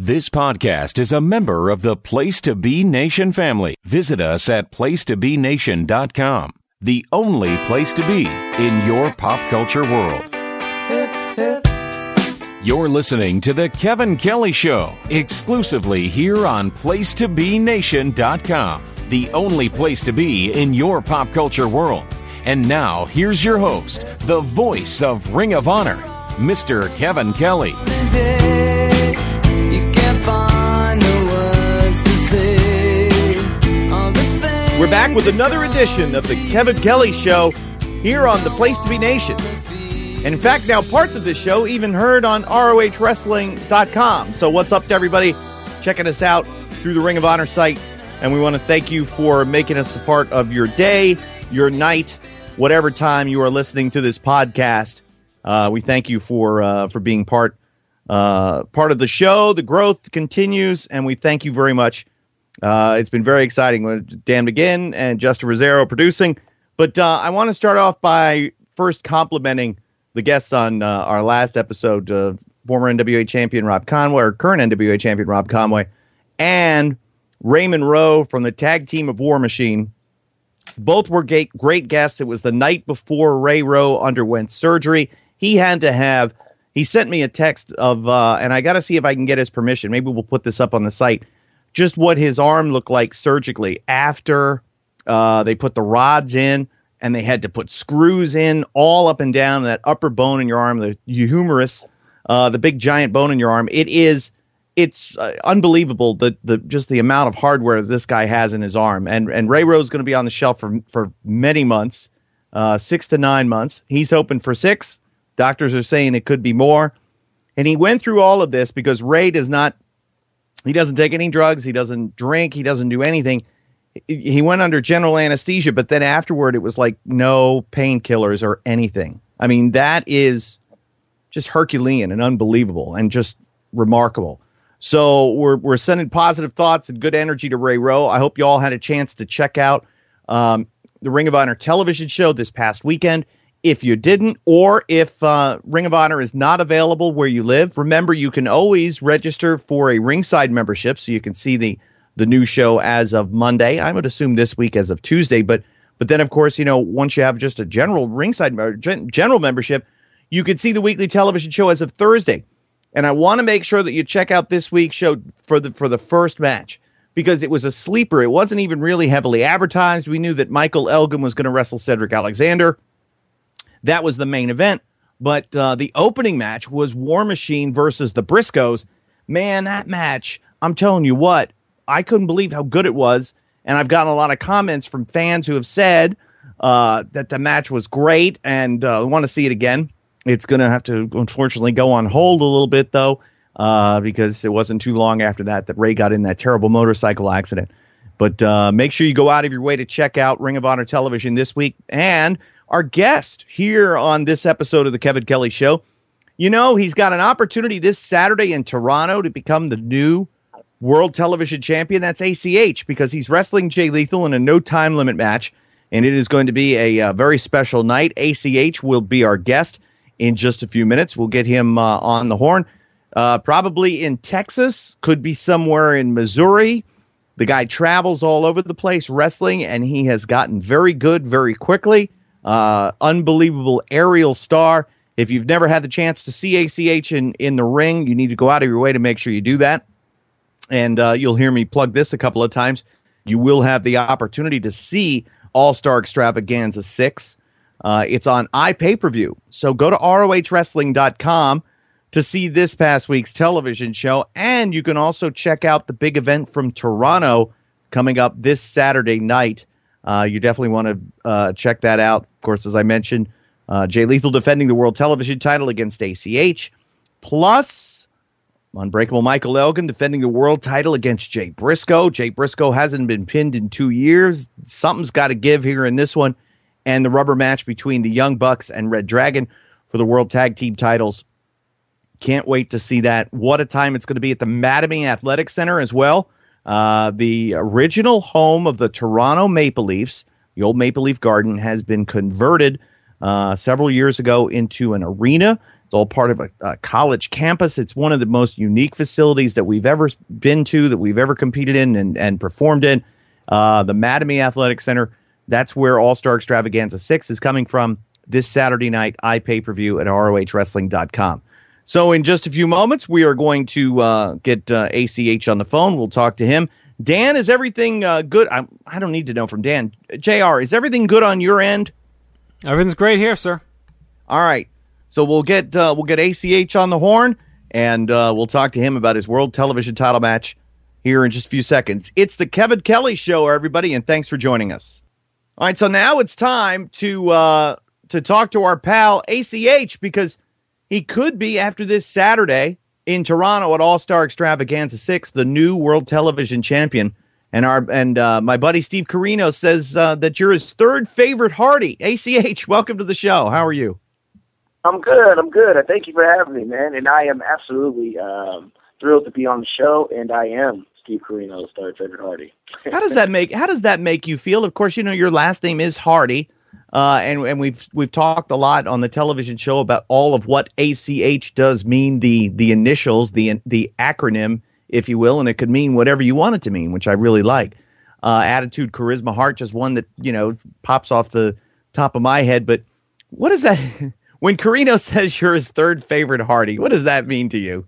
This podcast is a member of the Place to Be Nation family. Visit us at placetobenation.com, the only place to be in your pop culture world. You're listening to The Kevin Kelly Show, exclusively here on placetobenation.com, the only place to be in your pop culture world. And now, here's your host, the voice of Ring of Honor, Mr. Kevin Kelly. We're back with another edition of the Kevin Kelly Show here on the Place to Be Nation. And in fact, now parts of this show even heard on ROHWrestling.com. So what's up to everybody checking us out through the Ring of Honor site? And we want to thank you for making us a part of your day, your night, whatever time you are listening to this podcast. We thank you for being part of the show. The growth continues, and we thank you very much. It's been very exciting with Dan McGinn and Justin Rosero producing. But I want to start off by first complimenting the guests on our last episode, former NWA champion Rob Conway, or current NWA champion Rob Conway, and Raymond Rowe from the tag team of War Machine. Both were great guests. It was the night before Ray Rowe underwent surgery. He sent me a text of, and I got to see if I can get his permission. Maybe we'll put this up on the site. Just what his arm looked like surgically after they put the rods in, and they had to put screws in all up and down that upper bone in your arm, the humerus, the big giant bone in your arm. It's unbelievable just the amount of hardware this guy has in his arm. And Ray Rowe's going to be on the shelf for many months, 6 to 9 months. He's hoping for 6. Doctors are saying it could be more. And he went through all of this because Ray doesn't take any drugs. He doesn't drink. He doesn't do anything. He went under general anesthesia, but then afterward, it was like no painkillers or anything. I mean, that is just Herculean and unbelievable and just remarkable. So we're sending positive thoughts and good energy to Ray Rowe. I hope you all had a chance to check out the Ring of Honor television show this past weekend. If you didn't, or if Ring of Honor is not available where you live, remember you can always register for a ringside membership so you can see the new show as of Monday. I would assume this week as of Tuesday, but then of course, once you have just a general ringside general membership, you can see the weekly television show as of Thursday. And I want to make sure that you check out this week's show for the first match, because it was a sleeper. It wasn't even really heavily advertised. We knew that Michael Elgin was going to wrestle Cedric Alexander. That was the main event, but the opening match was War Machine versus the Briscoes. Man, that match, I'm telling you what, I couldn't believe how good it was, and I've gotten a lot of comments from fans who have said that the match was great and want to see it again. It's going to have to, unfortunately, go on hold a little bit, though, because it wasn't too long after that Ray got in that terrible motorcycle accident. But make sure you go out of your way to check out Ring of Honor television this week. And our guest here on this episode of the Kevin Kelly Show, he's got an opportunity this Saturday in Toronto to become the new world television champion. That's ACH, because he's wrestling Jay Lethal in a no time limit match, and it is going to be a very special night. ACH will be our guest in just a few minutes. We'll get him on the horn, probably in Texas, could be somewhere in Missouri. The guy travels all over the place wrestling, and he has gotten very good very quickly. Unbelievable aerial star. If you've never had the chance to see ACH in the ring, you need to go out of your way to make sure you do that. And you'll hear me plug this a couple of times. You will have the opportunity to see All-Star Extravaganza 6. It's on iPay-per-view. So go to ROHWrestling.com to see this past week's television show. And you can also check out the big event from Toronto coming up this Saturday night. You definitely want to check that out. Of course, as I mentioned, Jay Lethal defending the world television title against ACH. Plus, Unbreakable Michael Elgin defending the world title against Jay Briscoe. Jay Briscoe hasn't been pinned in 2 years. Something's got to give here in this one. And the rubber match between the Young Bucks and Red Dragon for the world tag team titles. Can't wait to see that. What a time it's going to be at the Mattamy Athletic Center as well. The original home of the Toronto Maple Leafs, the old Maple Leaf Garden, has been converted several years ago into an arena. It's all part of a college campus. It's one of the most unique facilities that we've ever been to, that we've ever competed in and performed in. The Mattamy Athletic Center, that's where All-Star Extravaganza 6 is coming from this Saturday night, iPay-per-view at ROHWrestling.com. So in just a few moments, we are going to get ACH on the phone. We'll talk to him. Dan, is everything good? I don't need to know from Dan. JR, is everything good on your end? Everything's great here, sir. All right. So we'll get ACH on the horn, and we'll talk to him about his World Television title match here in just a few seconds. It's the Kevin Kelly Show, everybody, and thanks for joining us. All right, so now it's time to talk to our pal ACH, because he could be, after this Saturday in Toronto at All-Star Extravaganza 6, the new World Television Champion. And my buddy Steve Carino says that you're his third favorite Hardy. ACH, welcome to the show. How are you? I'm good. Thank you for having me, man. And I am absolutely thrilled to be on the show, and I am Steve Carino's third favorite Hardy. How does that make you feel? Of course, your last name is Hardy, and we've talked a lot on the television show about all of what ACH does mean, the initials, the acronym, if you will, and it could mean whatever you want it to mean, which I really like. Attitude, charisma, heart, just one that pops off the top of my head. But what is that? When Carino says you're his third favorite Hardy, what does that mean to you?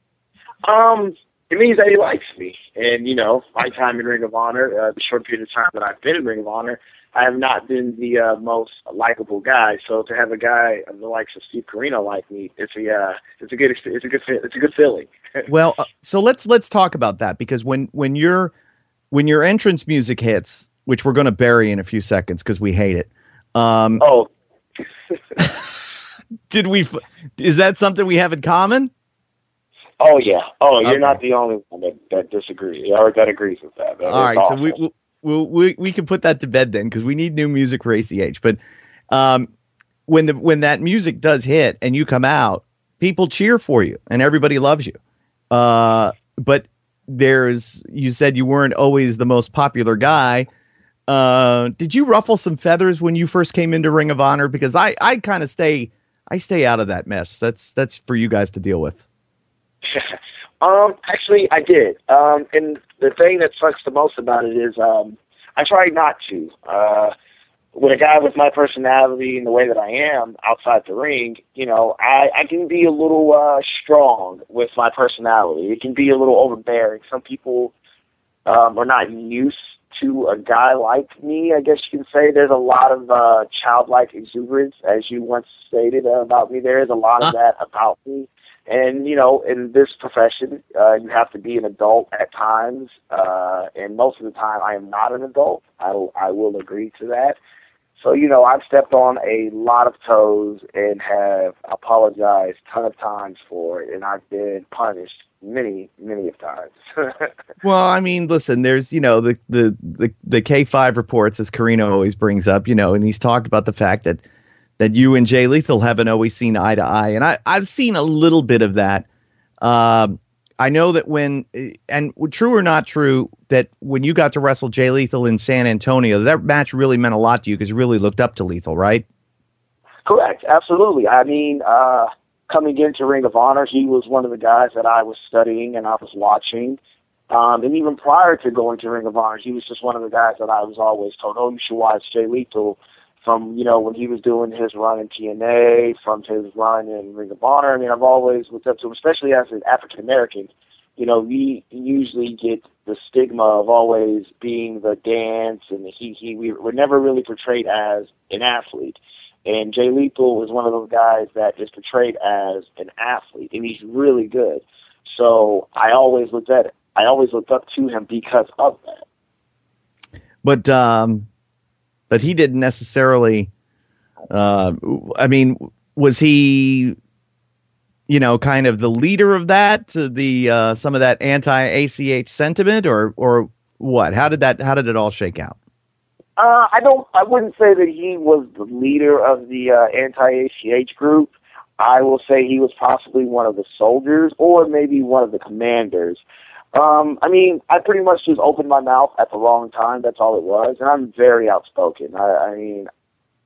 It means that he likes me. And, my time in Ring of Honor, the short period of time that I've been in Ring of Honor, I have not been the most likable guy. So to have a guy of the likes of Steve Carino like me, it's a good feeling. Well, so let's talk about that, because when your entrance music hits, which we're going to bury in a few seconds because we hate it. Is that something we have in common? Oh yeah. You're not the only one that disagrees or that agrees with that. All right, awful. So we can put that to bed then, because we need new music for ACH. But when that music does hit and you come out, people cheer for you and everybody loves you. But you said you weren't always the most popular guy. Did you ruffle some feathers when you first came into Ring of Honor? Because I kind of stay out of that mess. That's for you guys to deal with. Actually, I did. And the thing that sucks the most about it is I try not to. With a guy with my personality and the way that I am outside the ring, I can be a little strong with my personality. It can be a little overbearing. Some people are not used to a guy like me, I guess you can say. There's a lot of childlike exuberance, as you once stated about me. There is a lot of that about me. And, in this profession, you have to be an adult at times. And most of the time, I am not an adult. I will agree to that. So, I've stepped on a lot of toes and have apologized a ton of times for it. And I've been punished many, many of times. Well, I mean, listen, there's, the K5 reports, as Carino always brings up, and he's talked about the fact that you and Jay Lethal haven't always seen eye to eye. And I've seen a little bit of that. I know that and true or not true, that when you got to wrestle Jay Lethal in San Antonio, that match really meant a lot to you because you really looked up to Lethal, right? Correct. Absolutely. I mean, coming into Ring of Honor, he was one of the guys that I was studying and I was watching. And even prior to going to Ring of Honor, he was just one of the guys that I was always told, you should watch Jay Lethal. From, when he was doing his run in TNA, from his run in Ring of Honor. I mean, I've always looked up to him, especially as an African-American. We usually get the stigma of always being the dance, and we were never really portrayed as an athlete. And Jay Lethal is one of those guys that is portrayed as an athlete, and he's really good. So I always looked at it. I always looked up to him because of that. But he didn't necessarily, I mean, was he, kind of the leader of that, some of that anti-ACH sentiment, or what? How did it all shake out? I wouldn't say that he was the leader of the anti-ACH group. I will say he was possibly one of the soldiers or maybe one of the commanders. I mean, I pretty much just opened my mouth at the wrong time. That's all it was. And I'm very outspoken. I mean,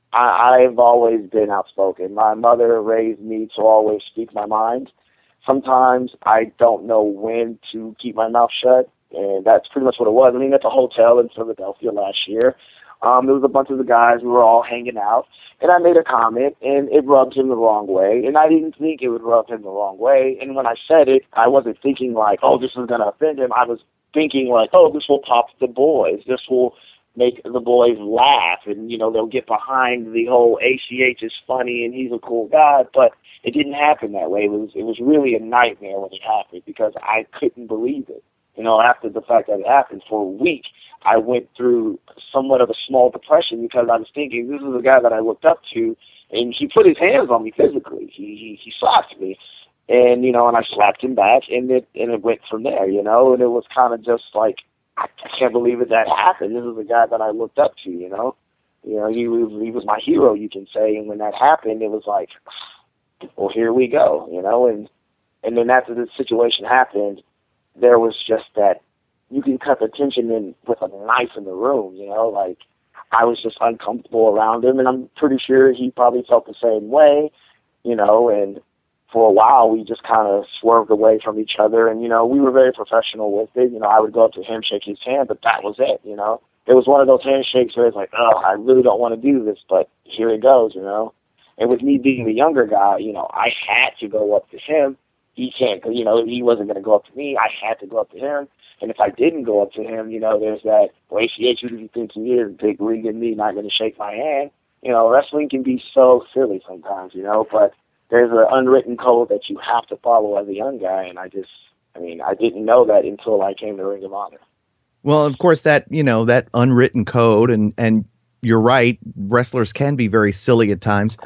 I've always been outspoken. My mother raised me to always speak my mind. Sometimes I don't know when to keep my mouth shut, and that's pretty much what it was. I mean, at the hotel in Philadelphia last year, there was a bunch of the guys. We were all hanging out, and I made a comment, and it rubbed him the wrong way, and I didn't think it would rub him the wrong way. And when I said it, I wasn't thinking like, oh, this is going to offend him. I was thinking like, oh, this will pop the boys. This will make the boys laugh, and, you know, they'll get behind the whole ACH is funny and he's a cool guy. But it didn't happen that way. It was really a nightmare when it happened, because I couldn't believe it. You know, after the fact that it happened, for a week, I went through somewhat of a small depression, because I was thinking, this is a guy that I looked up to, and he put his hands on me physically. He slapped me, and, you know, and I slapped him back, and it went from there, you know, and it was kind of just like, I can't believe that happened. This is a guy that I looked up to, you know. You know, he was my hero, you can say, and when that happened, it was like, well, here we go, you know, and then after the situation happened, there was just that, you can cut the tension in with a knife in the room, you know, like, I was just uncomfortable around him, and I'm pretty sure he probably felt the same way, you know, and for a while we just kind of swerved away from each other, and, you know, we were very professional with it. You know, I would go up to him, shake his hand, but that was it, you know. It was one of those handshakes where it's like, oh, I really don't want to do this, but here it goes, you know. And with me being the younger guy, you know, I had to go up to him. He can't, you know, he wasn't going to go up to me. I had to go up to him. And if I didn't go up to him, you know, there's that, well, ACH, who do you think he is? Big league and me not going to shake my hand. You know, wrestling can be so silly sometimes, you know, but there's an unwritten code that you have to follow as a young guy. And I didn't know that until I came to Ring of Honor. Well, of course, that, you know, that unwritten code, and you're right, wrestlers can be very silly at times.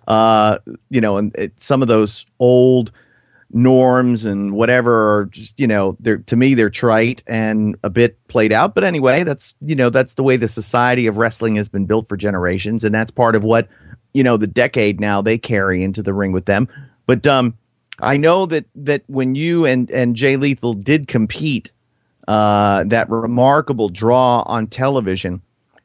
You know, and some of those old norms and whatever are just, you know, to me, they're trite and a bit played out. But anyway, that's, you know, that's the way the society of wrestling has been built for generations. And that's part of what, you know, the decade now they carry into the ring with them. But I know that when you and Jay Lethal did compete, that remarkable draw on television,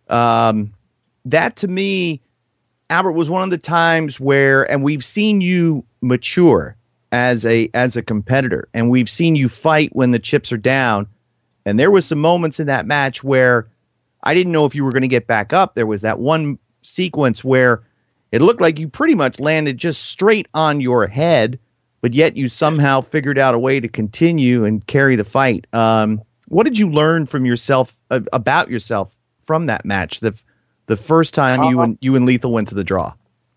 that to me, Albert, was one of the times where, and we've seen you mature as a competitor, and we've seen you fight when the chips are down. And there was some moments in that match where I didn't know if you were going to get back up. There was that one sequence where it looked like you pretty much landed just straight on your head, but yet you somehow figured out a way to continue and carry the fight. What did you learn from yourself about yourself from that match? The first time you and Lethal went to the draw.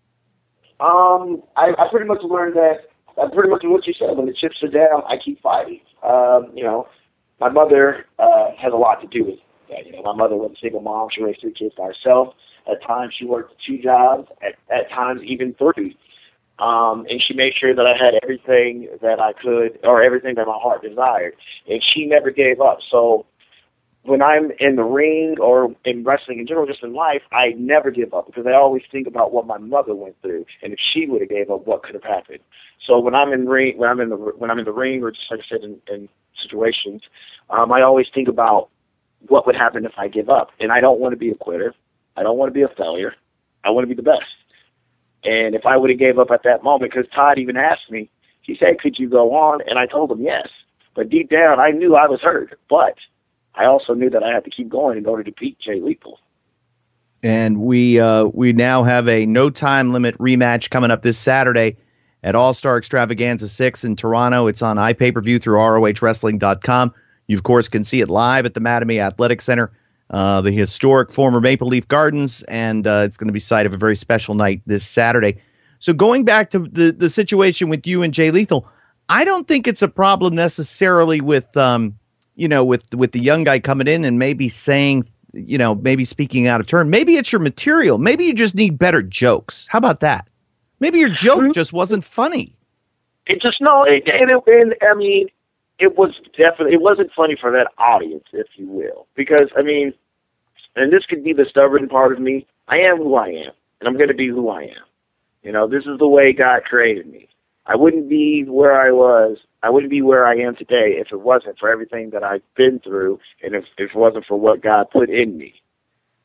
I pretty much learned that. Pretty much what you said. When the chips are down, I keep fighting. You know, my mother has a lot to do with that. You know, my mother was a single mom. She raised 3 kids by herself. At times, she worked 2 jobs. At times, even 3. And she made sure that I had everything that I could, or everything that my heart desired. And she never gave up. So when I'm in the ring or in wrestling in general, just in life, I never give up, because I always think about what my mother went through, and if she would have gave up, what could have happened. So when I'm in the ring, or just like I said, in situations, I always think about what would happen if I give up. And I don't want to be a quitter. I don't want to be a failure. I want to be the best. And if I would have gave up at that moment, because Todd even asked me, he said, "Could you go on?" And I told him yes. But deep down, I knew I was hurt. But I also knew that I had to keep going in order to beat Jay Lethal. And we now have a no time limit rematch coming up this Saturday at All-Star Extravaganza 6 in Toronto. It's on iPay-per-view through ROHWrestling.com. You, of course, can see it live at the Mattamy Athletic Center, the historic former Maple Leaf Gardens, and it's going to be site of a very special night this Saturday. So going back to the situation with you and Jay Lethal, I don't think it's a problem necessarily with you know, with the young guy coming in and maybe saying, you know, maybe speaking out of turn. Maybe it's your material. Maybe you just need better jokes. How about that? Maybe your joke just wasn't funny. It just, no, I mean, it wasn't funny for that audience, if you will. Because, I mean, and this could be the stubborn part of me, I am who I am, and I'm going to be who I am. You know, this is the way God created me. I wouldn't be where I was. I wouldn't be where I am today if it wasn't for everything that I've been through, and if it wasn't for what God put in me.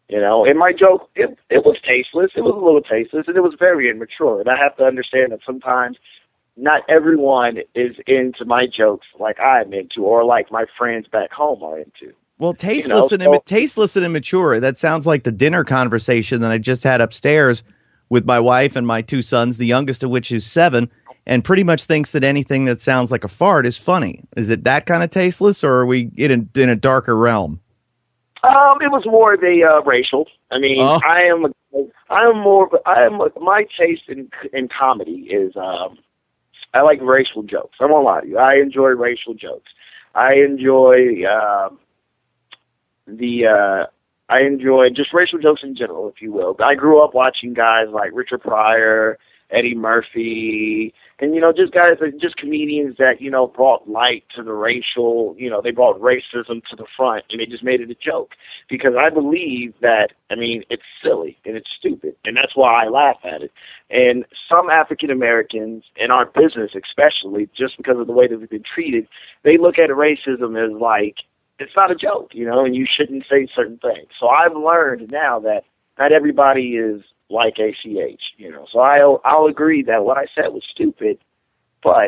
And my joke, it was tasteless. It was a little tasteless, and it was very immature. And I have to understand that sometimes not everyone is into my jokes like I'm into, or like my friends back home are into. Well, tasteless and immature. That sounds like the dinner conversation that I just had upstairs with my wife and my two sons, the youngest of which is 7, and pretty much thinks that anything that sounds like a fart is funny. Is it that kind of tasteless, or are we in a darker realm? It was more of a racial. I mean, my taste in comedy is I like racial jokes. I won't lie to you. I enjoy racial jokes. I enjoy I enjoy just racial jokes in general, if you will. I grew up watching guys like Richard Pryor, Eddie Murphy, and, just guys, just comedians that, brought light to the racial, they brought racism to the front, and they just made it a joke. Because I believe that, it's silly, and it's stupid, and that's why I laugh at it. And some African Americans, in our business especially, just because of the way that we've been treated, they look at racism as like, it's not a joke, and you shouldn't say certain things. So I've learned now that not everybody is like ACH, So I'll agree that what I said was stupid, but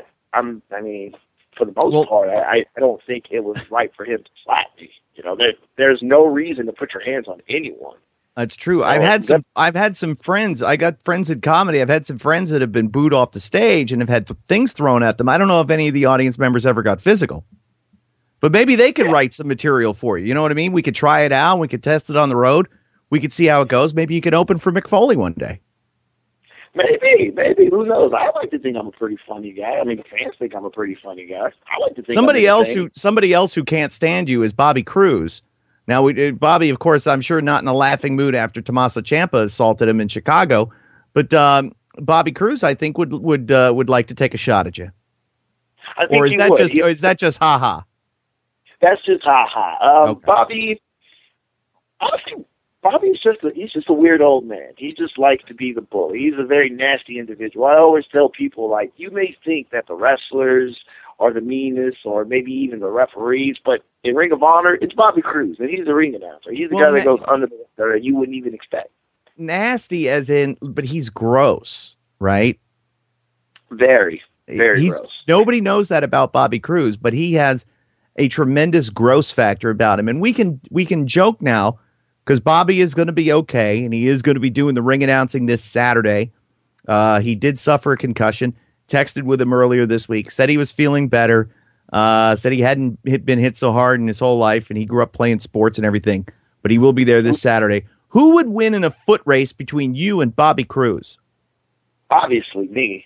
for the most part, I don't think it was right for him to slap me. There's no reason to put your hands on anyone. That's true. I've had some friends. I got friends in comedy. I've had some friends that have been booed off the stage and have had things thrown at them. I don't know if any of the audience members ever got physical. But maybe they could write some material for you. You know what I mean? We could try it out. We could test it on the road. We could see how it goes. Maybe you could open for Mick Foley one day. Maybe. Who knows? I like to think I'm a pretty funny guy. The fans think I'm a pretty funny guy. I like to think somebody else who can't stand you is Bobby Cruz. Now, Bobby, of course, I'm sure not in a laughing mood after Tommaso Ciampa assaulted him in Chicago. But Bobby Cruz, I think, would like to take a shot at you. Or is that just ha ha? That's just ha-ha. Okay. Bobby, honestly, Bobby's he's just a weird old man. He just likes to be the bully. He's a very nasty individual. I always tell people, like, you may think that the wrestlers are the meanest, or maybe even the referees, but in Ring of Honor, it's Bobby Cruz, and he's the ring announcer. He's the guy that goes under the that you wouldn't even expect. Nasty as in, but he's gross, right? Very, very gross. Nobody knows that about Bobby Cruz, but he has a tremendous gross factor about him. And we can joke now because Bobby is going to be okay, and he is going to be doing the ring announcing this Saturday. He did suffer a concussion. Texted with him earlier this week, said he was feeling better, said he hadn't been hit so hard in his whole life, and he grew up playing sports and everything, but he will be there this Saturday. Who would win in a foot race between you and Bobby Cruz? Obviously me.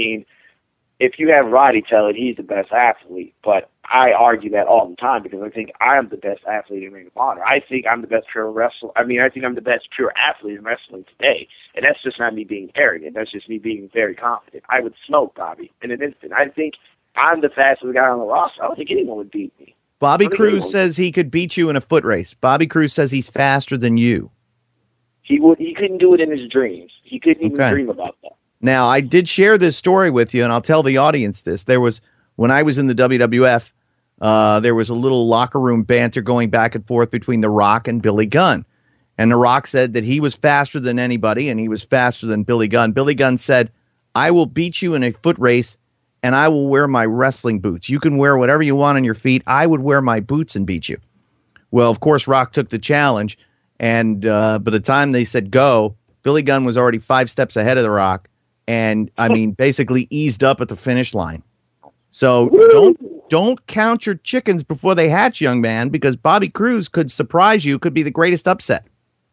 If you have Roddy telling, he's the best athlete, but I argue that all the time because I think I'm the best athlete in Ring of Honor. I think I'm the best pure wrestler. I think I'm the best pure athlete in wrestling today, and that's just not me being arrogant. That's just me being very confident. I would smoke Bobby in an instant. I think I'm the fastest guy on the roster. I don't think anyone would beat me. Bobby Cruz says he could beat you in a foot race. Bobby Cruz says he's faster than you. He couldn't do it in his dreams. He couldn't even dream about that. Now, I did share this story with you, and I'll tell the audience this. When I was in the WWF, there was a little locker room banter going back and forth between The Rock and Billy Gunn. And The Rock said that he was faster than anybody, and he was faster than Billy Gunn. Billy Gunn said, I will beat you in a foot race, and I will wear my wrestling boots. You can wear whatever you want on your feet. I would wear my boots and beat you. Well, of course, Rock took the challenge, and by the time they said go, Billy Gunn was already 5 steps ahead of The Rock. And basically eased up at the finish line. So don't count your chickens before they hatch, young man, because Bobby Cruz could surprise you, could be the greatest upset.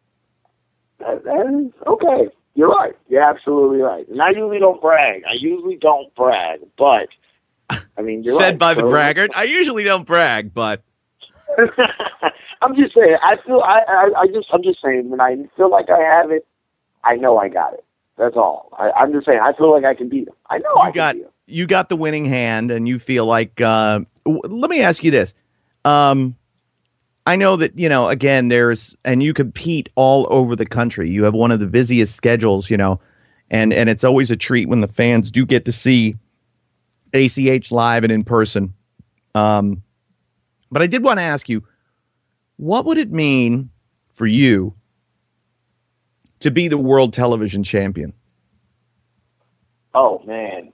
That is okay. You're right. You're absolutely right. And I usually don't brag. But you're said right. by the braggart. I usually don't brag, but I'm just saying. I'm just saying. When I feel like I have it, I know I got it. That's all. I'm just saying, I feel like I can beat him. I know I can beat him. You got the winning hand, and you feel like, let me ask you this. I know that, again, and you compete all over the country. You have one of the busiest schedules, and it's always a treat when the fans do get to see ACH live and in person. But I did want to ask you, what would it mean for you to be the world television champion? Oh man,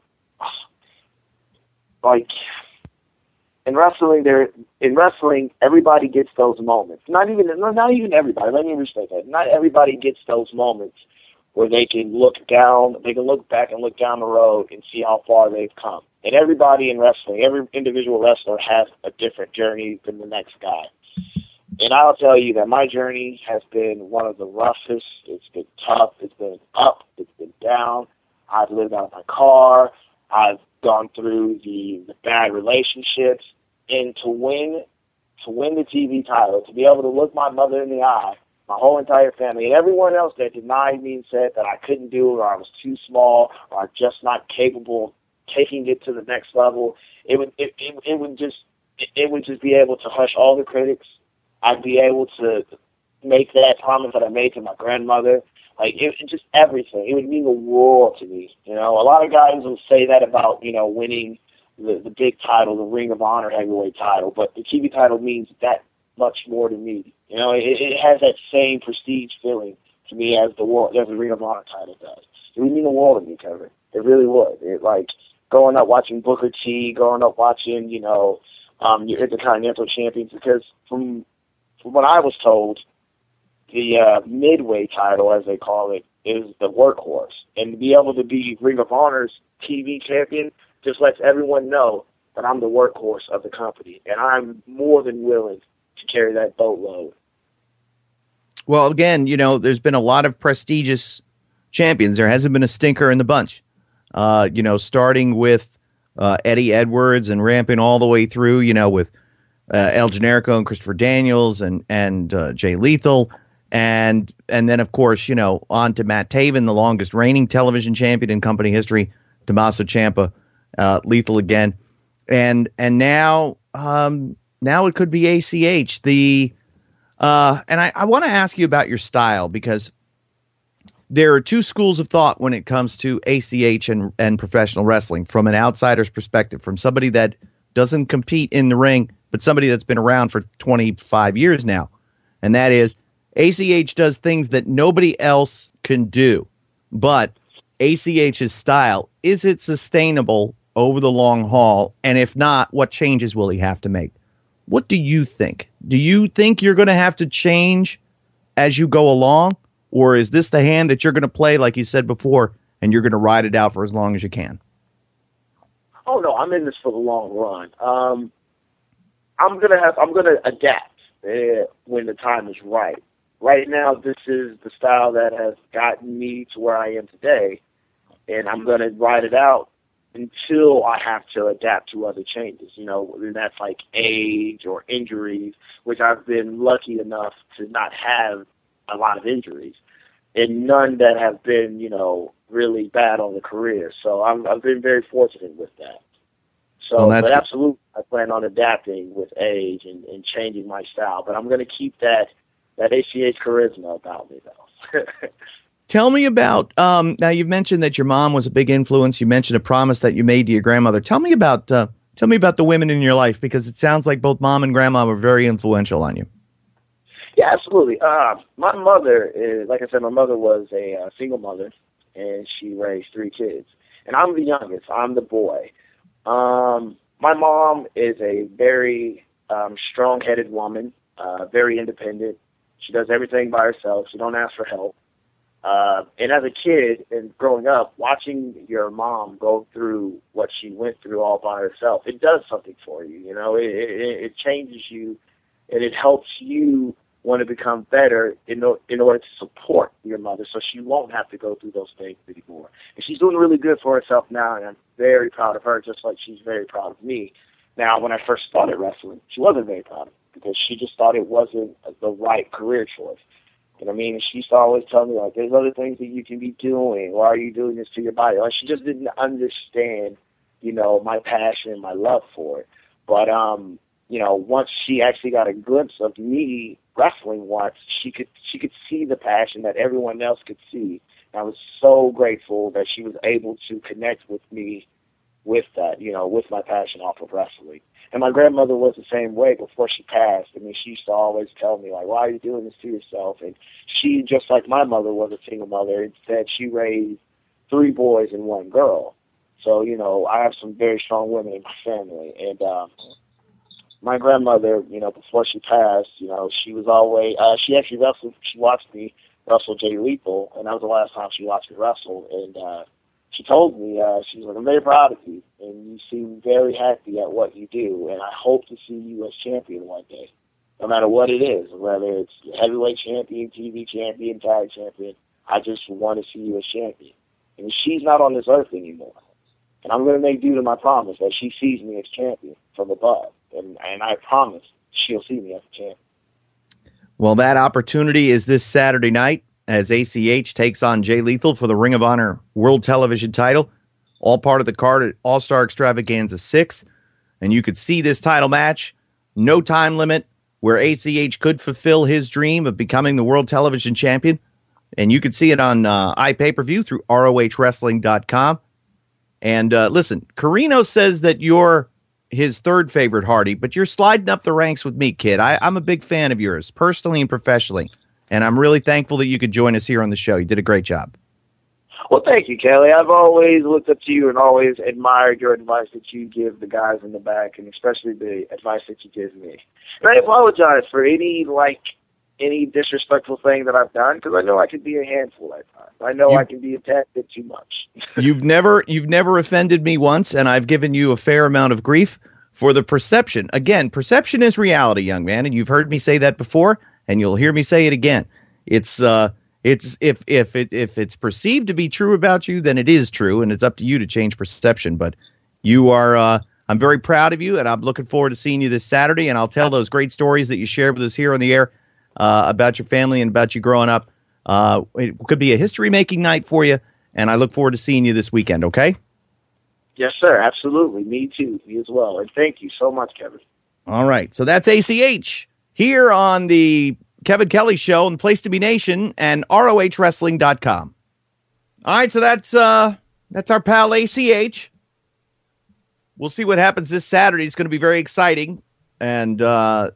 like in wrestling, everybody gets those moments. Not even everybody. Let me restate that. Not everybody gets those moments where they can look back and look down the road and see how far they've come. And everybody in wrestling, every individual wrestler has a different journey than the next guy. And I'll tell you that my journey has been one of the roughest. It's been tough. It's been up. It's been down. I've lived out of my car. I've gone through the bad relationships. And to win the TV title, to be able to look my mother in the eye, my whole entire family, and everyone else that denied me and said that I couldn't do it, or I was too small, or I'm just not capable of taking it to the next level, it would just be able to hush all the critics. I'd be able to make that promise that I made to my grandmother. Like, it just everything. It would mean the world to me. You know, a lot of guys will say that about, you know, winning the big title, the Ring of Honor heavyweight title, but the TV title means that much more to me. You know, it has that same prestige feeling to me as the Ring of Honor title does. It would mean the world to me, Kevin. It really would. It, like, growing up watching Booker T, growing up watching, you know, your Intercontinental Champions, because from what I was told, the midway title, as they call it, is the workhorse. And to be able to be Ring of Honor's TV champion just lets everyone know that I'm the workhorse of the company, and I'm more than willing to carry that boatload. Well, again, you know, there's been a lot of prestigious champions. There hasn't been a stinker in the bunch. You know, starting with Eddie Edwards and ramping all the way through, you know, with El Generico and Christopher Daniels and Jay Lethal. And then, of course, you know, on to Matt Taven, the longest reigning television champion in company history, Tommaso Ciampa, Lethal again. And now it could be ACH. And I want to ask you about your style, because there are two schools of thought when it comes to ACH and professional wrestling, from an outsider's perspective, from somebody that doesn't compete in the ring, but somebody that's been around for 25 years now. And that is, ACH does things that nobody else can do. But ACH's style, is it sustainable over the long haul? And if not, what changes will he have to make? What do you think? Do you think you're going to have to change as you go along? Or is this the hand that you're going to play, like you said before, and you're going to ride it out for as long as you can? Oh, no, I'm in this for the long run. I'm going to adapt when the time is right. Right now, this is the style that has gotten me to where I am today, and I'm going to ride it out until I have to adapt to other changes. You know, and that's like age or injuries, which I've been lucky enough to not have a lot of injuries, and none that have been, you know, really bad on the career. So I've been very fortunate with that. So, but absolutely, I plan on adapting with age and changing my style. But I'm going to keep that ACH charisma about me, though. Tell me about, now you've mentioned that your mom was a big influence. You mentioned a promise that you made to your grandmother. Tell me about the women in your life, because it sounds like both mom and grandma were very influential on you. Yeah, absolutely. My mother like I said, my mother was a single mother, and she raised 3 kids. And I'm the youngest. I'm the boy. My mom is a very strong-headed woman, very independent. She does everything by herself. She don't ask for help. And as a kid and growing up, watching your mom go through what she went through all by herself, it does something for you. You know, it changes you, and it helps you want to become better in order to support your mother, so she won't have to go through those things anymore. And she's doing really good for herself now, and I'm very proud of her, just like she's very proud of me. Now, when I first started wrestling, she wasn't very proud of me, because she just thought it wasn't the right career choice. You know what I mean? And she used to always tell me, like, there's other things that you can be doing. Why are you doing this to your body? Like, she just didn't understand, you know, my passion and my love for it. But, you know, once she actually got a glimpse of me wrestling once, she could see the passion that everyone else could see. And I was so grateful that she was able to connect with me with that, with my passion off of wrestling. And my grandmother was the same way before she passed. I mean, she used to always tell me, like, why are you doing this to yourself? And she, just like my mother was a single mother, instead she raised 3 boys and 1 girl. So, I have some very strong women in my family. And my grandmother, before she passed, she was always, she actually wrestled, she watched me wrestle Jay Lethal, and that was the last time she watched me wrestle. And she told me, she was like, I'm very proud of you, and you seem very happy at what you do, and I hope to see you as champion one day, no matter what it is, whether it's heavyweight champion, TV champion, tag champion. I just want to see you as champion. And she's not on this earth anymore. And I'm going to make due to my promise that she sees me as champion from above. And I promise she'll see me as a champion. Well, that opportunity is this Saturday night as ACH takes on Jay Lethal for the Ring of Honor World Television title. All part of the card at All-Star Extravaganza 6. And you could see this title match, no time limit, where ACH could fulfill his dream of becoming the World Television Champion. And you could see it on iPay-per-view through ROHWrestling.com. And listen, Carino says that you're his 3rd favorite Hardy, but you're sliding up the ranks with me, kid. I'm a big fan of yours, personally and professionally. And I'm really thankful that you could join us here on the show. You did a great job. Well, thank you, Kelly. I've always looked up to you and always admired your advice that you give the guys in the back, and especially the advice that you give me. And I apologize for any disrespectful thing that I've done, because I know I can be a handful at times. I know I can be a tad bit too much. You've never offended me once, and I've given you a fair amount of grief for the perception. Again, perception is reality, young man, and you've heard me say that before, and you'll hear me say it again. It's if it's perceived to be true about you, then it is true, and it's up to you to change perception. But you are, I'm very proud of you, and I'm looking forward to seeing you this Saturday, and I'll tell those great stories that you shared with us here on the air about your family and about you growing up. It could be a history-making night for you, and I look forward to seeing you this weekend, okay? Yes, sir. Absolutely. Me too. You as well. And thank you so much, Kevin. All right. So that's ACH here on the Kevin Kelly Show and Place to Be Nation and ROHWrestling.com. All right. So that's our pal ACH. We'll see what happens this Saturday. It's going to be very exciting. And I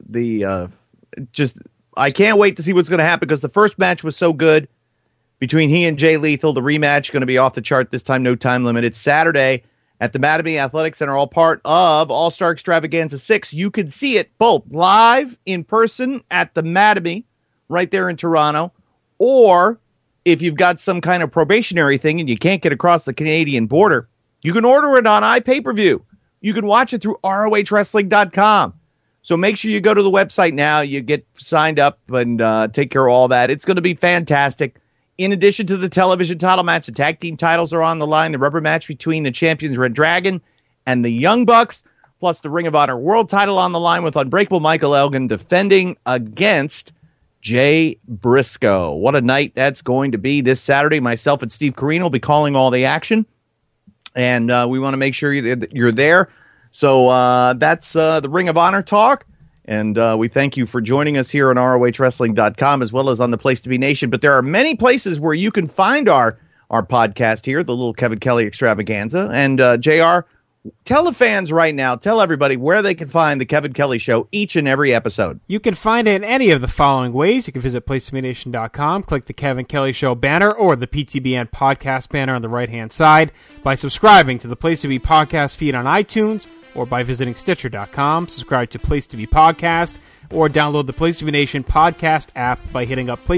can't wait to see what's going to happen because the first match was so good between he and Jay Lethal. The rematch going to be off the chart this time, no time limit. It's Saturday at the Mattamy Athletic Center, all part of All-Star Extravaganza 6. You can see it both live in person at the Mattamy right there in Toronto, or if you've got some kind of probationary thing and you can't get across the Canadian border, you can order it on iPay-per-view. You can watch it through ROHWrestling.com. So make sure you go to the website now. You get signed up and take care of all that. It's going to be fantastic. In addition to the television title match, the tag team titles are on the line. The rubber match between the champions Red Dragon and the Young Bucks, plus the Ring of Honor World title on the line with Unbreakable Michael Elgin defending against Jay Briscoe. What a night that's going to be this Saturday. Myself and Steve Carino will be calling all the action, and we want to make sure you're there. So that's the Ring of Honor talk. And we thank you for joining us here on ROHWrestling.com as well as on the Place to Be Nation. But there are many places where you can find our podcast here, the little Kevin Kelly Extravaganza. And JR, tell the fans right now, tell everybody where they can find the Kevin Kelly Show each and every episode. You can find it in any of the following ways. You can visit PlaceToBeNation.com, click the Kevin Kelly Show banner or the PTBN podcast banner on the right-hand side by subscribing to the Place to Be podcast feed on iTunes, or by visiting Stitcher.com, subscribe to Place to Be Podcast, or download the Place to Be Nation podcast app by hitting up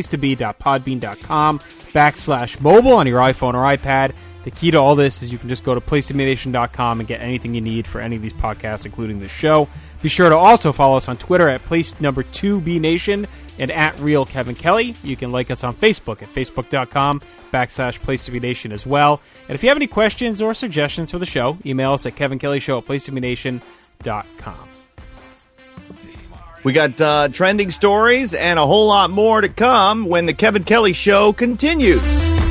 placetobe.podbean.com/mobile on your iPhone or iPad. The key to all this is you can just go to PlaceToBeNation.com and get anything you need for any of these podcasts, including this show. Be sure to also follow us on Twitter at Place2BNation and at Real Kevin Kelly. You can like us on Facebook at Facebook.com/PlaceToBeNation as well. And if you have any questions or suggestions for the show, email us at KevinKellyShow@PlaceToBeNation.com. We got trending stories and a whole lot more to come when the Kevin Kelly Show continues.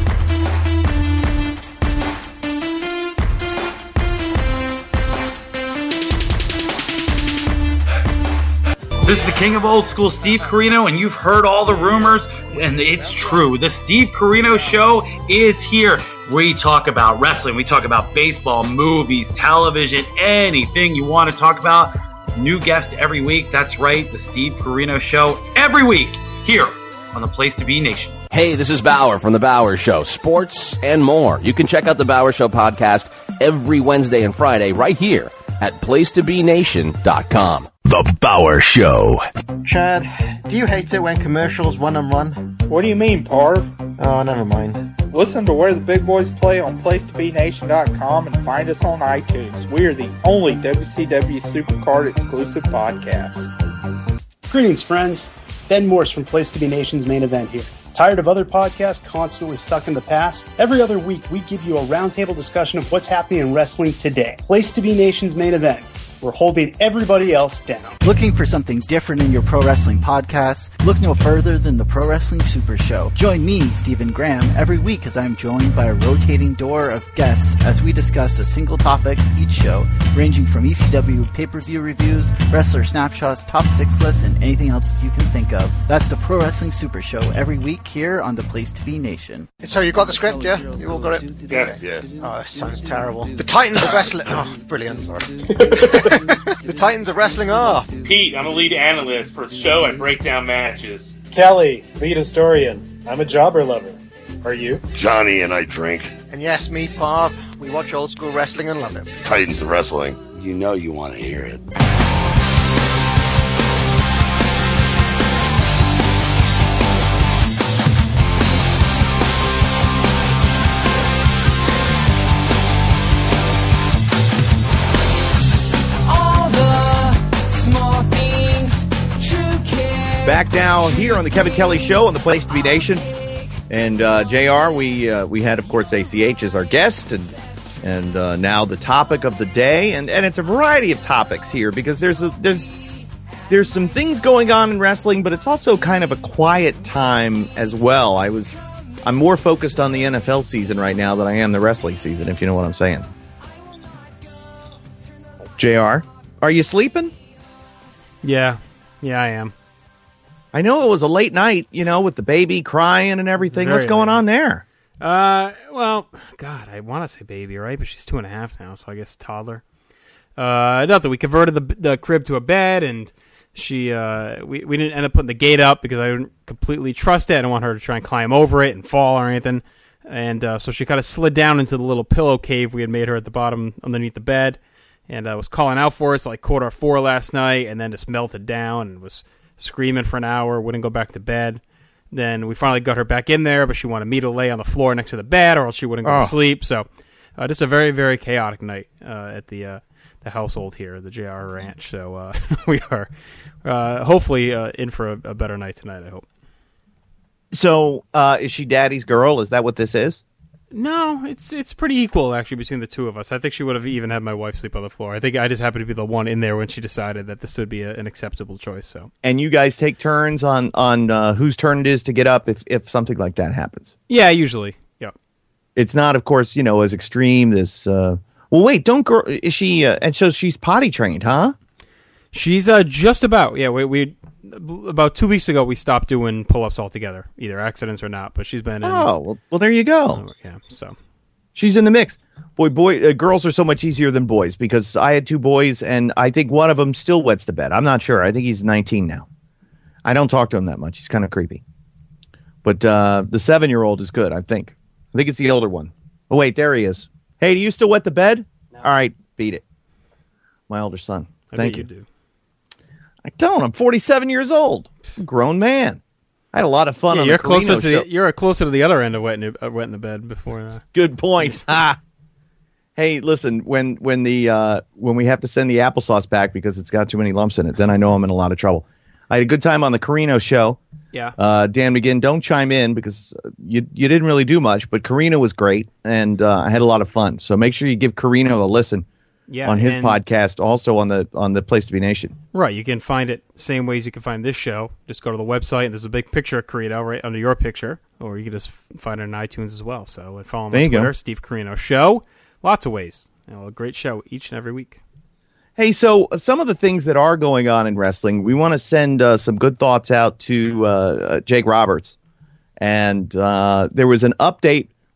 This is the king of old school, Steve Carino, and you've heard all the rumors, and it's true. The Steve Carino Show is here. We talk about wrestling. We talk about baseball, movies, television, anything you want to talk about. New guest every week. That's right, the Steve Corino Show every week here on the Place to Be Nation. Hey, this is Bauer from The Bauer Show, sports and more. You can check out The Bauer Show podcast every Wednesday and Friday right here at PlaceToBeNation.com. The Bauer Show. Chad, do you hate it when commercials run and run? What do you mean, Parv? Oh, never mind. Listen to Where the Big Boys Play on PlaceToBeNation.com and find us on iTunes. We are the only WCW Supercard exclusive podcast. Greetings, friends. Ben Morse from Place to Be Nation's Main Event here. Tired of other podcasts constantly stuck in the past? Every other week, we give you a roundtable discussion of what's happening in wrestling today. Place to Be Nation's Main Event. We're holding everybody else down. Looking for something different in your pro wrestling podcast? Look no further than the Pro Wrestling Super Show. Join me, Stephen Graham, every week as I'm joined by a rotating door of guests as we discuss a single topic each show, ranging from ECW pay-per-view reviews, wrestler snapshots, top 6 lists, and anything else you can think of. That's the Pro Wrestling Super Show every week here on the Place to Be Nation. So you got the script, yeah? You all got it? Yeah. Oh, that sounds terrible. The Titans of Wrestling... Oh, brilliant. The Titans of Wrestling are... Pete, I'm a lead analyst for the show. I break down matches. Kelly, lead historian. I'm a jobber lover. Are you? Johnny and I drink. And yes, me, Parv. We watch old school wrestling and love it. Titans of Wrestling. You know you want to hear it. Back now here on the Kevin Kelly Show on the Place to Be Nation. And JR, we had, of course, ACH as our guest, and now the topic of the day, and it's a variety of topics here because there's some things going on in wrestling, but it's also kind of a quiet time as well. I'm more focused on the NFL season right now than I am the wrestling season, if you know what I'm saying. JR, are you sleeping? Yeah, I am. I know it was a late night, with the baby crying and everything. What's going on there? Well, God, I want to say baby, right? But she's 2.5 now, so I guess toddler. Nothing. We converted the crib to a bed, and she we didn't end up putting the gate up because I didn't completely trust it. I didn't want her to try and climb over it and fall or anything. And so she kind of slid down into the little pillow cave we had made her at the bottom underneath the bed. And I was calling out for us like 4:15 last night, and then just melted down and was screaming for an hour, wouldn't go back to bed. Then we finally got her back in there, but she wanted me to lay on the floor next to the bed or else she wouldn't go to sleep. So just a very, very chaotic night at the household here, the JR Ranch. So we are hopefully in for a better night tonight, I hope. So is she daddy's girl? Is that what this is? No, it's pretty equal, actually, between the two of us. I think she would have even had my wife sleep on the floor. I think I just happened to be the one in there when she decided that this would be an acceptable choice. So, and you guys take turns on whose turn it is to get up if something like that happens? Yeah, usually. Yeah. It's not, of course, as extreme as... well, wait, is she... and so she's potty trained, huh? She's just about. Yeah, we about 2 weeks ago, we stopped doing pull-ups altogether, either accidents or not, but she's been in... Oh, well, there you go. Yeah, so... She's in the mix. Girls are so much easier than boys, because I had 2 boys, and I think one of them still wets the bed. I'm not sure. I think he's 19 now. I don't talk to him that much. He's kind of creepy. But the 7-year-old is good, I think. I think it's the older one. Oh, wait, there he is. Hey, do you still wet the bed? No. All right, beat it. My older son. Thank you. Do. I don't. I'm 47 years old. I'm a grown man. I had a lot of fun on the Corino show. You're closer to the other end of wetting the bed before. Good point. Hey, listen. When we have to send the applesauce back because it's got too many lumps in it, then I know I'm in a lot of trouble. I had a good time on the Corino show. Yeah. Dan McGinn, don't chime in because you didn't really do much, but Corino was great, and I had a lot of fun. So make sure you give Corino a listen. Yeah, on his podcast, also on the Place to Be Nation. Right, you can find it same ways you can find this show. Just go to the website, and there's a big picture of Corino right under your picture, or you can just find it on iTunes as well. So follow him on Twitter, Steve Corino Show. Lots of ways. A great show each and every week. Hey, so some of the things that are going on in wrestling, we want to send some good thoughts out to Jake Roberts. And there was an update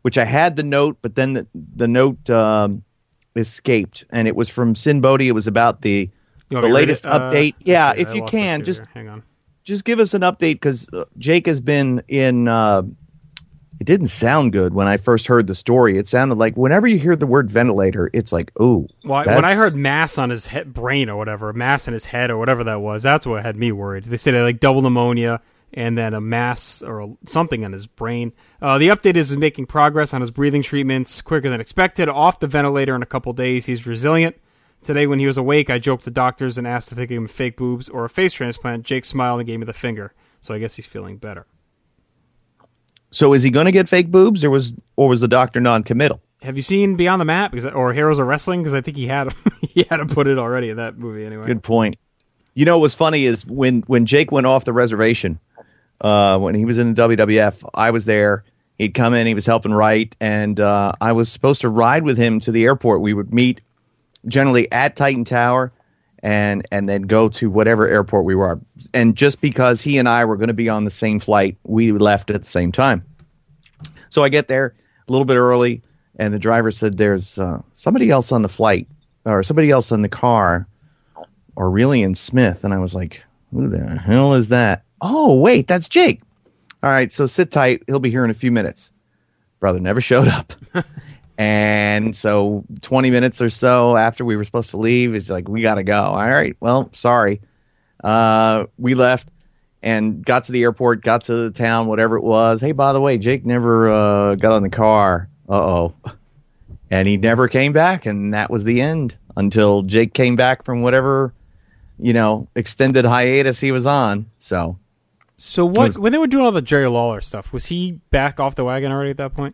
which I had the note, but then the note escaped, and it was from Sin Bodhi. It was about the latest update. Yeah, if you can, hang on. Just give us an update, because Jake has been in. It didn't sound good when I first heard the story. It sounded like whenever you hear the word ventilator, it's like, ooh. Well, when I heard mass on his brain or whatever, mass in his head or whatever that was, that's what had me worried. They said like double pneumonia and then a mass or something in his brain. The update is making progress on his breathing treatments quicker than expected. Off the ventilator in a couple days. He's resilient. Today, when he was awake, I joked to doctors and asked if they gave him fake boobs or a face transplant. Jake smiled and gave me the finger. So I guess he's feeling better. So is he going to get fake boobs, or was the doctor non-committal? Have you seen Beyond the Mat or Heroes of Wrestling? Because I think he had to put it already in that movie anyway. Good point. You know what's funny is when Jake went off the reservation, when he was in the WWF, I was there. He'd come in, he was helping write, and I was supposed to ride with him to the airport. We would meet generally at Titan Tower and then go to whatever airport we were. And just because he and I were going to be on the same flight, we left at the same time. So I get there a little bit early, and the driver said, there's somebody else on the flight, or somebody else in the car, Aurelian Smith. And I was like, who the hell is that? Oh, wait, that's Jake. All right, so sit tight. He'll be here in a few minutes. Brother never showed up. And so 20 minutes or so after we were supposed to leave, it's like, we got to go. All right, well, sorry. We left and got to the airport, got to the town, whatever it was. Hey, by the way, Jake never got on the car. Uh-oh. And he never came back, and that was the end until Jake came back from whatever, extended hiatus he was on. So when they were doing all the Jerry Lawler stuff, was he back off the wagon already at that point?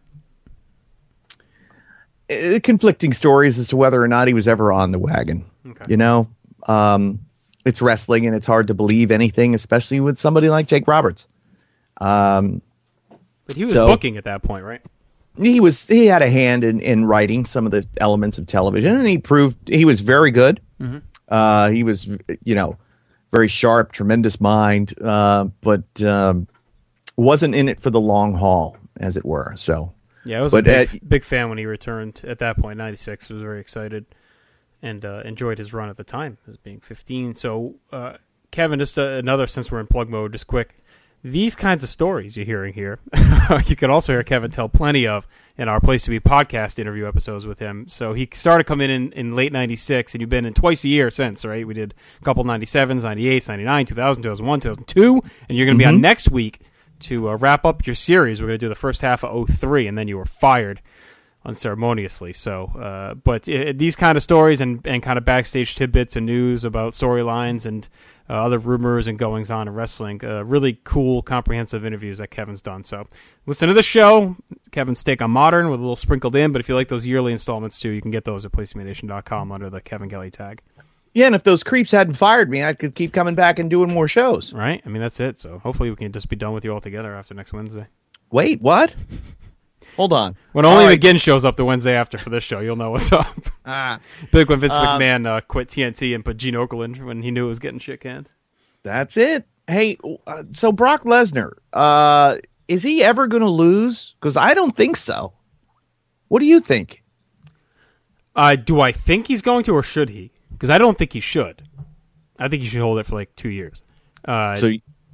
Conflicting stories as to whether or not he was ever on the wagon. Okay. It's wrestling, and it's hard to believe anything, especially with somebody like Jake Roberts. But he was booking at that point, right? He had a hand in writing some of the elements of television, and he proved he was very good. Mm-hmm. He was, very sharp, tremendous mind, but wasn't in it for the long haul, as it were. So. Yeah, I was a big fan when he returned at that point. 96, was very excited and enjoyed his run at the time as being 15. So, Kevin, just another, since we're in plug mode, just quick. These kinds of stories you're hearing here, you can also hear Kevin tell plenty of in our Place to Be podcast interview episodes with him. So he started coming in late 96, and you've been in twice a year since, right? We did a couple 97s, 98s, 99, 2000, 2001, 2002, and you're going to be on next week to wrap up your series. We're going to do the first half of 03, and then you were fired unceremoniously. So, but these kind of stories and kind of backstage tidbits and news about storylines and other rumors and goings on in wrestling, really cool, comprehensive interviews that Kevin's done. So listen to the show, Kevin's Take on Modern, with a little sprinkled in, but if you like those yearly installments too, you can get those at PlaceToBeNation.com under the Kevin Kelly tag. Yeah, and if those creeps hadn't fired me, I could keep coming back and doing more shows. Right? I mean, that's it. So hopefully we can just be done with you all together after next Wednesday. Wait, what? Hold on. When only McGinn shows up the Wednesday after for this show, you'll know what's up. Big when Vince McMahon quit TNT and put Gene Okerlund when he knew it was getting shit canned. That's it. Hey, so Brock Lesnar, is he ever going to lose? Because I don't think so. What do you think? Do I think he's going to, or should he? Because I don't think he should. I think he should hold it for like 2 years. But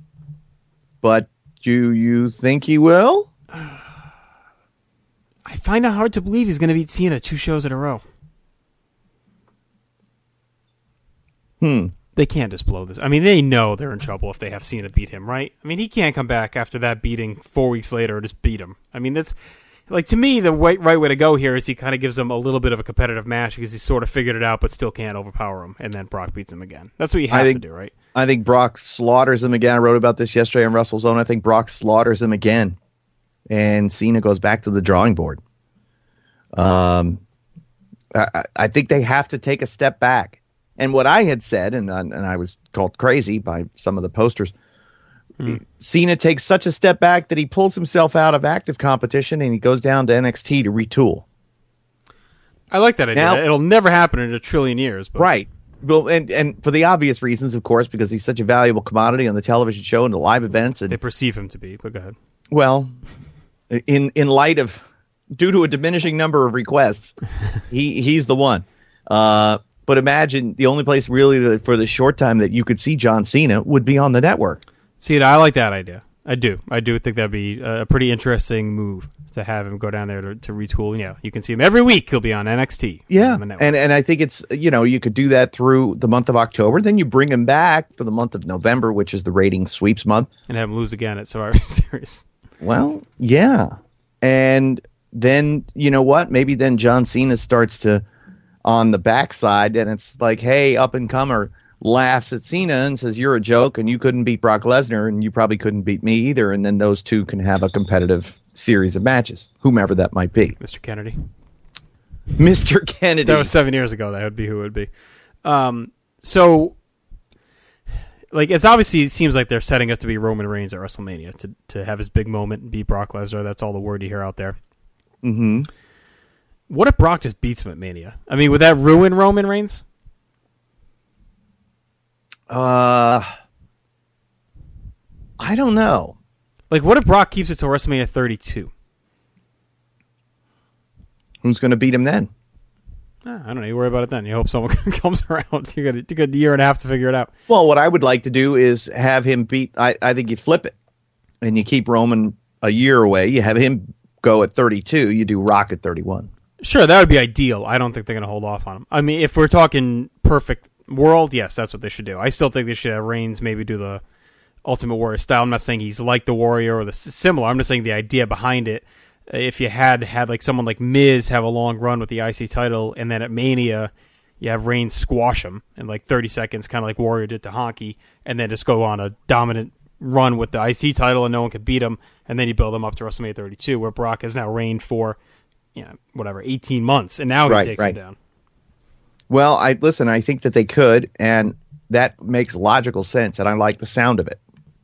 do you think he will? I find it hard to believe he's going to beat Cena 2 shows in a row. They can't just blow this. I mean, they know they're in trouble if they have Cena beat him, right? I mean, he can't come back after that beating 4 weeks later and just beat him. I mean, that's... Like, to me, the right way to go here is he kind of gives him a little bit of a competitive match because he sort of figured it out but still can't overpower him, and then Brock beats him again. That's what you have to do, right? I think Brock slaughters him again. I wrote about this yesterday on WrestleZone. I think Brock slaughters him again, and Cena goes back to the drawing board. I think they have to take a step back. And what I had said, and I was called crazy by some of the posters, Cena takes such a step back that he pulls himself out of active competition and he goes down to NXT to retool. I like that idea. Now, it'll never happen in a trillion years. But. Right. Well, and for the obvious reasons, of course, because he's such a valuable commodity on the television show and the live events. And they perceive him to be, but go ahead. Well, in light of due to a diminishing number of requests, he's the one. But imagine the only place really for the short time that you could see John Cena would be on the network. See, I like that idea. I do think that'd be a pretty interesting move to have him go down there to retool. Yeah, you can see him every week. He'll be on NXT. Yeah, on the network. and I think it's, you could do that through the month of October. Then you bring him back for the month of November, which is the ratings sweeps month. And have him lose again at Survivor Series. Well, yeah. And then, you know what? Maybe then John Cena starts to, on the backside, and it's like, hey, up-and-comer laughs at Cena and says, you're a joke, and you couldn't beat Brock Lesnar, and you probably couldn't beat me either. And then those two can have a competitive series of matches, whomever that might be. Mr. Kennedy. Mr. Kennedy. That was 7 years ago. That would be who it would be. So, like, it seems like they're setting up to be Roman Reigns at WrestleMania to have his big moment and beat Brock Lesnar. That's all the word you hear out there. Mm-hmm. What if Brock just beats him at Mania? I mean, would that ruin Roman Reigns? I don't know. Like, what if Brock keeps it till WrestleMania 32? Who's going to beat him then? I don't know. You worry about it then. You hope someone comes around. You got a year and a half to figure it out. Well, what I would like to do is have him beat. I think you flip it, and you keep Roman a year away. You have him go at 32. You do Rock at 31. Sure, that would be ideal. I don't think they're going to hold off on him. I mean, if we're talking perfect world, yes, that's what they should do. I still think they should have Reigns maybe do the Ultimate Warrior style. I'm not saying he's like the Warrior or the similar. I'm just saying the idea behind it. If you had like someone like Miz have a long run with the IC title, and then at Mania you have Reigns squash him in like 30 seconds, kind of like Warrior did to Honky, and then just go on a dominant run with the IC title and no one could beat him, and then you build him up to WrestleMania 32, where Brock has now reigned for 18 months, and now he takes him down. Well, I think that they could, and that makes logical sense, and I like the sound of it.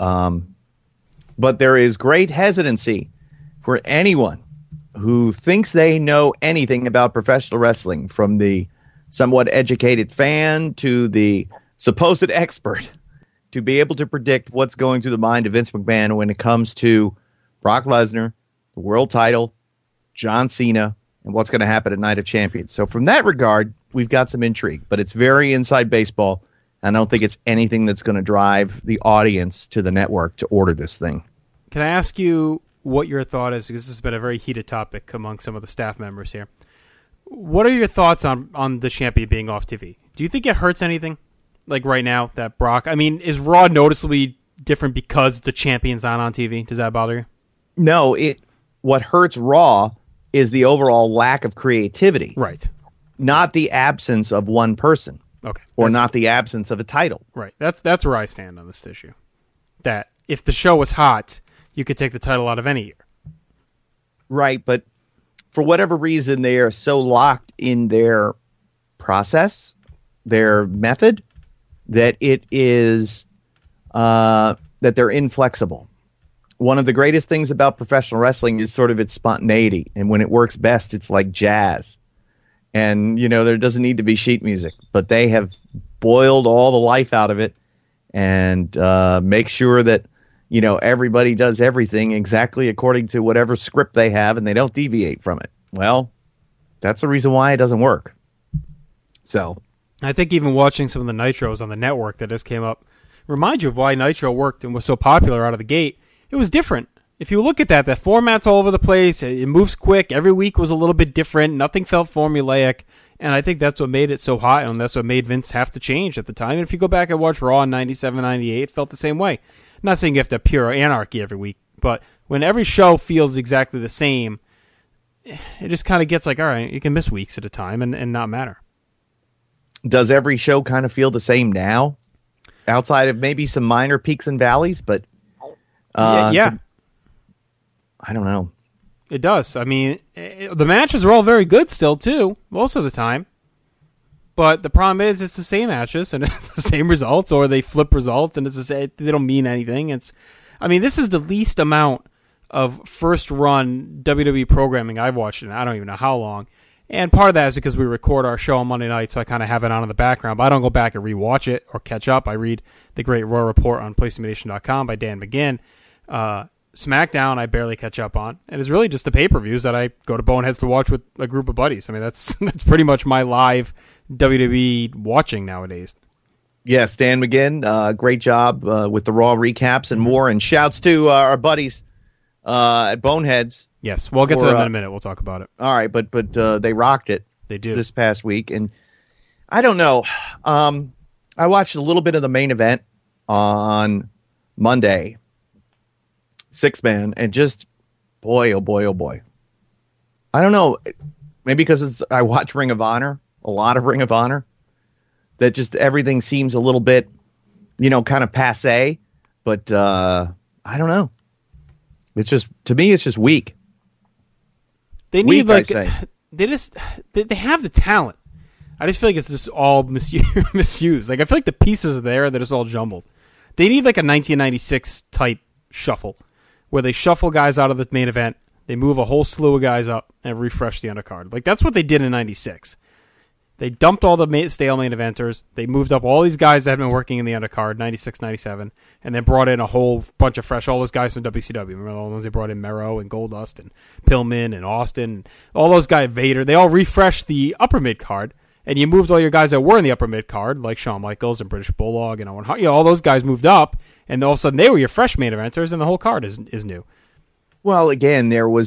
But there is great hesitancy for anyone who thinks they know anything about professional wrestling, from the somewhat educated fan to the supposed expert, to be able to predict what's going through the mind of Vince McMahon when it comes to Brock Lesnar, the world title, John Cena, and what's going to happen at Night of Champions. So from that regard, we've got some intrigue, but it's very inside baseball. I don't think it's anything that's going to drive the audience to the network to order this thing. Can I ask you what your thought is? Because this has been a very heated topic among some of the staff members here. What are your thoughts on the champion being off TV? Do you think it hurts anything? Like right now, that Brock... I mean, is Raw noticeably different because the champion's not on TV? Does that bother you? No, what hurts Raw is the overall lack of creativity. Right. Not the absence of one person. Okay. Or not the absence of a title. Right. That's where I stand on this issue. That if the show was hot, you could take the title out of any year. Right, but for whatever reason, they are so locked in their process, their method, that it is that they're inflexible. One of the greatest things about professional wrestling is sort of its spontaneity, and when it works best, it's like jazz. And there doesn't need to be sheet music, but they have boiled all the life out of it and make sure that everybody does everything exactly according to whatever script they have, and they don't deviate from it. Well, that's the reason why it doesn't work. So I think even watching some of the Nitros on the network that just came up remind you of why Nitro worked and was so popular out of the gate. It was different. If you look at that format's all over the place. It moves quick. Every week was a little bit different. Nothing felt formulaic. And I think that's what made it so hot, and that's what made Vince have to change at the time. And if you go back and watch Raw in 97, 98, it felt the same way. I'm not saying you have to have pure anarchy every week, but when every show feels exactly the same, it just kind of gets like, all right, you can miss weeks at a time and not matter. Does every show kind of feel the same now? Outside of maybe some minor peaks and valleys, but... yeah. I don't know. It does. I mean, the matches are all very good still, too, most of the time. But the problem is it's the same matches, and it's the same results, or they flip results, and they don't mean anything. This is the least amount of first-run WWE programming I've watched in I don't even know how long. And part of that is because we record our show on Monday night, so I kind of have it on in the background. But I don't go back and rewatch it or catch up. I read the great Raw Report on PlayStation by Dan McGinn. SmackDown I barely catch up on, and it's really just the pay-per-views that I go to Boneheads to watch with a group of buddies. I mean, that's pretty much my live WWE watching nowadays. Yes, Dan McGinn, great job with the Raw recaps and more. And shouts to our buddies at Boneheads. Yes, we'll get to them in a minute. We'll talk about it. All right, but they rocked it. They did this past week, and I don't know. I watched a little bit of the main event on Monday, 6-man, and just boy, oh boy, oh boy. I don't know. Maybe because I watch Ring of Honor, a lot of Ring of Honor, that just everything seems a little bit, kind of passé. But I don't know. It's just, to me, it's just weak. They need they have the talent. I just feel like it's just all misused. Like, I feel like the pieces are there, they're just all jumbled. They need like a 1996 type shuffle where they shuffle guys out of the main event, they move a whole slew of guys up and refresh the undercard. Like, that's what they did in 96. They dumped all the stale main eventers. They moved up all these guys that had been working in the undercard, 96, 97, and then brought in a whole bunch of all those guys from WCW. Remember all those they brought in? Mero and Goldust and Pillman and Austin. All those guys, Vader. They all refreshed the upper mid card, and you moved all your guys that were in the upper mid card, like Shawn Michaels and British Bulldog and Owen Hart. All those guys moved up, and all of a sudden they were your fresh main eventers, and the whole card is new. Well, again,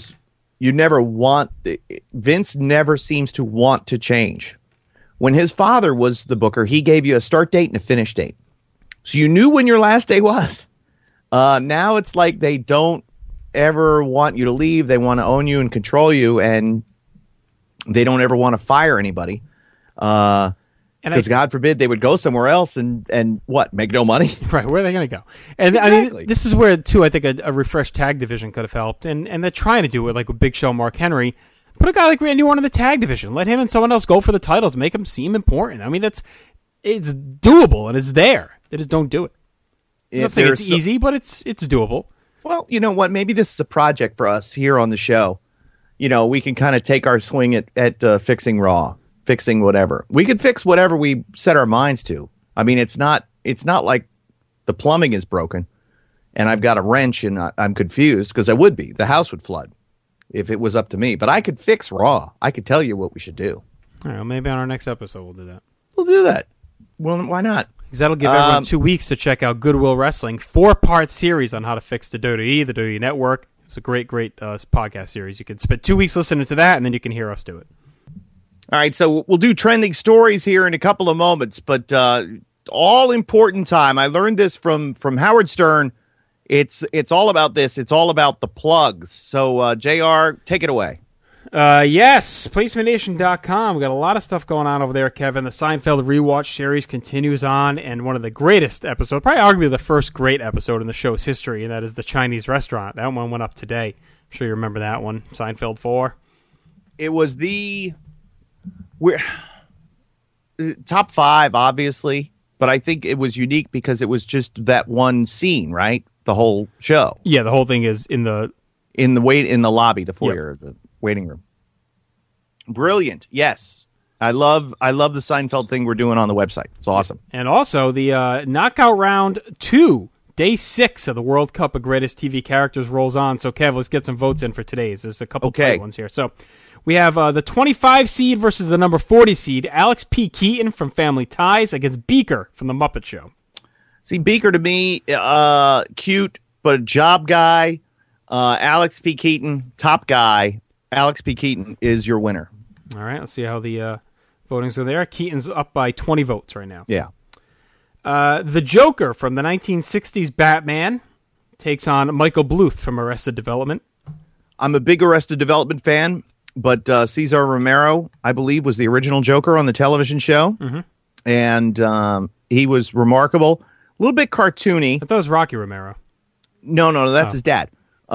Vince never seems to want to change. When his father was the booker, he gave you a start date and a finish date. So you knew when your last day was. Now it's like they don't ever want you to leave. They want to own you and control you, and they don't ever want to fire anybody. Because God forbid they would go somewhere else and what, make no money? Right, where are they going to go? And exactly. I mean, this is where, too, I think a refreshed tag division could have helped. And they're trying to do it, like with Big Show, Mark Henry. Put a guy like Randy Orton in the tag division. Let him and someone else go for the titles. Make them seem important. I mean, it's doable, and it's there. They just don't do it. I'm not saying it's easy, but it's doable. Well, you know what? Maybe this is a project for us here on the show. We can kind of take our swing at fixing Raw, fixing whatever. We could fix whatever we set our minds to. I mean, it's not like the plumbing is broken, and I've got a wrench, and I'm confused, because I would be. The house would flood if it was up to me. But I could fix Raw. I could tell you what we should do. All right, well, maybe on our next episode we'll do that. We'll do that. Well, why not? Because that'll give everyone 2 weeks to check out Goodwill Wrestling, 4-part series on how to fix the WWE, the WWE Network. It's a great podcast series. You can spend 2 weeks listening to that, and then you can hear us do it. All right, so we'll do trending stories here in a couple of moments, but all important time. I learned this from Howard Stern. It's all about this. It's all about the plugs. So, JR, take it away. Yes, PlacementNation.com. We got a lot of stuff going on over there, Kevin. The Seinfeld rewatch series continues on, and one of the greatest episodes, probably arguably the first great episode in the show's history, and that is the Chinese restaurant. That one went up today. I'm sure you remember that one, Seinfeld 4. It was top 5, obviously, but I think it was unique because it was just that one scene, right? The whole show. Yeah, the whole thing is in the lobby, the foyer, the waiting room. Brilliant. Yes. I love the Seinfeld thing we're doing on the website. It's awesome. And also the Knockout Round 2, Day 6 of the World Cup of Greatest TV Characters rolls on. So, Kev, let's get some votes in for today's. There's a couple of ones here. So, we have the 25 seed versus the number 40 seed, Alex P. Keaton from Family Ties against Beaker from The Muppet Show. See, Beaker to me, cute, but a job guy. Alex P. Keaton, top guy. Alex P. Keaton is your winner. All right, let's see how the voting's going there. Keaton's up by 20 votes right now. Yeah. The Joker from the 1960s Batman takes on Michael Bluth from Arrested Development. I'm a big Arrested Development fan, but Cesar Romero, I believe, was the original Joker on the television show. Mm-hmm. And he was remarkable. A little bit cartoony. I thought it was Rocky Romero. No, that's his dad.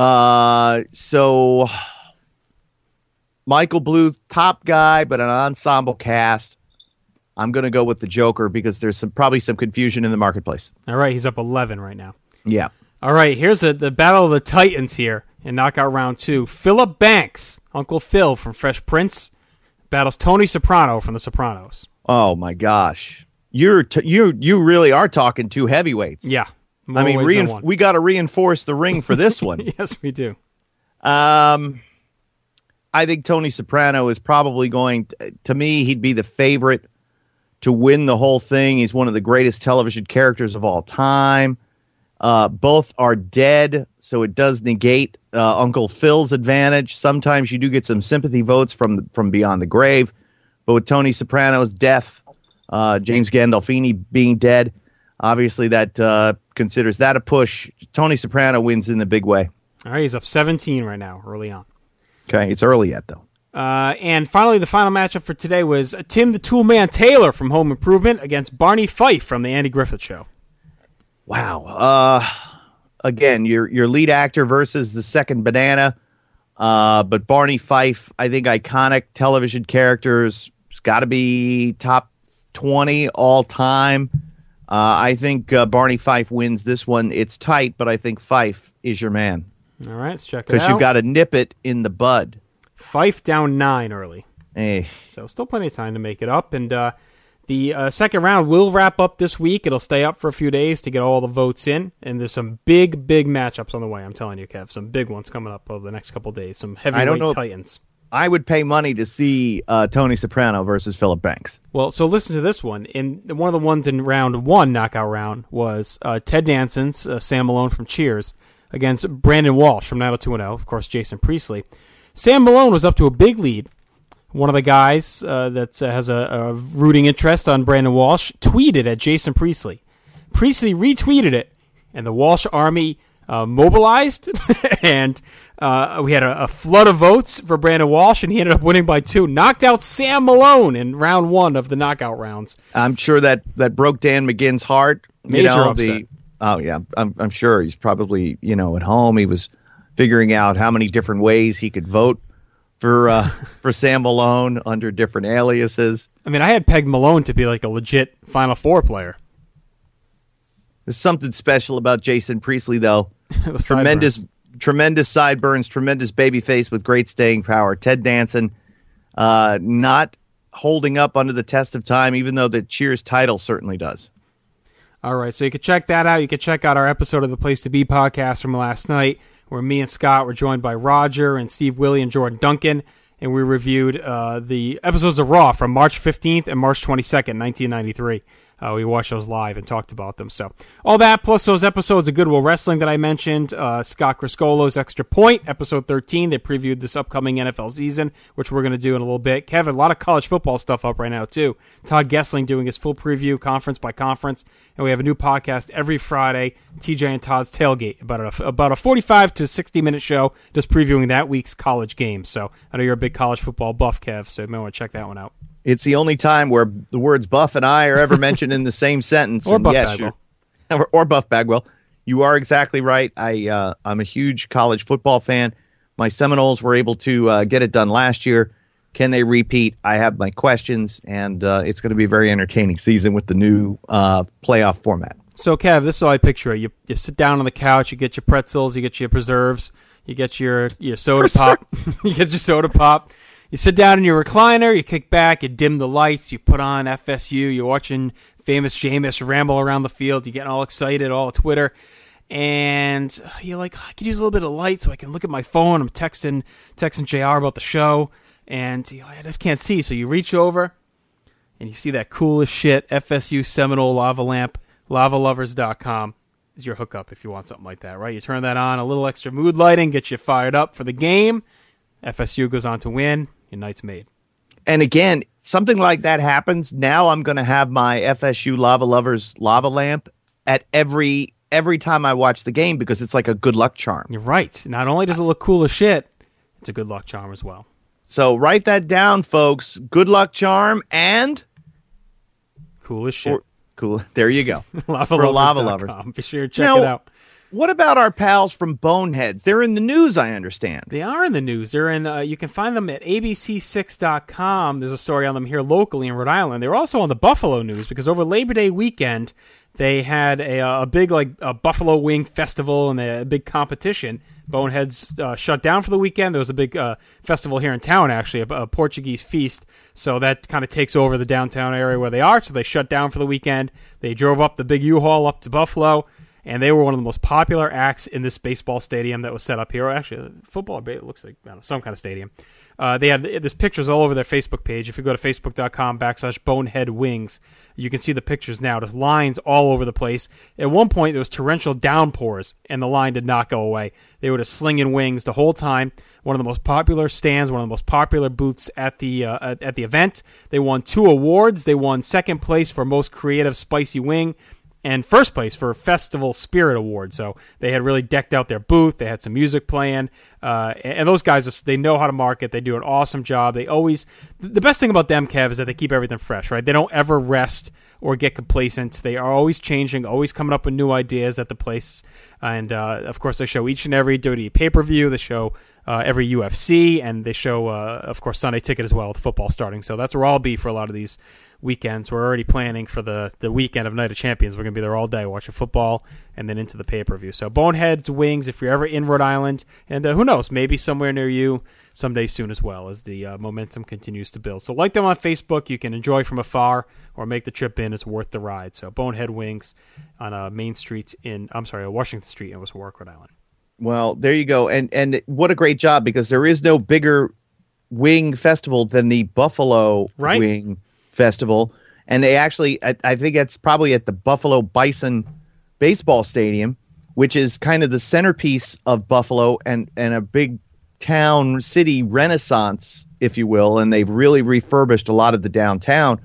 So Michael Bluth, top guy, but an ensemble cast. I'm going to go with the Joker because there's probably some confusion in the marketplace. All right, he's up 11 right now. Yeah. All right, here's the Battle of the Titans here in Knockout Round 2. Philip Banks, Uncle Phil from Fresh Prince, battles Tony Soprano from The Sopranos. Oh, my gosh. You really are talking two heavyweights. Yeah. I mean, we got to reinforce the ring for this one. Yes, we do. I think Tony Soprano is probably going to me, he'd be the favorite to win the whole thing. He's one of the greatest television characters of all time. Both are dead, so it does negate Uncle Phil's advantage. Sometimes you do get some sympathy votes from beyond the grave, but with Tony Soprano's death, James Gandolfini being dead, obviously that considers that a push. Tony Soprano wins in a big way. All right, he's up 17 right now, early on. Okay, it's early yet, though. And finally, the final matchup for today was Tim the Toolman Taylor from Home Improvement against Barney Fife from The Andy Griffith Show. Wow. Again, your lead actor versus the second banana. But Barney Fife, I think iconic television characters. It's got to be top 20 all time. I think Barney Fife wins this one. It's tight, but I think Fife is your man. All right, let's check it out. Because you've got to nip it in the bud. Fife down 9 early. Hey. So still plenty of time to make it up. And the second round will wrap up this week. It'll stay up for a few days to get all the votes in. And there's some big matchups on the way. I'm telling you, Kev. Some big ones coming up over the next couple of days. Some heavyweight titans. I would pay money to see Tony Soprano versus Philip Banks. Well, so listen to this one. One of the ones in round 1, knockout round, was Ted Danson's Sam Malone from Cheers against Brandon Walsh from 90210, of course, Jason Priestley. Sam Malone was up to a big lead. One of the guys that has a rooting interest on Brandon Walsh tweeted at Jason Priestley. Priestley retweeted it, and the Walsh Army mobilized, and we had a flood of votes for Brandon Walsh, and he ended up winning by 2. Knocked out Sam Malone in round 1 of the knockout rounds. I'm sure that broke Dan McGinn's heart. Major upset. Oh, yeah. I'm sure he's probably, at home. He was figuring out how many different ways he could vote for Sam Malone under different aliases. I mean, I had pegged Malone to be like a legit Final Four player. There's something special about Jason Priestley, though. Tremendous sideburns, tremendous baby face with great staying power. Ted Danson not holding up under the test of time, even though the Cheers title certainly does. All right, so you can check that out. You can check out our episode of the Place to Be podcast from last night, where me and Scott were joined by Roger and Steve Willie and Jordan Duncan, and we reviewed the episodes of Raw from March 15th and March 22nd, 1993. We watched those live and talked about them. So all that, plus those episodes of Goodwill Wrestling that I mentioned, Scott Criscolo's Extra Point, episode 13. They previewed this upcoming NFL season, which we're going to do in a little bit. Kevin, a lot of college football stuff up right now, too. Todd Gessling doing his full preview, conference by conference. And we have a new podcast every Friday, TJ and Todd's Tailgate, about a 45 to 60-minute show just previewing that week's college games. So I know you're a big college football buff, Kev, so you might want to check that one out. It's the only time where the words Buff and I are ever mentioned in the same sentence. Or Buff Bagwell. Or Buff Bagwell. You are exactly right. I'm a huge college football fan. My Seminoles were able to get it done last year. Can they repeat? I have my questions, and it's going to be a very entertaining season with the new playoff format. So, Kev, this is how I picture it. You sit down on the couch, you get your pretzels, you get your preserves, you get your soda pop. You get your soda pop. You sit down in your recliner, you kick back, you dim the lights, you put on FSU, you're watching famous Jameis ramble around the field, you're getting all excited, all Twitter, and you're like, I could use a little bit of light so I can look at my phone. I'm texting JR about the show, and you're like, I just can't see. So you reach over, and you see that cool as shit FSU Seminole lava lamp. LavaLovers.com is your hookup if you want something like that, right? You turn that on, a little extra mood lighting, gets you fired up for the game. FSU goes on to win. Your night's made. And again, something like that happens. Now I'm going to have my FSU Lava Lovers lava lamp at every time I watch the game because it's like a good luck charm. You're right. Not only does it look cool as shit, it's a good luck charm as well. So write that down, folks. Good luck charm and cool as shit. Cool. There you go. For Lava Lovers. Be sure to check it out. What about our pals from Boneheads? They're in the news, I understand. They are in the news. They're in. You can find them at abc6.com. There's a story on them here locally in Rhode Island. They're also on the Buffalo News because over Labor Day weekend, they had a big a Buffalo Wing Festival and a big competition. Boneheads shut down for the weekend. There was a big festival here in town, actually, a Portuguese feast. So that kind of takes over the downtown area where they are. So they shut down for the weekend. They drove up the big U-Haul up to Buffalo. and they were one of the most popular acts in this baseball stadium that was set up here. Actually, football, it looks like some kind of stadium. They had there's pictures all over their Facebook page. If you go to facebook.com/boneheadwings, you can see the pictures now. There's lines all over the place. At one point, there was torrential downpours, and the line did not go away. They were just slinging wings the whole time. One of the most popular stands, one of the most popular booths at the event. They won 2 awards. They won second place for most creative spicy wing, and first place for Festival Spirit Award. So they had really decked out their booth. They had some music playing. And those guys, they know how to market. They do an awesome job. The best thing about them, Kev, is that they keep everything fresh, right? They don't ever rest or get complacent. They are always changing, always coming up with new ideas at the place. And, of course, they show each and every WWE pay-per-view. They show every UFC, and they show, of course, Sunday Ticket as well with football starting. So that's where I'll be for a lot of these weekends. We're already planning for the weekend of Night of Champions. We're going to be there all day watching football and then into the pay-per-view. So Boneheads Wings, if you're ever in Rhode Island, and who knows, maybe somewhere near you someday soon as well as the momentum continues to build. So like them on Facebook. You can enjoy from afar or make the trip in. It's worth the ride. So Bonehead Wings on Washington Street in West Warwick, Rhode Island. Well, there you go. And what a great job, because there is no bigger wing festival than the Buffalo Wing Festival. And they actually, I think it's probably at the Buffalo Bison Baseball Stadium, which is kind of the centerpiece of Buffalo and a big town city renaissance, if you will. And they've really refurbished a lot of the downtown.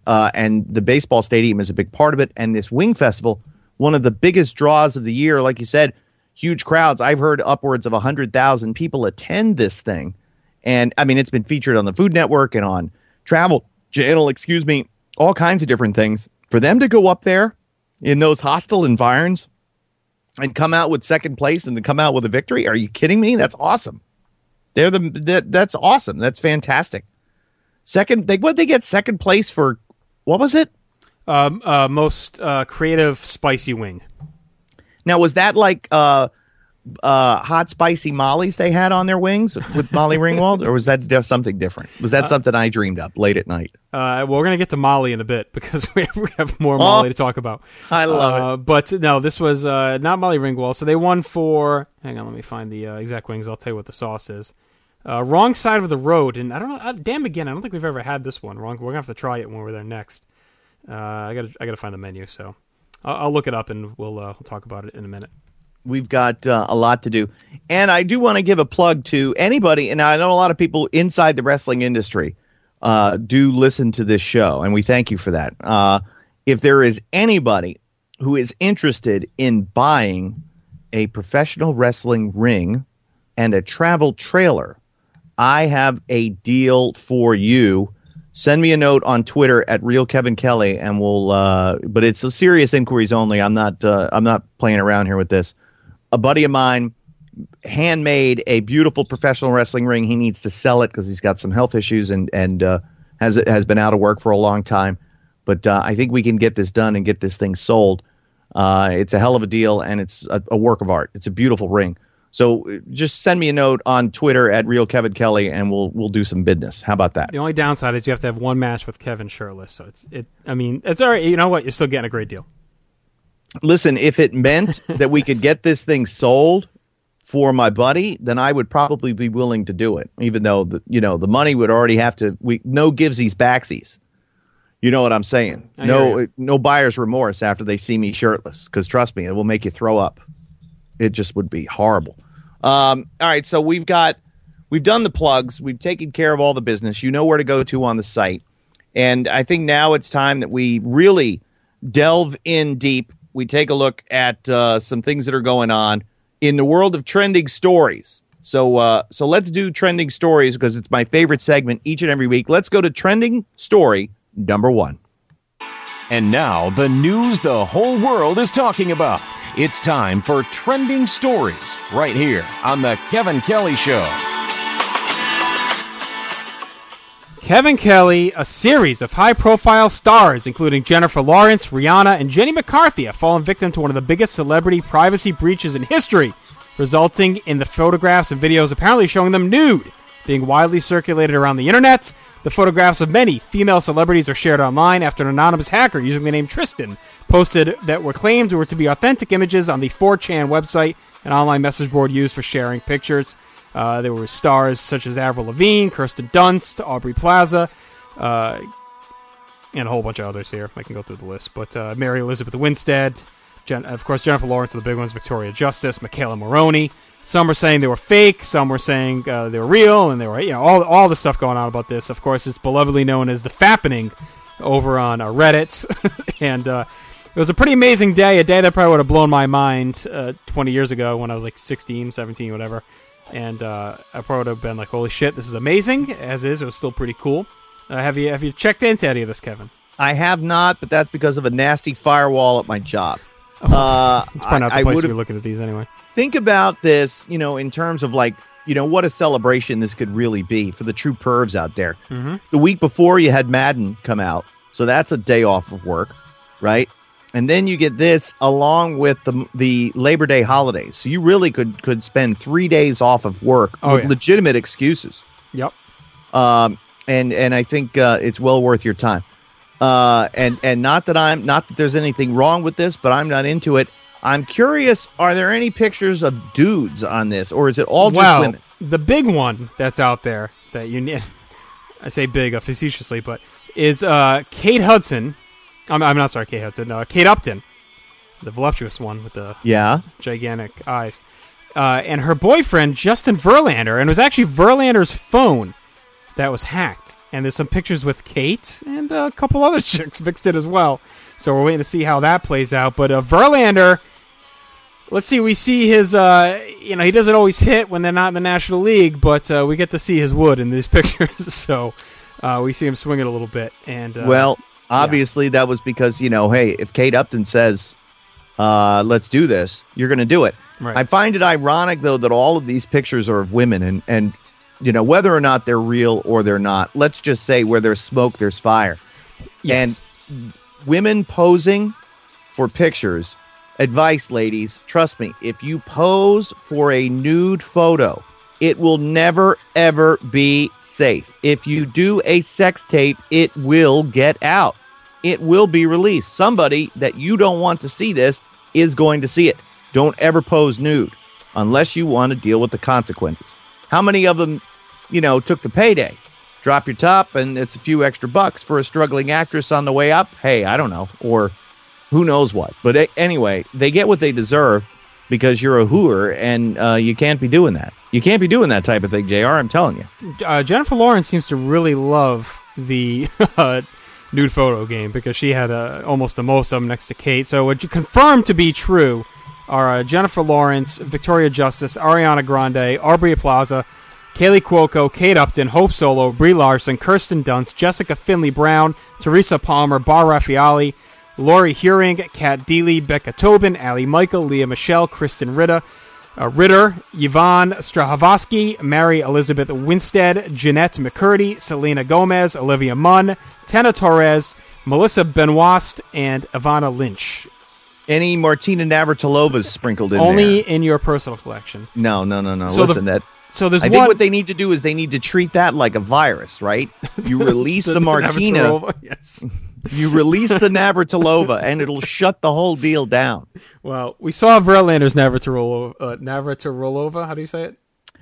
And the baseball stadium is a big part of it. And this Wing Festival, one of the biggest draws of the year, like you said, huge crowds. I've heard upwards of 100,000 people attend this thing. And I mean, it's been featured on the Food Network and on Travel Channel, all kinds of different things. For them to go up there in those hostile environs and come out with second place and to come out with a victory, are you kidding me? That's awesome. That's awesome. That's fantastic. What they get second place for? What was it? Most creative spicy wing. Now, was that like hot spicy Molly's they had on their wings with Molly Ringwald, or was that just something different? Was that something I dreamed up late at night? Well, we're going to get to Molly in a bit because we have more Molly to talk about. I love it. But no, this was not Molly Ringwald. So they won for, hang on, let me find the exact wings. I'll tell you what the sauce is. Wrong Side of the Road. And I don't know, damn again, I don't think we've ever had this one. We're going to have to try it when we're there next. I gotta find the menu, so I'll look it up and we'll talk about it in a minute. We've got a lot to do. And I do want to give a plug to anybody, and I know a lot of people inside the wrestling industry do listen to this show, and we thank you for that. If there is anybody who is interested in buying a professional wrestling ring and a travel trailer, I have a deal for you. Send me a note on Twitter at Real Kevin Kelly, and we'll. But it's a serious inquiries only. I'm not playing around here with this. A buddy of mine handmade a beautiful professional wrestling ring. He needs to sell it because he's got some health issues and has been out of work for a long time. But I think we can get this done and get this thing sold. It's a hell of a deal, and it's a work of art. It's a beautiful ring. So just send me a note on Twitter at Real Kevin Kelly, and we'll do some business. How about that? The only downside is you have to have one match with Kevin shirtless. So it's all right. You know what? You're still getting a great deal. Listen, if it meant that we could get this thing sold for my buddy, then I would probably be willing to do it, even though the money would already have to. No givesies backsies. You know what I'm saying? No buyer's remorse after they see me shirtless, because trust me, it will make you throw up. It just would be horrible. All right, so we've done the plugs. We've taken care of all the business. You know where to go to on the site. And I think now it's time that we really delve in deep. We take a look at some things that are going on in the world of trending stories. So let's do trending stories because it's my favorite segment each and every week. Let's go to trending story number 1. And now the news the whole world is talking about. It's time for Trending Stories right here on The Kevin Kelly Show. Kevin Kelly, a series of high-profile stars, including Jennifer Lawrence, Rihanna, and Jenny McCarthy, have fallen victim to one of the biggest celebrity privacy breaches in history, resulting in the photographs and videos apparently showing them nude being widely circulated around the internet. The photographs of many female celebrities are shared online after an anonymous hacker using the name Tristan posted that were claimed were to be authentic images on the 4chan website, an online message board used for sharing pictures. There were stars such as Avril Lavigne, Kirsten Dunst, Aubrey Plaza, and a whole bunch of others here. I can go through the list. But Mary Elizabeth Winstead, of course, Jennifer Lawrence are the big ones, Victoria Justice, Michaela Maroney. Some were saying they were fake. Some were saying they were real, and they were, all the stuff going on about this. Of course, it's belovedly known as the Fappening over on Reddit. And it was a pretty amazing day, a day that probably would have blown my mind 20 years ago when I was like 16, 17, whatever. And I probably would have been like, holy shit, this is amazing. As is, it was still pretty cool. Have you checked into any of this, Kevin? I have not, but that's because of a nasty firewall at my job. It's probably not the place you're looking at these anyway. Think about this, in terms of like, what a celebration this could really be for the true pervs out there. Mm-hmm. The week before you had Madden come out, so that's a day off of work, right? And then you get this along with the Labor Day holidays. So you really could spend 3 days off of work with legitimate excuses. Yep. And I think it's well worth your time. And not that there's anything wrong with this, but I'm not into it. I'm curious, are there any pictures of dudes on this, or is it all just women? The big one that's out there that you need, I say big facetiously, but is Kate Hudson. I'm not sorry, Kate Hudson. Kate Upton, the voluptuous one with the gigantic eyes, and her boyfriend Justin Verlander, and it was actually Verlander's phone that was hacked. And there's some pictures with Kate and a couple other chicks mixed in as well. So we're waiting to see how that plays out. But Verlander, let's see. We see his, he doesn't always hit when they're not in the National League, but we get to see his wood in these pictures. So we see him swinging a little bit. And obviously that was because, hey, if Kate Upton says, let's do this, you're going to do it. Right. I find it ironic, though, that all of these pictures are of women and whether or not they're real or they're not, let's just say where there's smoke, there's fire. Yes. And women posing for pictures, advice, ladies, trust me, if you pose for a nude photo, it will never, ever be safe. If you do a sex tape, it will get out. It will be released. Somebody that you don't want to see this is going to see it. Don't ever pose nude unless you want to deal with the consequences. How many of them, took the payday? Drop your top and it's a few extra bucks for a struggling actress on the way up? Hey, I don't know. Or who knows what. But anyway, they get what they deserve because you're a hooer and you can't be doing that. You can't be doing that type of thing, JR, I'm telling you. Jennifer Lawrence seems to really love the nude photo game because she had almost the most of them next to Kate. So what you confirmed to be true are Jennifer Lawrence, Victoria Justice, Ariana Grande, Aubrey Plaza, Kaylee Cuoco, Kate Upton, Hope Solo, Brie Larson, Kirsten Dunst, Jessica Finley Brown, Teresa Palmer, Bar Raffaele, Lori Heuring, Kat Deely, Becca Tobin, Allie Michael, Leah Michelle, Kristen Ritter, Yvonne Strahovski, Mary Elizabeth Winstead, Jeanette McCurdy, Selena Gomez, Olivia Munn, Tana Torres, Melissa Benoist, and Ivana Lynch. Any Martina Navratilova sprinkled in Only there? In your personal collection. No. So Listen, I think what they need to do is they need to treat that like a virus, right? You release the Martina. Yes. You release the Navratilova, and it'll shut the whole deal down. Well, we saw Verlander's Navratilova. How do you say it?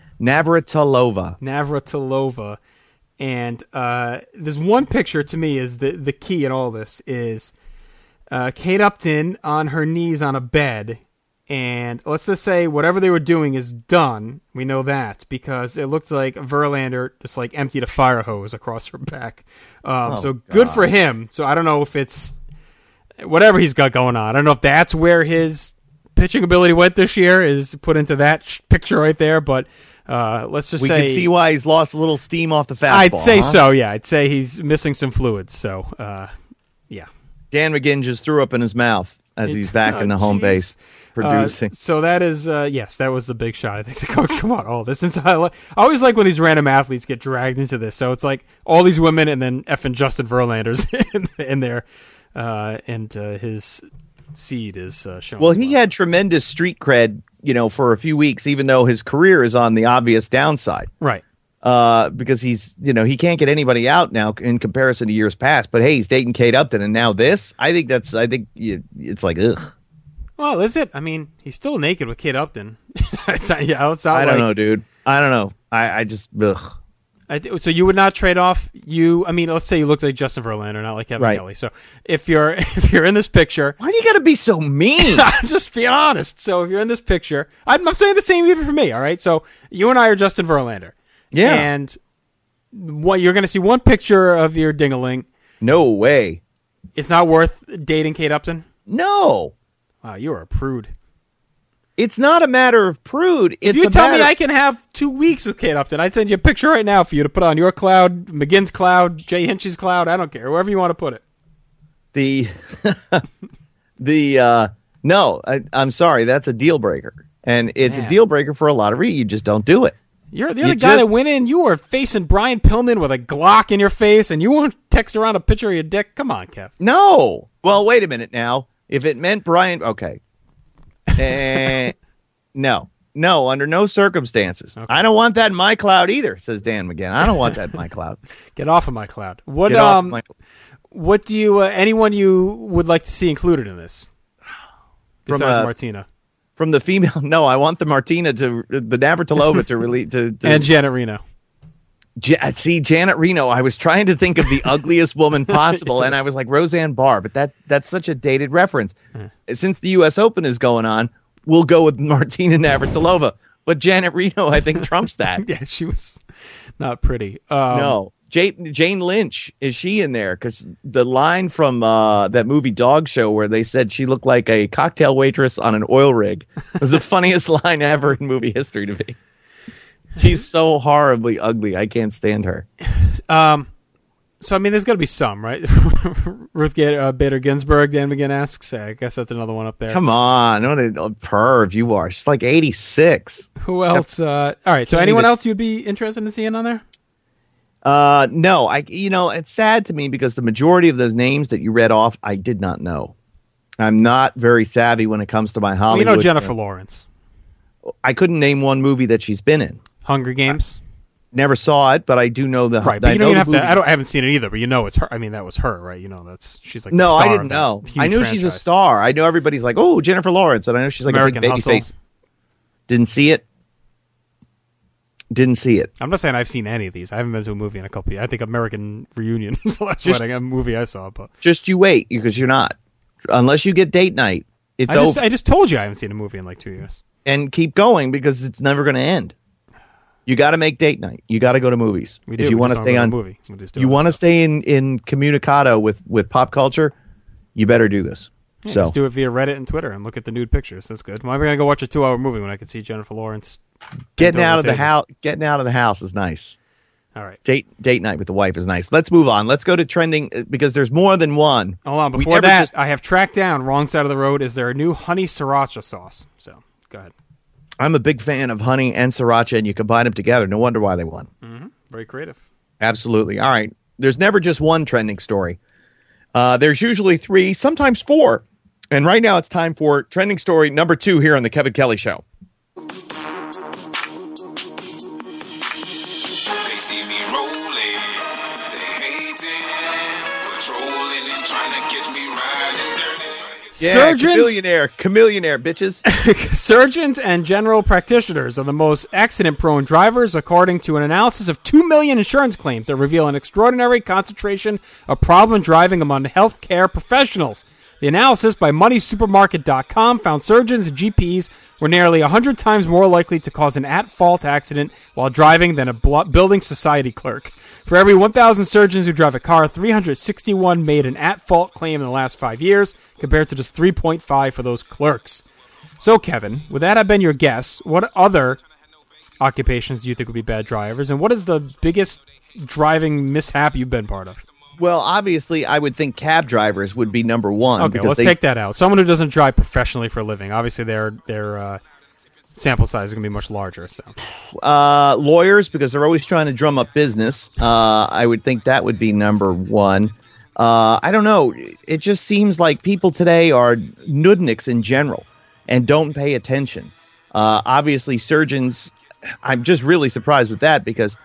Navratilova. And there's one picture to me is the key in all this is Kate Upton on her knees on a bed. And let's just say whatever they were doing is done. We know that because it looked like Verlander just like emptied a fire hose across her back. So good for him. So I don't know if it's whatever he's got going on. I don't know if that's where his pitching ability went this year is put into that picture right there. But let's just say we can see why he's lost a little steam off the fastball. I'd say so. Yeah, I'd say he's missing some fluids. So yeah. Dan McGinn just threw up in his mouth as he's back in the home base. Producing. So that is, yes, that was the big shot. I think, oh, come on, all this. And so I always like when these random athletes get dragged into this. So it's like all these women and then effing Justin Verlander's in there. And his seed is showing. Well, he had tremendous street cred, for a few weeks, even though his career is on the obvious downside. Right. because he's, he can't get anybody out now in comparison to years past. But hey, he's dating Kate Upton, and now this. I think it's like ugh. Well, is it? I mean, he's still naked with Kate Upton. It's not I don't know, dude. I don't know. I just ugh. So you would not trade off let's say you look like Justin Verlander, not like Kevin Kelly. So if you're in this picture, why do you got to be so mean? I'm just being honest. So if you're in this picture, I'm saying the same even for me. All right. So you and I are Justin Verlander. Yeah. And you're going to see one picture of your dingaling. No way. It's not worth dating Kate Upton? No. Wow, you're a prude. It's not a matter of prude. If you tell me I can have 2 weeks with Kate Upton, I'd send you a picture right now for you to put on your cloud, McGinn's cloud, Jay Hinch's cloud. I don't care. Wherever you want to put it. No, I'm sorry. That's a deal breaker. And it's a deal breaker for a lot of reasons. You just don't do it. You're the other guy that went in. You were facing Brian Pillman with a Glock in your face, and you won't text around a picture of your dick. Come on, Kev. No. Well, wait a minute now. If it meant Brian, okay. No, under no circumstances. Okay. I don't want that in my cloud either, says Dan McGinn. I don't want that in my cloud. Get off of my cloud. What do you anyone you would like to see included in this? Besides Martina. From the female, no, I want the Martina the Navratilova to release to and Janet Reno. See, Janet Reno, I was trying to think of the ugliest woman possible, and I was like Roseanne Barr, but that's such a dated reference. Since the U.S. Open is going on, we'll go with Martina Navratilova. But Janet Reno, I think, trumps that. Yeah, she was not pretty. No. Jane Lynch, is she in there? Because the line from that movie Dog Show where they said she looked like a cocktail waitress on an oil rig was the funniest line ever in movie history to me. She's so horribly ugly. I can't stand her. So, I mean, there's got to be some, right? Ruth Bader Ginsburg, Dan McGinn asks. I guess that's another one up there. Come on. What a perv you are. She's like 86. Who else? All right. So anyone else you'd be interested in seeing on there? No. It's sad to me because the majority of those names that you read off, I did not know. I'm not very savvy when it comes to my Hollywood. Well, Jennifer Lawrence. I couldn't name one movie that she's been in. Hunger Games? Never saw it, but I do know the. Right, but you don't even have to. I haven't seen it either, but it's her. I mean, that was her, right? She's like. No, the star I didn't know. I knew she's a star. I know everybody's like, oh, Jennifer Lawrence, and I know she's like American a big baby face. Didn't see it. I'm not saying I've seen any of these. I haven't been to a movie in a couple years. I think American Reunion is the last movie I saw. But just you wait, because you're not. Unless you get date night, it's over. I just told you I haven't seen a movie in like 2 years. And keep going because it's never going to end. You got to make date night. You got to go to movies. If you want to stay on movie. You want to stay in communicado with pop culture, you better do this. Yeah, just do it via Reddit and Twitter and look at the nude pictures. That's good. Why am I going to go watch a 2-hour movie when I can see Jennifer Lawrence? Getting out of the house is nice. All right. Date night with the wife is nice. Let's move on. Let's go to trending because there's more than one. Hold on. Before that, I have tracked down wrong side of the road. Is there a new honey sriracha sauce? So go ahead. I'm a big fan of honey and sriracha, and you combine them together. No wonder why they won. Mm-hmm. Very creative. Absolutely. All right. There's never just one trending story. There's usually 3, sometimes 4. And right now it's time for trending story number 2 here on the Kevin Kelly Show. They see me rolling, they hating, patrolling and trying to catch me riding dirty. Yeah, chameleonaire, bitches. Surgeons and general practitioners are the most accident-prone drivers, according to an analysis of 2 million insurance claims that reveal an extraordinary concentration of problem driving among healthcare professionals. The analysis by MoneySupermarket.com found surgeons and GPs were nearly 100 times more likely to cause an at-fault accident while driving than a building society clerk. For every 1,000 surgeons who drive a car, 361 made an at-fault claim in the last 5 years, compared to just 3.5 for those clerks. So, Kevin, with that I've been your guess, what other occupations do you think would be bad drivers, and what is the biggest driving mishap you've been part of? Well, obviously, I would think cab drivers would be number 1. Okay, let's take that out. Someone who doesn't drive professionally for a living. Obviously, their sample size is going to be much larger. So, lawyers, because they're always trying to drum up business. I would think that would be number 1. I don't know. It just seems like people today are nudniks in general and don't pay attention. Obviously, surgeons, I'm just really surprised with that because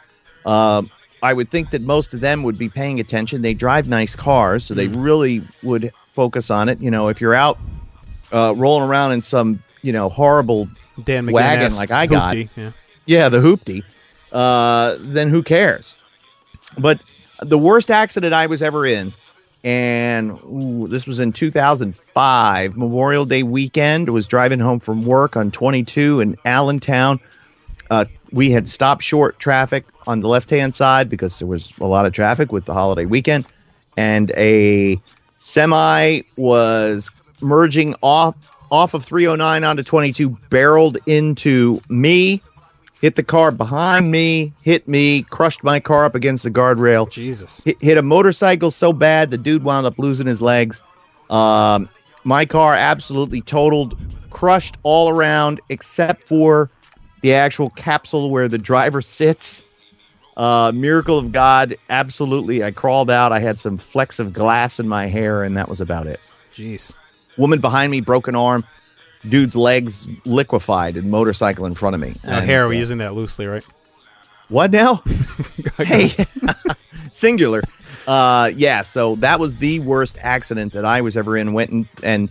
I would think that most of them would be paying attention. They drive nice cars, so they really would focus on it. You know, if you're out rolling around in some, horrible Dan wagon McGinn-esque like I got, hoopty, the hoopty, then who cares? But the worst accident I was ever in, and this was in 2005, Memorial Day weekend, was driving home from work on 22 in Allentown. We had stopped short traffic on the left-hand side because there was a lot of traffic with the holiday weekend, and a semi was merging off of 309 onto 22, barreled into me, hit the car behind me, hit me, crushed my car up against the guardrail. Jesus. Hit a motorcycle so bad the dude wound up losing his legs. My car absolutely totaled, crushed all around except for the actual capsule where the driver sits. Miracle of God, absolutely. I crawled out. I had some flecks of glass in my hair, and that was about it. Jeez. Woman behind me, broken arm. Dude's legs liquefied, and motorcycle in front of me. Hair, we're using that loosely, right? What now? Hey, singular. So that was the worst accident that I was ever in. Went and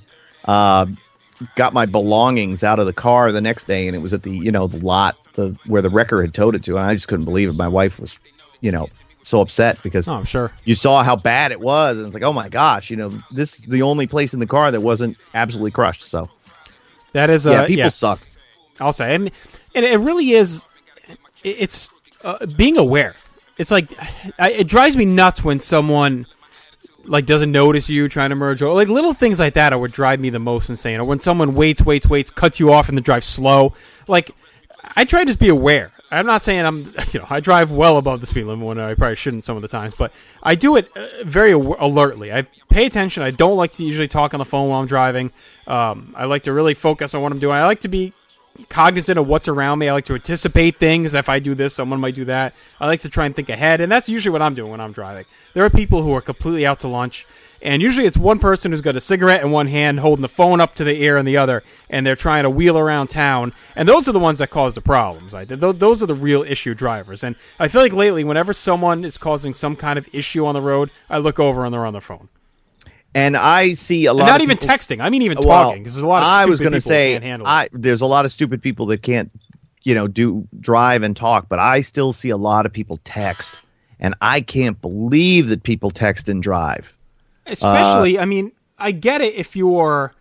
got my belongings out of the car the next day, and it was at the the lot where the wrecker had towed it to, and I just couldn't believe it. My wife was so upset because I'm sure you saw how bad it was, and it's like, oh my gosh, this is the only place in the car that wasn't absolutely crushed. So that is people suck. I'll say, and it really is. It's being aware. It's like it drives me nuts when someone doesn't notice you trying to merge, or little things like that are what drive me the most insane. Or when someone waits, cuts you off, and then drives slow. I try to just be aware. I'm not saying I drive well above the speed limit when I probably shouldn't some of the times, but I do it very alertly. I pay attention. I don't like to usually talk on the phone while I'm driving. I like to really focus on what I'm doing. I like to be cognizant of what's around me. I like to anticipate things. If I do this, someone might do that. I like to try and think ahead, and that's usually what I'm doing when I'm driving. There are people who are completely out to lunch, and usually it's one person who's got a cigarette in one hand, holding the phone up to the ear in the other, and they're trying to wheel around town, and those are the ones that cause the problems. Those are the real issue drivers, and I feel like lately, whenever someone is causing some kind of issue on the road, I look over and they're on their phone. And I see a lot. Not even texting. I mean, even talking. Because there's a lot of stupid people who can't handle it. There's a lot of stupid people that can't, do drive and talk. But I still see a lot of people text, and I can't believe that people text and drive. Especially, I get it if you're,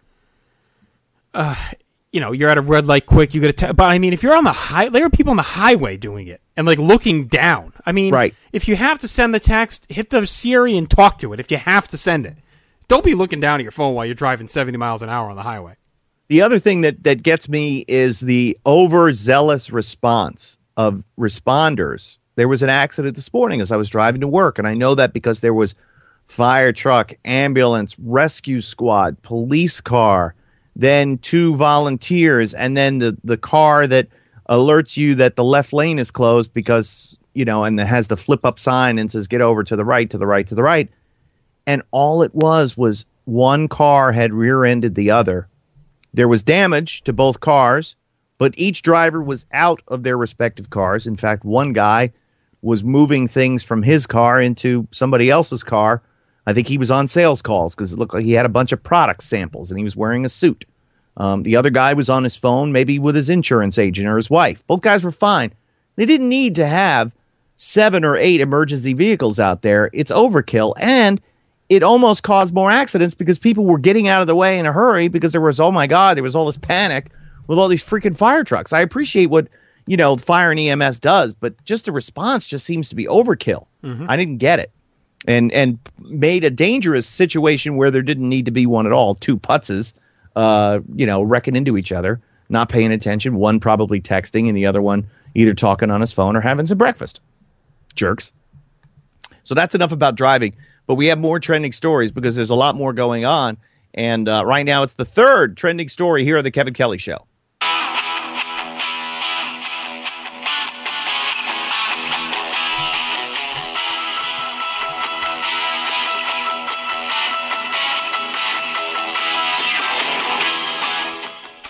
you're at a red light quick. You got to. But if you're on the there are people on the highway doing it and looking down. Right. If you have to send the text, hit the Siri and talk to it. If you have to send it. Don't be looking down at your phone while you're driving 70 miles an hour on the highway. The other thing that gets me is the overzealous response of responders. There was an accident this morning as I was driving to work, and I know that because there was fire truck, ambulance, rescue squad, police car, then 2 volunteers, and then the car that alerts you that the left lane is closed because, and it has the flip-up sign and says, get over to the right, to the right, to the right. And all it was one car had rear-ended the other. There was damage to both cars, but each driver was out of their respective cars. In fact, one guy was moving things from his car into somebody else's car. I think he was on sales calls because it looked like he had a bunch of product samples and he was wearing a suit. The other guy was on his phone, maybe with his insurance agent or his wife. Both guys were fine. They didn't need to have 7 or 8 emergency vehicles out there. It's overkill, and it almost caused more accidents because people were getting out of the way in a hurry because there was all this panic with all these freaking fire trucks. I appreciate what, fire and EMS does, but just the response just seems to be overkill. Mm-hmm. I didn't get it. And made a dangerous situation where there didn't need to be one at all. 2 putzes, wrecking into each other, not paying attention. One probably texting and the other one either talking on his phone or having some breakfast. Jerks. So that's enough about driving. But we have more trending stories because there's a lot more going on. And right now it's the 3rd trending story here on the Kevin Kelly Show.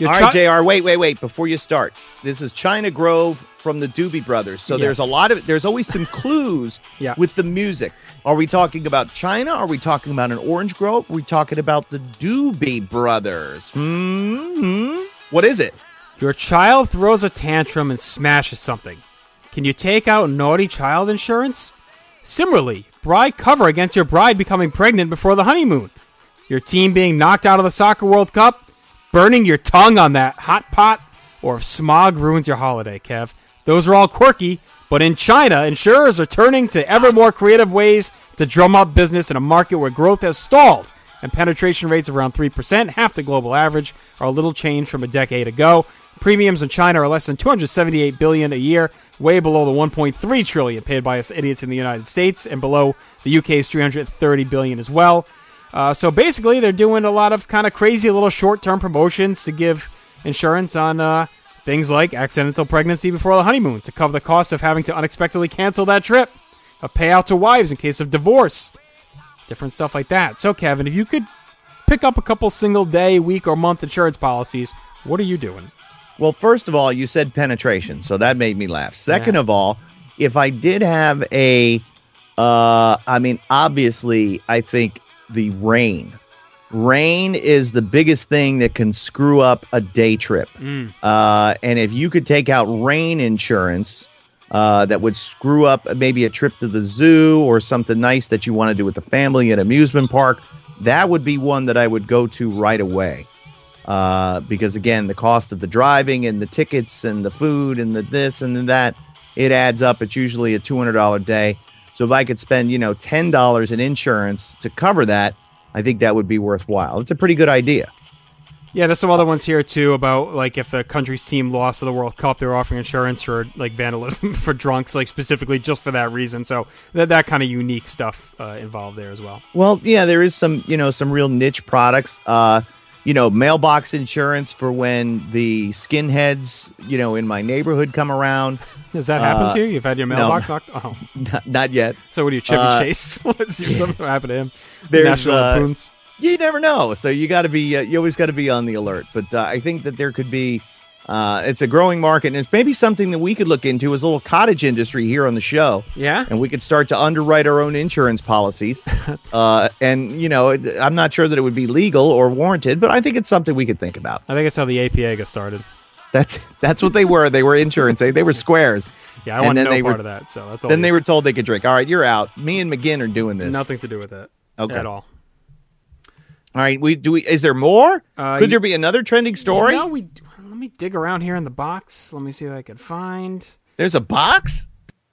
All right, JR, wait. Before you start, this is China Grove from the Doobie Brothers. So Yes. there's always some clues with the music. Are we talking about China? Are we talking about an orange grove? Are we talking about the Doobie Brothers? What is it? Your child throws a tantrum and smashes something. Can you take out naughty child insurance? Similarly, bride cover against your bride becoming pregnant before the honeymoon. Your team being knocked out of the Soccer World Cup? Burning your tongue on that hot pot? Or if smog ruins your holiday, Kev? Those are all quirky, but in China, insurers are turning to ever more creative ways to drum up business in a market where growth has stalled and penetration rates of around 3%, half the global average, are a little change from a decade ago. Premiums in China are less than $278 billion a year, way below the $1.3 trillion paid by us idiots in the United States, and below the UK's $330 billion as well. So basically, they're doing a lot of kind of crazy little short-term promotions to give insurance on things like accidental pregnancy before the honeymoon, to cover the cost of having to unexpectedly cancel that trip, a payout to wives in case of divorce, different stuff like that. So, Kevin, if you could pick up a couple single day, week, or month insurance policies, what are you doing? Well, first of all, you said penetration, so that made me laugh. Second of all, if I did have obviously, I think the rain. Rain is the biggest thing that can screw up a day trip. And if you could take out rain insurance, that would screw up maybe a trip to the zoo or something nice that you want to do with the family at an amusement park, that would be one that I would go to right away. Because, again, the cost of the driving and the tickets and the food and the this and that, it adds up. It's usually a $200 day. So if I could spend, $10 in insurance to cover that, I think that would be worthwhile. It's a pretty good idea. Yeah, there's some other ones here, too, about, like, if the country's team lost to the World Cup, they're offering insurance for, like, vandalism for drunks, like, specifically just for that reason. So that kind of unique stuff involved there as well. Well, yeah, there is some, some real niche products. Mailbox insurance for when the skinheads, in my neighborhood come around. Has that happened to you? You've had your mailbox knocked? Oh, not yet. So what are you, Chevy Chase? What's something happen to him? There's National Lampoons? You never know. So you got to be, you always got to be on the alert. But I think that there could be, it's a growing market, and it's maybe something that we could look into as a little cottage industry here on the show. Yeah. And we could start to underwrite our own insurance policies. And, I'm not sure that it would be legal or warranted, but I think it's something we could think about. I think it's how the APA got started. That's what they were. They were insurance. They were squares. Yeah, I want no part of that. So that's all. Then they were told they could drink. All right, you're out. Me and McGinn are doing this. Nothing to do with that. Okay. At all. All right. Is there more? Could there be another trending story? No, let me dig around here in the box. Let me see what I can find. There's a box?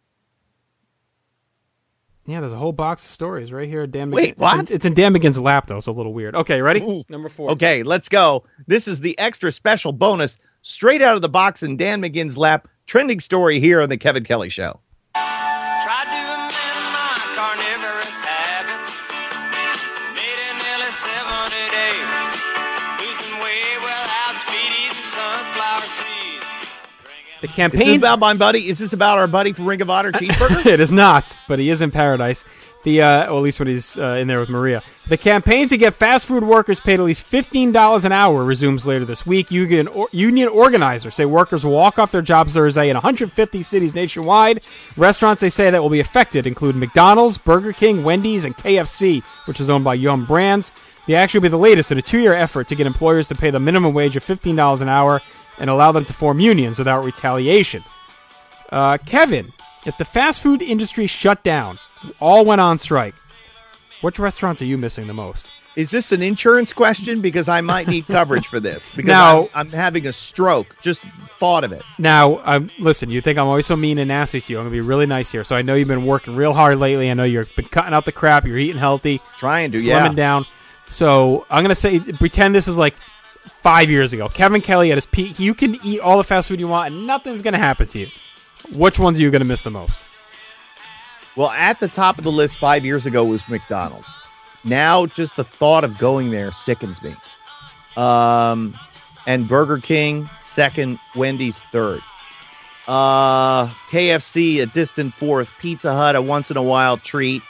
Yeah, there's a whole box of stories right here. Dan McGinn. Wait, what? It's in Dan McGinn's lap, though, so a little weird. Okay, ready? Ooh. Number 4. Okay, let's go. This is the extra special bonus, straight out of the box in Dan McGinn's lap, trending story here on the Kevin Kelly Show. Tried to amend my carnivorous habits. Made it nearly 70 days. Losing weight without speed, eating sunflower seeds. The campaign. Is this about my buddy? Is this about our buddy from Ring of Honor, Cheeseburger? It is not, but he is in paradise. At least when he's in there with Maria. The campaign to get fast food workers paid at least $15 an hour resumes later this week. Union organizers say workers will walk off their jobs Thursday in 150 cities nationwide. Restaurants they say that will be affected include McDonald's, Burger King, Wendy's, and KFC, which is owned by Yum Brands. The action will be the latest in a 2-year effort to get employers to pay the minimum wage of $15 an hour and allow them to form unions without retaliation. Kevin, if the fast food industry shut down, all went on strike, which restaurants are you missing the most? Is this an insurance question? Because I might need coverage for this. Because now, I'm having a stroke. Just thought of it. Now, listen, you think I'm always so mean and nasty to you. I'm going to be really nice here. So I know you've been working real hard lately. I know you've been cutting out the crap. You're eating healthy. Trying to, slimming down. So I'm going to say, pretend this is like 5 years ago. Kevin Kelly at his peak. You can eat all the fast food you want and nothing's going to happen to you. Which ones are you going to miss the most? Well, at the top of the list 5 years ago was McDonald's. Now, just the thought of going there sickens me. And Burger King, second. Wendy's, third. KFC, a distant fourth. Pizza Hut, a once-in-a-while treat.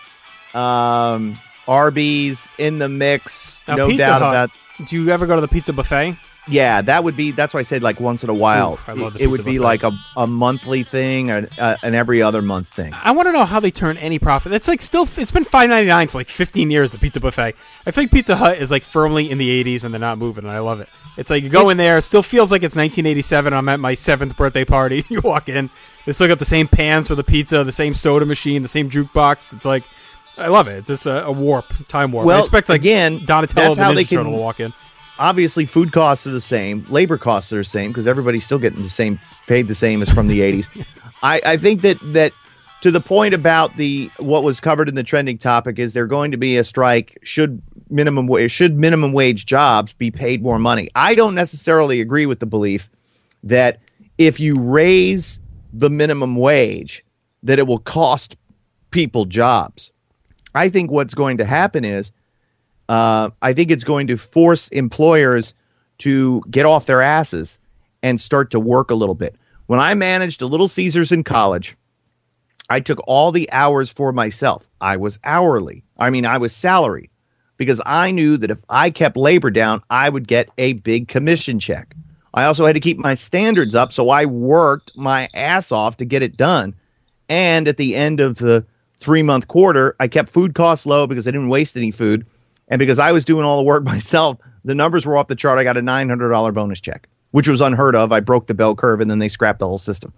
Arby's, in the mix. Now, no Pizza doubt Hut, about. do you ever go to the pizza buffet? Yeah, that's why I said like once in a while. Oof, I love the it would pizza be buffet. like a monthly thing or an every other month thing. I want to know how they turn any profit. It's like still, it's been $5.99 for like 15 years, the pizza buffet. I think Pizza Hut is like firmly in the 80s and they're not moving, and I love it. It's like you go in there, it still feels like it's 1987. I'm at my 7th birthday party. You walk in, they still got the same pans for the pizza, the same soda machine, the same jukebox. It's like, I love it. It's just a time warp. Well, I expect like again, Donatello that's the how Ninja they can- Turtle to walk in. Obviously, food costs are the same, labor costs are the same because everybody's still getting paid the same as from the 80s. I think that to the point about what was covered in the trending topic is there going to be a strike. Should minimum wage jobs be paid more money? I don't necessarily agree with the belief that if you raise the minimum wage, that it will cost people jobs. I think what's going to happen is I think it's going to force employers to get off their asses and start to work a little bit. When I managed a Little Caesars in college, I took all the hours for myself. I was hourly. I was salary because I knew that if I kept labor down, I would get a big commission check. I also had to keep my standards up, so I worked my ass off to get it done. And at the end of the 3-month quarter, I kept food costs low because I didn't waste any food. And because I was doing all the work myself, the numbers were off the chart. I got a $900 bonus check, which was unheard of. I broke the bell curve, and then they scrapped the whole system.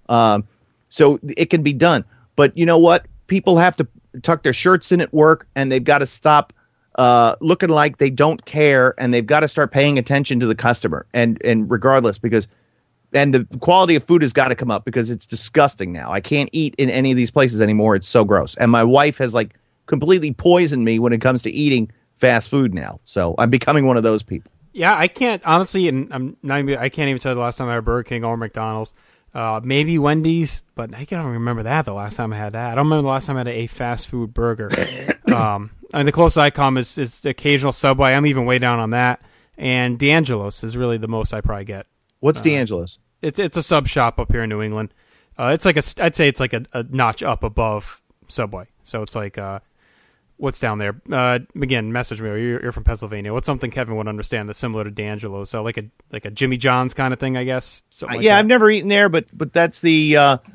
So it can be done. But you know what? People have to tuck their shirts in at work, and they've got to stop looking like they don't care, and they've got to start paying attention to the customer. And regardless, and the quality of food has got to come up because it's disgusting now. I can't eat in any of these places anymore. It's so gross. And my wife has like completely poisoned me when it comes to eating fast food now. So I'm becoming one of those people. Yeah, I can't honestly, and I can't even tell you the last time I had Burger King or McDonald's. Maybe Wendy's, but I can't remember that the last time I had that. I don't remember the last time I had a fast food burger. And the closest I come is the occasional Subway. I'm even way down on that. And D'Angelo's is really the most I probably get. What's D'Angelo's? It's a sub shop up here in New England. It's like I'd say it's like a notch up above Subway. So it's like what's down there? Again, message me. You're from Pennsylvania. What's something Kevin would understand that's similar to D'Angelo's? So like a Jimmy John's kind of thing, I guess. Like yeah, that. I've never eaten there, but that's the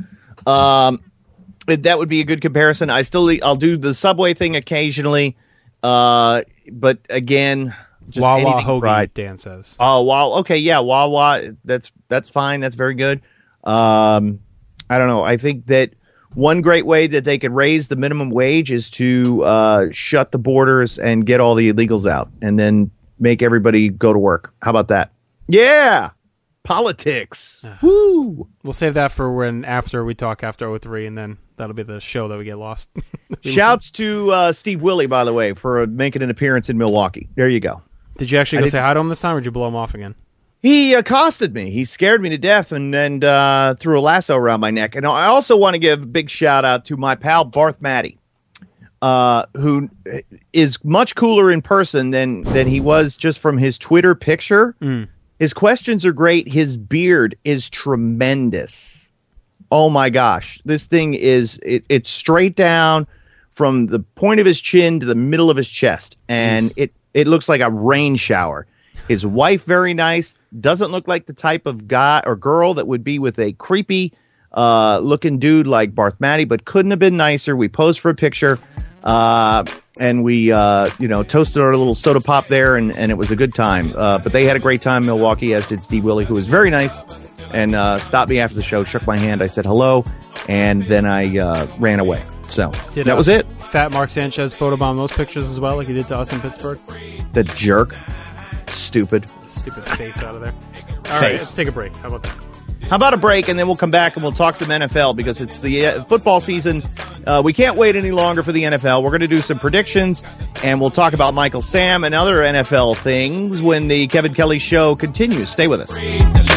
that would be a good comparison. I'll do the Subway thing occasionally, but again, just Wawa anything hoagie, fried. Dan says. Oh, wow. Okay, yeah, Wawa. That's fine. That's very good. I don't know. I think that one great way that they could raise the minimum wage is to shut the borders and get all the illegals out, and then make everybody go to work. How about that? Yeah, politics. Woo! We'll save that for after we talk after 03, and then that'll be the show that we get lost. Shouts to Steve Willie, by the way, for making an appearance in Milwaukee. There you go. Did you actually go say hi to him this time, or did you blow him off again? He accosted me. He scared me to death and threw a lasso around my neck. And I also want to give a big shout out to my pal Barth Matty, who is much cooler in person than he was just from his Twitter picture. His questions are great. His beard is tremendous. Oh my gosh. This thing is it's straight down from the point of his chin to the middle of his chest. And it looks like a rain shower. His wife, very nice. Doesn't look like the type of guy or girl that would be with a creepy looking dude like Barth Matty, but couldn't have been nicer. We posed for a picture and we toasted our little soda pop there, and it was a good time. But they had a great time in Milwaukee, as did Steve Willie, who was very nice, and stopped me after the show, shook my hand. I said hello, and then I ran away. So that was it. Fat Mark Sanchez photobomb those pictures as well, like he did to us in Pittsburgh. The jerk. Stupid face out of there. All right, let's take a break. How about that? How about a break, and then we'll come back and we'll talk some NFL because it's the football season. We can't wait any longer for the NFL. We're going to do some predictions, and we'll talk about Michael Sam and other NFL things when the Kevin Kelly Show continues. Stay with us.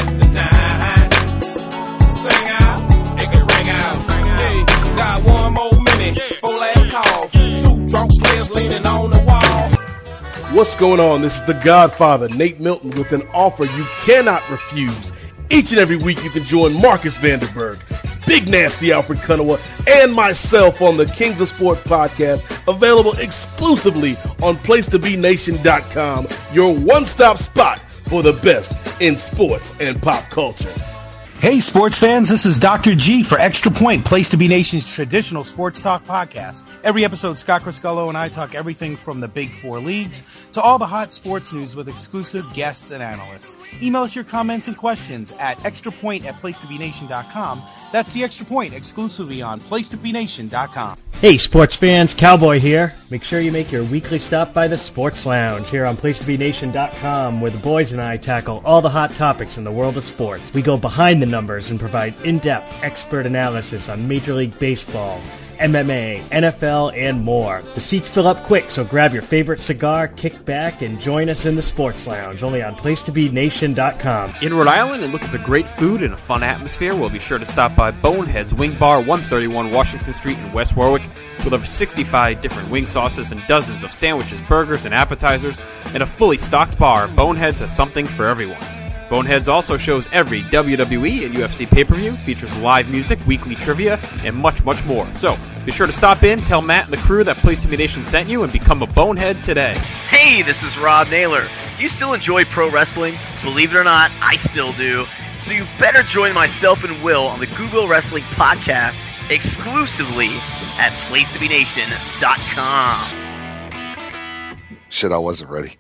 Got one more minute, full last call. 2 drunk players leaning on the wall. What's going on? This is the Godfather, Nate Milton, with an offer you cannot refuse. Each and every week you can join Marcus Vanderberg, Big Nasty Alfred Kunawa, and myself on the Kings of Sport podcast, available exclusively on PlacetoBeNation.com, your one-stop spot for the best in sports and pop culture. Hey, sports fans, this is Dr. G for Extra Point, Place to Be Nation's traditional sports talk podcast. Every episode, Scott Criscullo and I talk everything from the Big Four leagues to all the hot sports news with exclusive guests and analysts. Email us your comments and questions at extrapoint@placetobenation.com. That's the Extra Point, exclusively on placetobenation.com. Hey, sports fans, Cowboy here. Make sure you make your weekly stop by the Sports Lounge here on placetobenation.com, where the boys and I tackle all the hot topics in the world of sports. We go behind the numbers and provide in-depth expert analysis on Major League Baseball, MMA, NFL, and more. The seats fill up quick, so grab your favorite cigar, kick back, and join us in the Sports Lounge, only on placetobenation.com. In Rhode Island, and looking for great food and a fun atmosphere, we'll be sure to stop by Bonehead's Wing Bar, 131 Washington Street in West Warwick, with over 65 different wing sauces and dozens of sandwiches, burgers, and appetizers. And a fully stocked bar, Bonehead's has something for everyone. Boneheads also shows every WWE and UFC pay-per-view, features live music, weekly trivia, and much, much more. So, be sure to stop in, tell Matt and the crew that Place to Be Nation sent you, and become a Bonehead today. Hey, this is Rob Naylor. Do you still enjoy pro wrestling? Believe it or not, I still do. So you better join myself and Will on the Google Wrestling Podcast exclusively at placetobenation.com. Shit, I wasn't ready.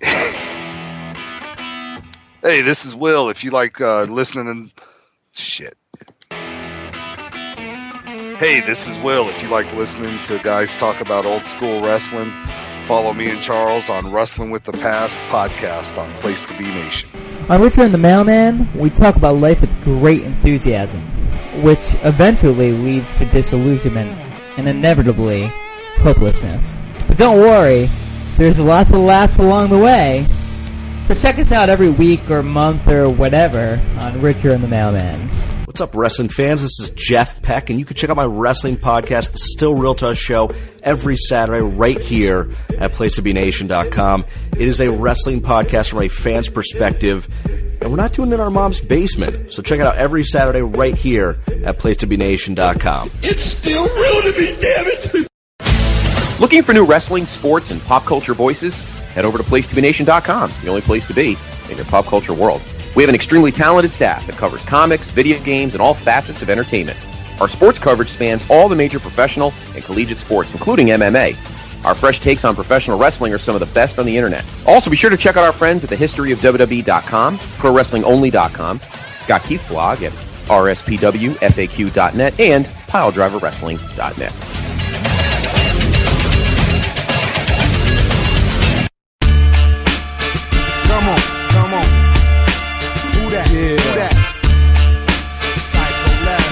Hey, this is Will. If you like listening and shit. Hey, this is Will. If you like listening to guys talk about old school wrestling, follow me and Charles on Wrestling with the Past podcast on Place to Be Nation. On Richard and the Mailman, we talk about life with great enthusiasm, which eventually leads to disillusionment and inevitably hopelessness. But don't worry, there's lots of laughs along the way. So check us out every week or month or whatever on Richard and the Mailman. What's up, wrestling fans? This is Jeff Peck, and you can check out my wrestling podcast, The Still Real to Us Show, every Saturday right here at placetobenation.com. It is a wrestling podcast from a fan's perspective, and we're not doing it in our mom's basement. So check it out every Saturday right here at placetobenation.com. It's still real to me, damn it! Looking for new wrestling, sports, and pop culture voices? Head over to placetobenation.com, the only place to be in your pop culture world. We have an extremely talented staff that covers comics, video games, and all facets of entertainment. Our sports coverage spans all the major professional and collegiate sports, including MMA. Our fresh takes on professional wrestling are some of the best on the internet. Also, be sure to check out our friends at thehistoryofwwe.com, prowrestlingonly.com, Scott Keith blog at rspwfaq.net, and piledriverwrestling.net. Come on. Who that? Yeah. Who that? Psycho Les.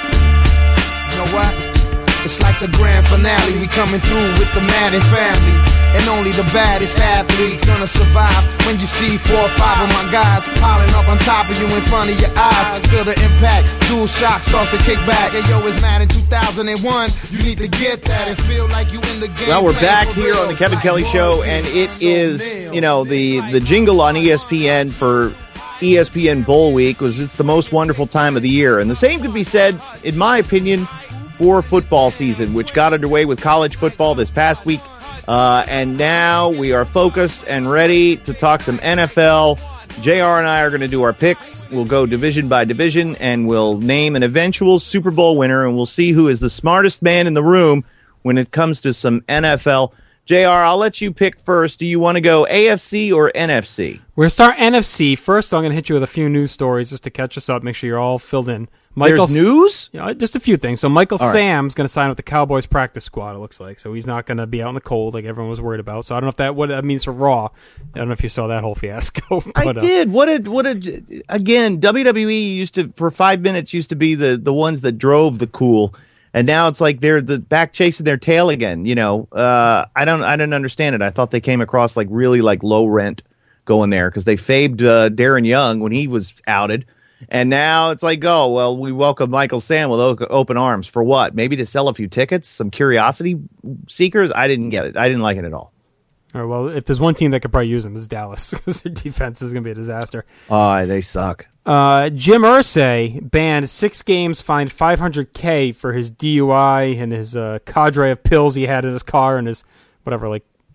You know what? It's like the grand finale. We coming through with the Madden family. And only the baddest athletes gonna survive. When you see 4 or 5 of my guys piling up on top of you in front of your eyes. Feel the impact. Dual shock starts to kick back. Hey, yo, it's Madden 2001. You need to get that and feel like you in the game. Well, we're back here on the Kevin Kelly Show, and it is, the jingle on ESPN for ESPN Bowl Week it's the most wonderful time of the year. And the same could be said, in my opinion, for football season, which got underway with college football this past week. And now we are focused and ready to talk some NFL. JR and I are going to do our picks. We'll go division by division, and we'll name an eventual Super Bowl winner, and we'll see who is the smartest man in the room when it comes to some NFL. JR, I'll let you pick first. Do you want to go AFC or NFC? We're going to start NFC. First, I'm going to hit you with a few news stories just to catch us up, make sure you're all filled in. There's news? Just a few things. So Michael All right. Sam's going to sign with the Cowboys practice squad, it looks like. So he's not going to be out in the cold like everyone was worried about. So I don't know what that means for Raw. I don't know if you saw that whole fiasco. I did. Again, WWE used to, for 5 minutes, used to be the ones that drove the cool. And now it's like they're the back chasing their tail again. I didn't understand it. I thought they came across like really like low rent going there because they fabed Darren Young when he was outed. And now it's like, we welcome Michael Sam with open arms. For what? Maybe to sell a few tickets? Some curiosity seekers? I didn't get it. I didn't like it at all. All right, well, if there's one team that could probably use them, it's Dallas because their defense is going to be a disaster. Oh, they suck. Jim Irsay banned 6 games, fined $500K for his DUI and his cadre of pills he had in his car and his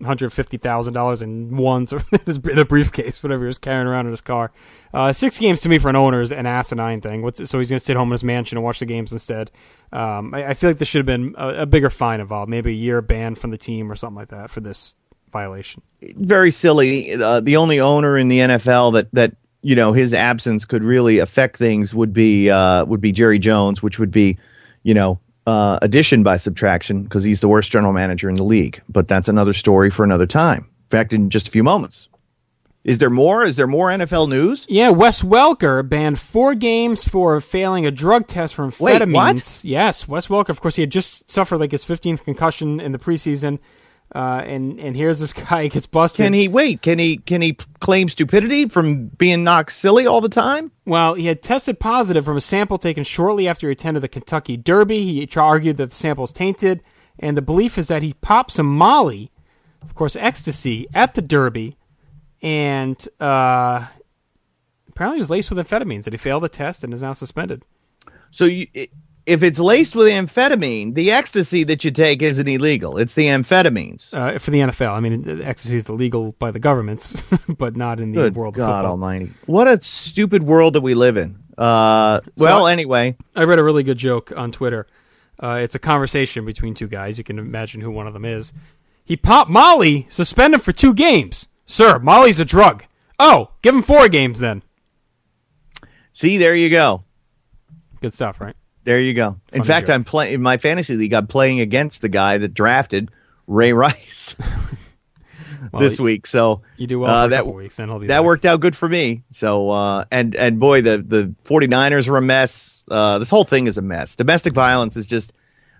$150,000 in ones in a briefcase, whatever he was carrying around in his car. 6 games to me for an owner is an asinine thing. So he's going to sit home in his mansion and watch the games instead. I feel like there should have been a bigger fine involved, maybe a year ban from the team or something like that for this violation. Very silly. The only owner in the NFL that his absence could really affect things would be Jerry Jones, which would be, addition by subtraction because he's the worst general manager in the league. But that's another story for another time. In fact, in just a few moments. Is there more? Is there more NFL news? Yeah, Wes Welker banned 4 games for failing a drug test for amphetamines. Wait, what? Yes, Wes Welker. Of course, he had just suffered like his 15th concussion in the preseason, and here's this guy gets busted. Can he claim stupidity from being knocked silly all the time? Well, he had tested positive from a sample taken shortly after he attended the Kentucky Derby. He argued that the sample is tainted, and the belief is that he popped some Molly, of course ecstasy, at the Derby. And apparently it was laced with amphetamines, and he failed the test and is now suspended. So if it's laced with amphetamine, the ecstasy that you take isn't illegal. It's the amphetamines. For the NFL. I mean, ecstasy is illegal by the governments, but not in the world of football. God almighty. What a stupid world that we live in. Anyway. I read a really good joke on Twitter. It's a conversation between 2 guys. You can imagine who one of them is. He popped Molly, suspend him for 2 games. Sir, Molly's a drug. Oh, give him 4 games then. See, there you go. Good stuff, right? There you go. In fact, I'm playing in my fantasy league. I'm playing against the guy that drafted Ray Rice this week. So you do well for a couple weeks, and he'll be that worked out good for me. So and boy, the 49ers are a mess. This whole thing is a mess. Domestic violence is just.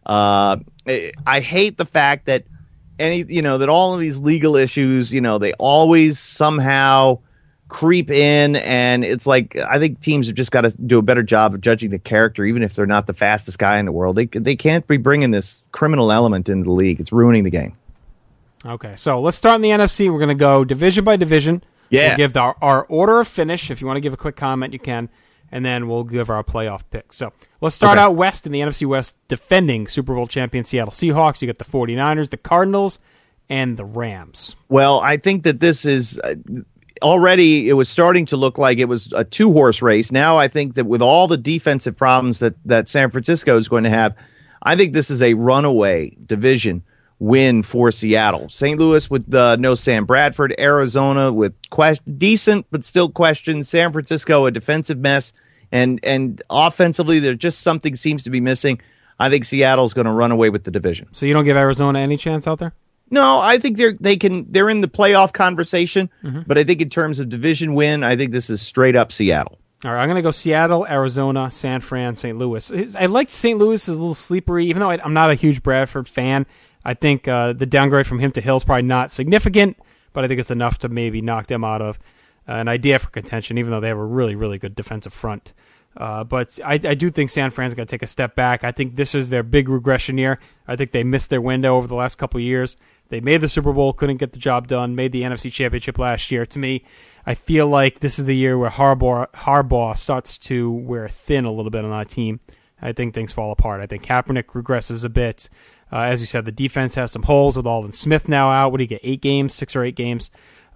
I hate the fact that. That all of these legal issues, they always somehow creep in, and it's like I think teams have just got to do a better job of judging the character, even if they're not the fastest guy in the world. They can't be bringing this criminal element into the league. It's ruining the game. Okay, so let's start in the NFC. We're going to go division by division. Yeah. We'll give our order of finish. If you want to give a quick comment, you can. And then we'll give our playoff pick. So let's start out west in the NFC West, defending Super Bowl champion Seattle Seahawks. You got the 49ers, the Cardinals, and the Rams. Well, I think that this is already, it was starting to look like it was a 2-horse race. Now I think that with all the defensive problems that San Francisco is going to have, I think this is a runaway division win for Seattle. St. Louis with no Sam Bradford, Arizona with decent but still questions, San Francisco a defensive mess, and offensively there just something seems to be missing. I think Seattle's going to run away with the division. So you don't give Arizona any chance out there? No, I think they're in the playoff conversation, but I think in terms of division win, I think this is straight up Seattle. All right, I'm going to go Seattle, Arizona, San Fran, St. Louis. I like St. Louis is a little sleepery, even though I'm not a huge Bradford fan. I think the downgrade from him to Hill is probably not significant, but I think it's enough to maybe knock them out of an idea for contention, even though they have a really, really good defensive front. But I do think San Fran's going to take a step back. I think this is their big regression year. I think they missed their window over the last couple of years. They made the Super Bowl, couldn't get the job done, made the NFC Championship last year. To me, I feel like this is the year where Harbaugh starts to wear thin a little bit on that team. I think things fall apart. I think Kaepernick regresses a bit. As you said, the defense has some holes with Aldon Smith now out. What do you get, 8 games, 6 or 8 games?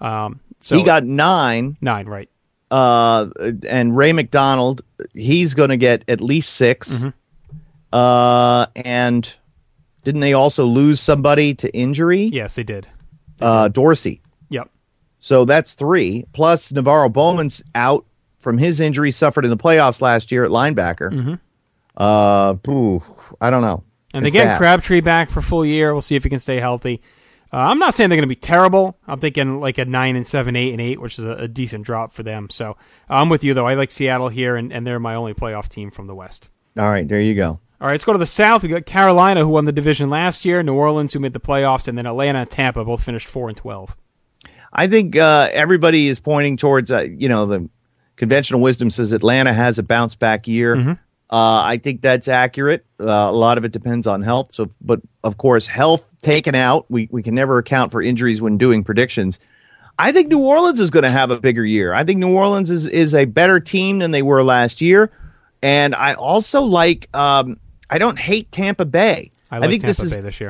So he got 9. 9, right. And Ray McDonald, he's going to get at least 6. And didn't they also lose somebody to injury? Yes, they did. Dorsey. Yep. So that's 3. Plus Navarro Bowman's out from his injury suffered in the playoffs last year at linebacker. I don't know. And they get Crabtree back for full year. We'll see if he can stay healthy. I'm not saying they're going to be terrible. I'm thinking like a 9-7, 8-8, which is a decent drop for them. So I'm with you, though. I like Seattle here, and they're my only playoff team from the West. All right, there you go. All right, let's go to the South. We got Carolina, who won the division last year, New Orleans, who made the playoffs, and then Atlanta and Tampa both finished 4-12. I think everybody is pointing towards, the conventional wisdom says Atlanta has a bounce back year. I think that's accurate. A lot of it depends on health. So, but of course, health taken out, we can never account for injuries when doing predictions. I think New Orleans is going to have a bigger year. I think New Orleans is a better team than they were last year. And I also like, I don't hate Tampa Bay. I think Tampa Bay this year.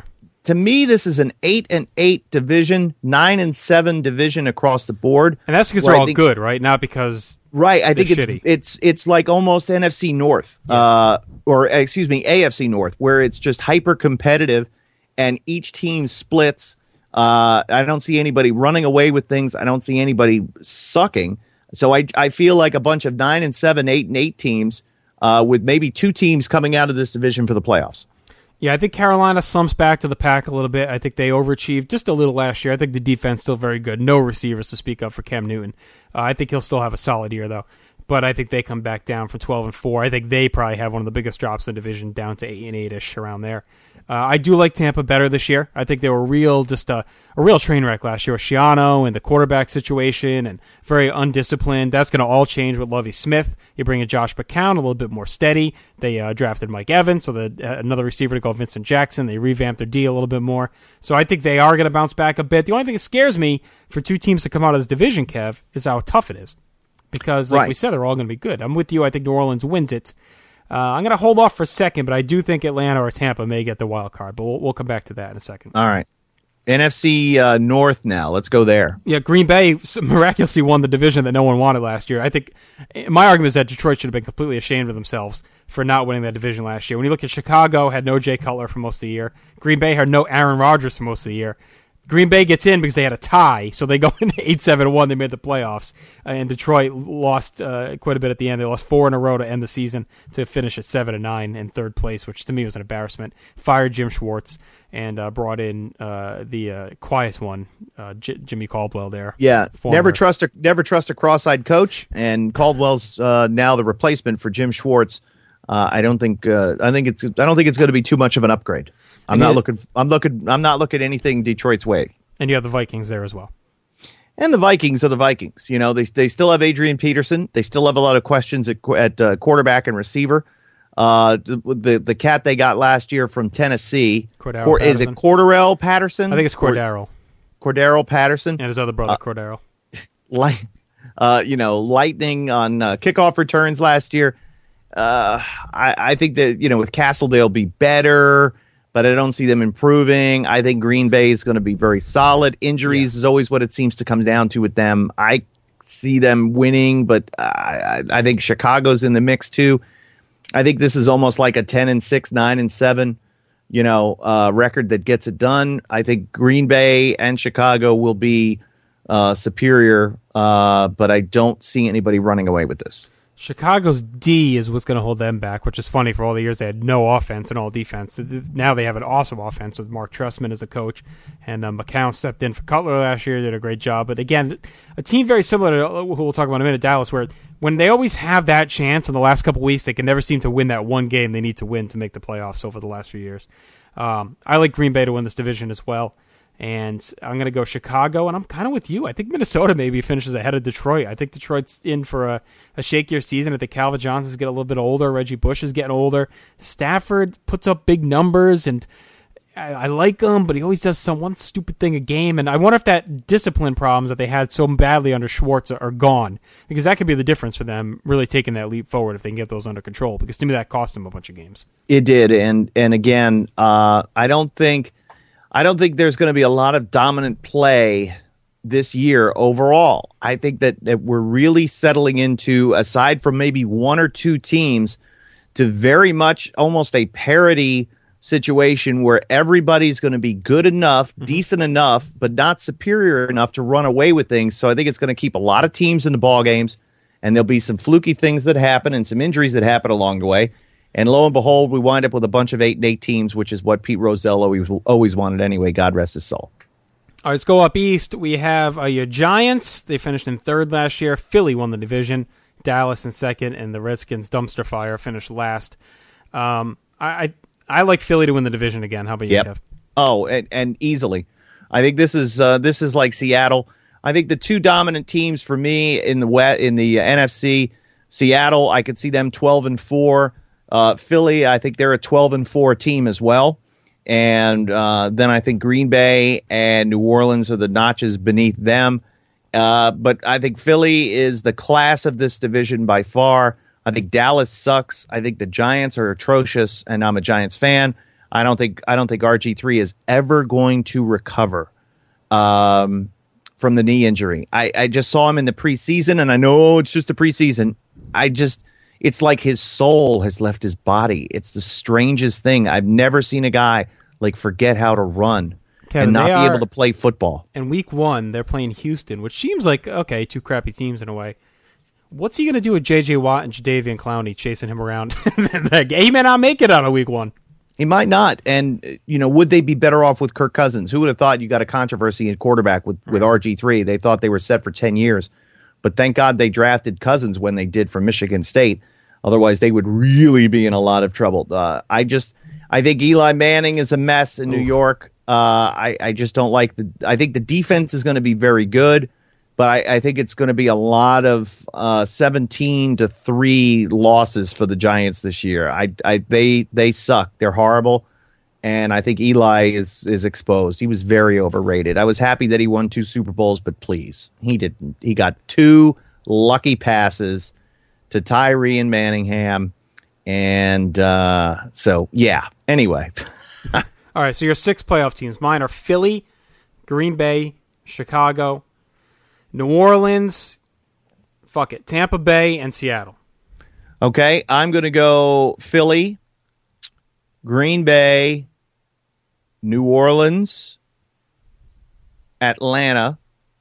to me, this is an 8-8 division, 9-7 division across the board. And that's because they're all good, right? Not because I think shitty. it's like almost NFC North, or excuse me, AFC North, where it's just hyper competitive, and each team splits. I don't see anybody running away with things. I don't see anybody sucking. So I feel like a bunch of 9-7, 8-8 teams, with maybe 2 teams coming out of this division for the playoffs. Yeah, I think Carolina slumps back to the pack a little bit. I think they overachieved just a little last year. I think the defense still very good. No receivers to speak of for Cam Newton. I think he'll still have a solid year, though. But I think they come back down from 12-4. I think they probably have one of the biggest drops in the division, down to 8-8-ish, around there. I do like Tampa better this year. I think they were a real train wreck last year with Schiano and the quarterback situation, and very undisciplined. That's going to all change with Lovie Smith. You bring in Josh McCown, a little bit more steady. They drafted Mike Evans, so another receiver to go Vincent Jackson. They revamped their D a little bit more. So I think they are going to bounce back a bit. The only thing that scares me for 2 teams to come out of this division, Kev, is how tough it is. Because, like we said, they're all going to be good. I'm with you. I think New Orleans wins it. I'm going to hold off for a second, but I do think Atlanta or Tampa may get the wild card. But we'll come back to that in a second. All right. NFC North now. Let's go there. Yeah, Green Bay miraculously won the division that no one wanted last year. I think my argument is that Detroit should have been completely ashamed of themselves for not winning that division last year. When you look at Chicago, had no Jay Cutler for most of the year. Green Bay had no Aaron Rodgers for most of the year. Green Bay gets in because they had a tie, so they go into 8-7-1. They made the playoffs, and Detroit lost quite a bit at the end. They lost 4 in a row to end the season to finish at 7-9 in third place, which to me was an embarrassment. Fired Jim Schwartz and brought in the quiet one, Jimmy Caldwell. There, yeah. Never trust a cross-eyed coach, and Caldwell's now the replacement for Jim Schwartz. I don't think it's going to be too much of an upgrade. I'm not looking anything Detroit's way. And you have the Vikings there as well. And the Vikings are the Vikings. You know, they still have Adrian Peterson. They still have a lot of questions at quarterback and receiver. The cat they got last year from Tennessee, is it Cordarrelle Patterson? I think it's Cordero. Cordero Patterson and his other brother Cordero. Lightning on kickoff returns last year. I think that with Castle they'll be better, but I don't see them improving. I think Green Bay is going to be very solid. Injuries is always what it seems to come down to with them. I see them winning, but I think Chicago's in the mix too. I think this is almost like a 10-6, 9-7, record that gets it done. I think Green Bay and Chicago will be superior, but I don't see anybody running away with this. Chicago's D is what's going to hold them back, which is funny. For all the years they had no offense and all defense. Now they have an awesome offense with Mark Trestman as a coach, and McCown stepped in for Cutler last year, did a great job. But again, a team very similar to who we'll talk about in a minute, Dallas, where when they always have that chance in the last couple weeks, they can never seem to win that one game they need to win to make the playoffs over the last few years. I like Green Bay to win this division as well. And I'm going to go Chicago, and I'm kind of with you. I think Minnesota maybe finishes ahead of Detroit. I think Detroit's in for a shakier season. I think Calvin Johnson's getting a little bit older. Reggie Bush is getting older. Stafford puts up big numbers, and I like him, but he always does one stupid thing a game. And I wonder if that discipline problems that they had so badly under Schwartz are gone, because that could be the difference for them really taking that leap forward if they can get those under control, because to me that cost them a bunch of games. It did, and again, I don't think there's going to be a lot of dominant play this year overall. I think that we're really settling into, aside from maybe one or two teams, to very much almost a parity situation where everybody's going to be good enough, decent enough, but not superior enough to run away with things. So I think it's going to keep a lot of teams in the ball games, and there'll be some fluky things that happen and some injuries that happen along the way. And lo and behold, we wind up with a bunch of 8-8 teams, which is what Pete Rozelle always wanted anyway. God rest his soul. All right, let's go up east. We have your Giants. They finished in third last year. Philly won the division. Dallas in second, and the Redskins dumpster fire finished last. I like Philly to win the division again. How about you, Kev? Oh, and easily. I think this is like Seattle. I think the two dominant teams for me in the NFC, Seattle, I could see them 12-4. Philly, I think they're a 12-4 team as well. And then I think Green Bay and New Orleans are the notches beneath them. But I think Philly is the class of this division by far. I think Dallas sucks. I think the Giants are atrocious, and I'm a Giants fan. I don't think RG3 is ever going to recover from the knee injury. I just saw him in the preseason, and I know it's just a preseason. It's like his soul has left his body. It's the strangest thing. I've never seen a guy like forget how to run Kevin, and not be able to play football. In week 1, they're playing Houston, which seems like, okay, 2 crappy teams in a way. What's he going to do with J.J. Watt and Jadeveon Clowney chasing him around? He may not make it out of week 1. He might not. And, would they be better off with Kirk Cousins? Who would have thought you got a controversy in quarterback with RG3? They thought they were set for 10 years. But thank God they drafted Cousins when they did from Michigan State. Otherwise, they would really be in a lot of trouble. I think Eli Manning is a mess in New York. I just don't like I think the defense is going to be very good. But I think it's going to be a lot of 17-3 losses for the Giants this year. They suck. They're horrible, and I think Eli is exposed. He was very overrated. I was happy that he won 2 Super Bowls, but please, he didn't. He got 2 lucky passes to Tyree and Manningham, and so yeah. Anyway, all right. So your 6 playoff teams. Mine are Philly, Green Bay, Chicago, New Orleans, Tampa Bay, and Seattle. Okay, I'm going to go Philly, Green Bay, New Orleans, Atlanta,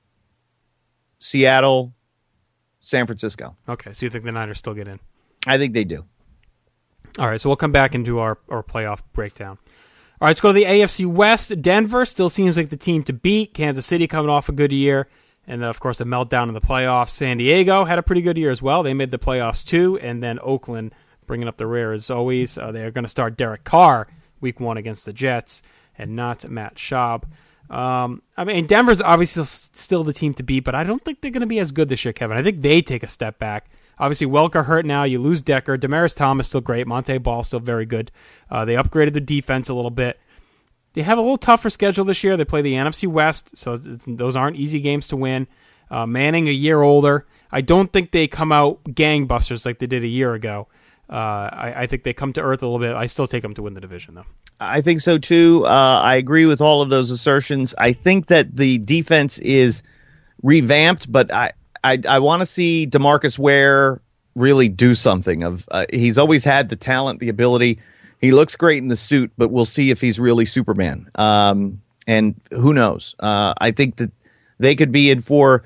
Seattle, San Francisco. Okay, so you think the Niners still get in? I think they do. All right, so we'll come back and do our playoff breakdown. All right, let's go to the AFC West. Denver still seems like the team to beat. Kansas City coming off a good year. And, of course, the meltdown in the playoffs. San Diego had a pretty good year as well. They made the playoffs, too. And then Oakland bringing up the rear as always. They are going to start Derek Carr week 1 against the Jets and not Matt Schaub. Denver's obviously still the team to beat, but I don't think they're going to be as good this year, Kevin. I think they take a step back. Obviously, Welker hurt now. You lose Decker. Demaryius Thomas still great. Monte Ball still very good. They upgraded the defense a little bit. They have a little tougher schedule this year. They play the NFC West, so those aren't easy games to win. Manning, a year older. I don't think they come out gangbusters like they did a year ago. I think they come to earth a little bit. I still take them to win the division, though. I think so, too. I agree with all of those assertions. I think that the defense is revamped, but I want to see DeMarcus Ware really do something. He's always had the talent, the ability. He looks great in the suit, but we'll see if he's really Superman. And who knows? I think that they could be in for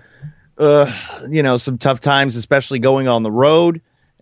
some tough times, especially going on the road.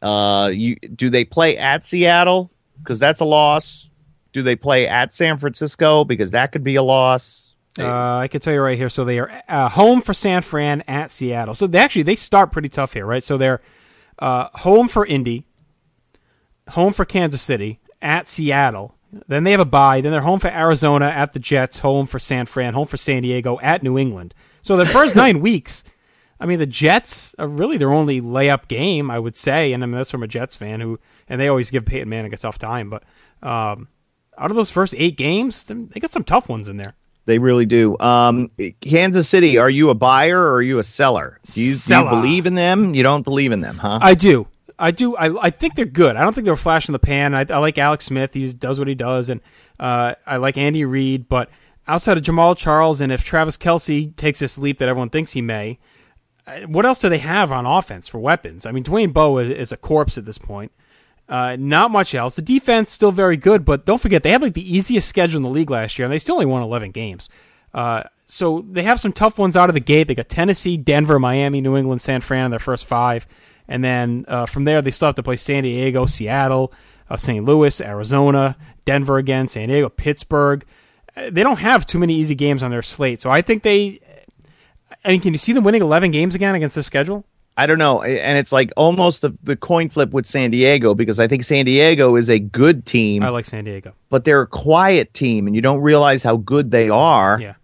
Do they play at Seattle? Because that's a loss. Do they play at San Francisco? Because that could be a loss. I can tell you right here. So they are home for San Fran, at Seattle. So they start pretty tough here, right? So they're home for Indy, home for Kansas City, at Seattle. Then they have a bye. Then they're home for Arizona, at the Jets, home for San Fran, home for San Diego, at New England. So the first 9 weeks, the Jets are really their only layup game, I would say. And that's from a Jets fan and they always give Peyton Manning a tough time. But out of those first 8 games, they got some tough ones in there. They really do. Kansas City, are you a buyer or are you a seller? Do you believe in them? You don't believe in them, huh? I do. I think they're good. I don't think they're a flash in the pan. I like Alex Smith. He does what he does. And I like Andy Reid. But outside of Jamal Charles and if Travis Kelce takes this leap that everyone thinks he may, what else do they have on offense for weapons? Dwayne Bowe is a corpse at this point. Not much else. The defense still very good, but don't forget, they had the easiest schedule in the league last year, and they still only won 11 games. So they have some tough ones out of the gate. They got Tennessee, Denver, Miami, New England, San Fran in their first 5. And then from there, they still have to play San Diego, Seattle, St. Louis, Arizona, Denver again, San Diego, Pittsburgh. They don't have too many easy games on their slate. So I think can you see them winning 11 games again against this schedule? I don't know. And it's almost the coin flip with San Diego because I think San Diego is a good team. I like San Diego. But they're a quiet team, and you don't realize how good they are. Yeah.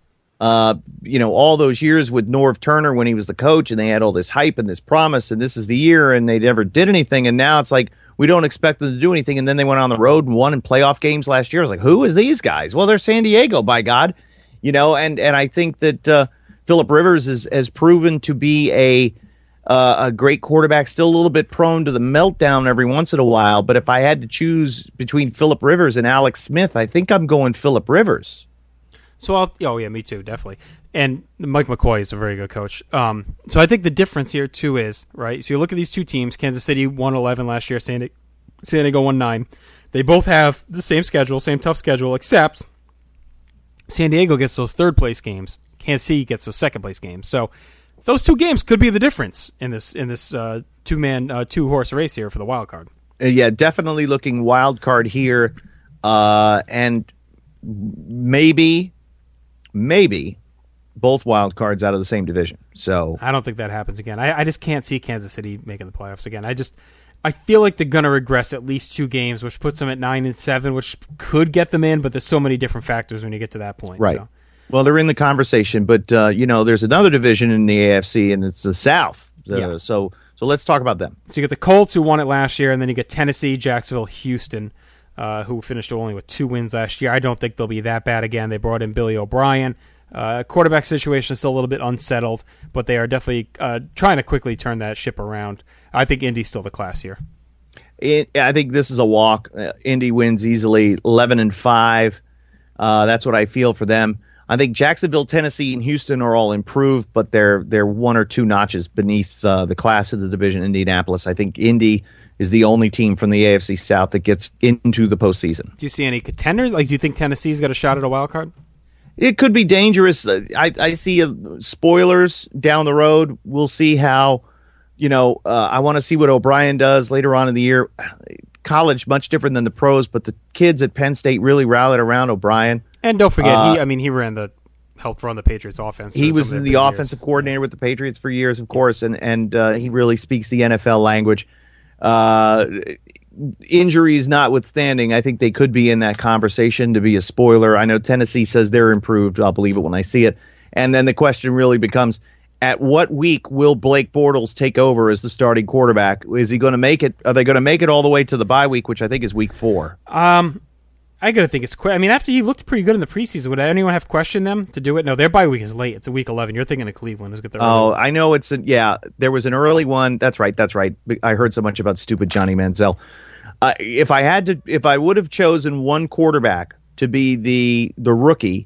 All those years with Norv Turner when he was the coach and they had all this hype and this promise and this is the year and they never did anything. And now it's we don't expect them to do anything. And then they went on the road and won in playoff games last year. I was who is these guys? Well, they're San Diego, by God, and I think that Phillip Rivers has proven to be a great quarterback, still a little bit prone to the meltdown every once in a while. But if I had to choose between Phillip Rivers and Alex Smith, I think I'm going Phillip Rivers. So me too, definitely. And Mike McCoy is a very good coach. So I think the difference here too is, right, so you look at these two teams. Kansas City won 11 last year, San Diego won 9. They both have the same schedule, same tough schedule, except San Diego gets those third-place games. Kansas City gets those second-place games. So those two games could be the difference in this two-horse race here for the wild card. Yeah, definitely looking wild card here. And maybe both wild cards out of the same division. So I don't think that happens again. I just can't see Kansas City making the playoffs again. I feel like they're going to regress at least 2 games, which puts them at 9-7, which could get them in, but there's so many different factors when you get to that point. Right. So. Well, they're in the conversation, but there's another division in the AFC, and it's the South. So let's talk about them. So you get the Colts, who won it last year, and then you get Tennessee, Jacksonville, Houston, who finished only with 2 wins last year. I don't think they'll be that bad again. They brought in Billy O'Brien. Quarterback situation is still a little bit unsettled, but they are definitely trying to quickly turn that ship around. I think Indy's still the class here. I think this is a walk. Indy wins easily, 11-5. That's what I feel for them. I think Jacksonville, Tennessee, and Houston are all improved, but they're 1 or 2 notches beneath the class of the division, Indianapolis. I think Indy is the only team from the AFC South that gets into the postseason. Do you see any contenders? Like, do you think Tennessee's got a shot at a wild card? It could be dangerous. I see spoilers down the road. We'll see how, I want to see what O'Brien does later on in the year. College, much different than the pros, but the kids at Penn State really rallied around O'Brien. And don't forget, he helped run the Patriots offense. He was the offensive coordinator with the Patriots for years, of course, and he really speaks the NFL language. Injuries notwithstanding, I think they could be in that conversation to be a spoiler. I know Tennessee says they're improved. I'll believe it when I see it. And then the question really becomes, at what week will Blake Bortles take over as the starting quarterback? Is he going to make it? Are they going to make it all the way to the bye week, which I think is week 4? I gotta think it's quick. I mean, after he looked pretty good in the preseason, would anyone have questioned them to do it? No, their bye week is late. It's a week 11. You're thinking of Cleveland. I know there was an early one. That's right. I heard so much about stupid Johnny Manziel. If I would have chosen one quarterback to be the rookie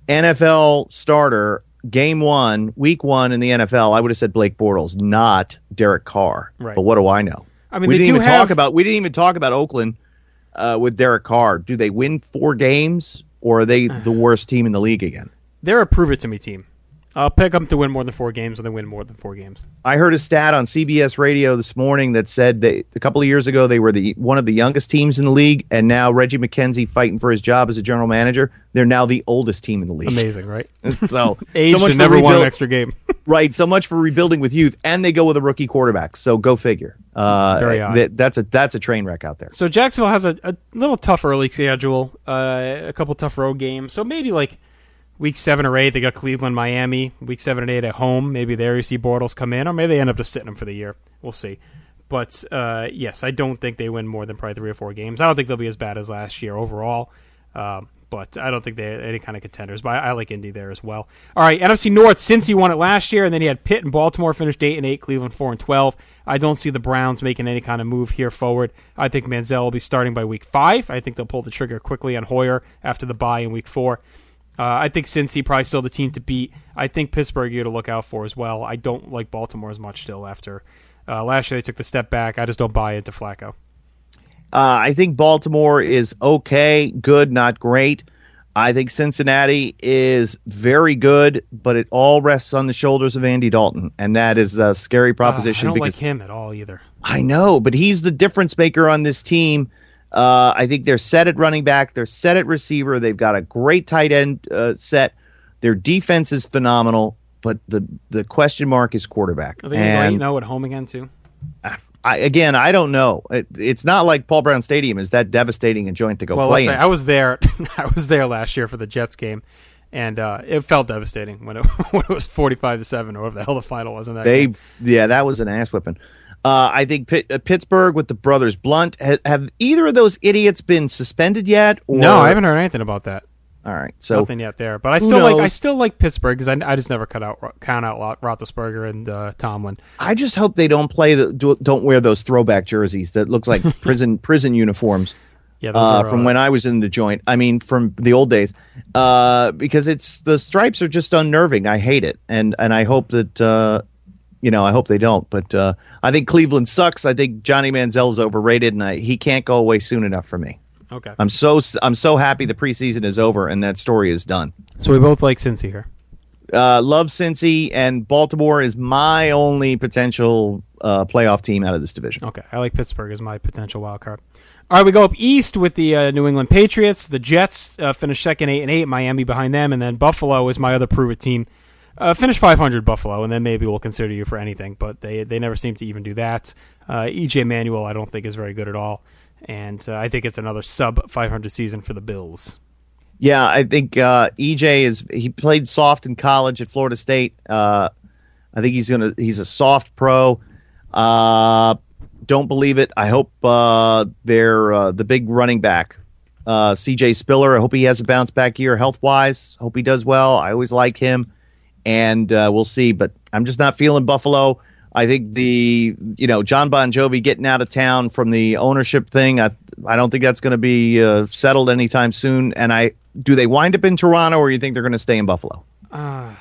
NFL starter game 1, week 1 in the NFL, I would have said Blake Bortles, not Derek Carr. Right. But what do I know? I mean, we didn't even talk about Oakland. With Derek Carr, do they win 4 games, or are they the worst team in the league again? They're a prove-it-to-me team. I'll pick them to win more than 4 games, and they win more than 4 games. I heard a stat on CBS Radio this morning that said that a couple of years ago they were one of the youngest teams in the league, and now Reggie McKenzie fighting for his job as a general manager, they're now the oldest team in the league. Amazing, right? So aged and never won an extra game. Right, so much for rebuilding with youth, and they go with a rookie quarterback. So go figure. Very odd. That's a train wreck out there. So Jacksonville has a little tough early schedule, a couple tough road games. So maybe like week 7 or 8, they got Cleveland, Miami. Week 7 and 8 at home. Maybe there you see Bortles come in, or maybe they end up just sitting him for the year. We'll see. But yes, I don't think they win more than probably 3 or 4 games. I don't think they'll be as bad as last year overall. But I don't think they're any kind of contenders. But I like Indy there as well. All right, NFC North, Cincy won it last year, and then you had Pitt and Baltimore finished 8-8, Cleveland 4-12. I don't see the Browns making any kind of move here forward. I think Manziel will be starting by week 5. I think they'll pull the trigger quickly on Hoyer after the bye in week 4. I think Cincy probably still the team to beat. I think Pittsburgh you to look out for as well. I don't like Baltimore as much still after last year they took the step back. I just don't buy into Flacco. I think Baltimore is okay, good, not great. I think Cincinnati is very good, but it all rests on the shoulders of Andy Dalton, and that is a scary proposition. I don't like him at all either. I know, but he's the difference maker on this team. I think they're set at running back. They're set at receiver. They've got a great tight end set. Their defense is phenomenal, but the question mark is quarterback. Are they going to 8-0 at home again, too? I don't know. It's not like Paul Brown Stadium is that devastating a joint to go play in. I was there. I was there last year for the Jets game, and it felt devastating when it was 45-7 or whatever the hell the final was in that game. Yeah, that was an ass whipping. I think Pittsburgh with the brothers Blunt. Have either of those idiots been suspended yet? Or? No, I haven't heard anything about that. All right, so nothing yet there, but I still like Pittsburgh because I just never count out Roethlisberger and Tomlin. I just hope they don't wear those throwback jerseys that looks like prison uniforms. Yeah, those from when I was in the joint. I mean, from the old days, because the stripes are just unnerving. I hate it, and I hope that I hope they don't. But I think Cleveland sucks. I think Johnny Manziel's overrated, and he can't go away soon enough for me. Okay, I'm so happy the preseason is over and that story is done. So we both like Cincy here. Love Cincy, and Baltimore is my only potential playoff team out of this division. Okay, I like Pittsburgh as my potential wild card. All right, we go up east with the New England Patriots. The Jets finished second 8-8, Miami behind them, and then Buffalo is my other prove-it team. Finish 500 Buffalo, and then maybe we'll consider you for anything, but they never seem to even do that. E.J. Manuel I don't think is very good at all, and I think it's another sub-500 season for the Bills. Yeah, I think E.J. he played soft in college at Florida State. I think he's a soft pro. Don't believe it. I hope they're the big running back, C.J. Spiller. I hope he has a bounce back year health-wise. Hope he does well. I always like him, and we'll see. But I'm just not feeling Buffalo. I think John Bon Jovi getting out of town from the ownership thing, I don't think that's going to be settled anytime soon. And do they wind up in Toronto, or you think they're going to stay in Buffalo? I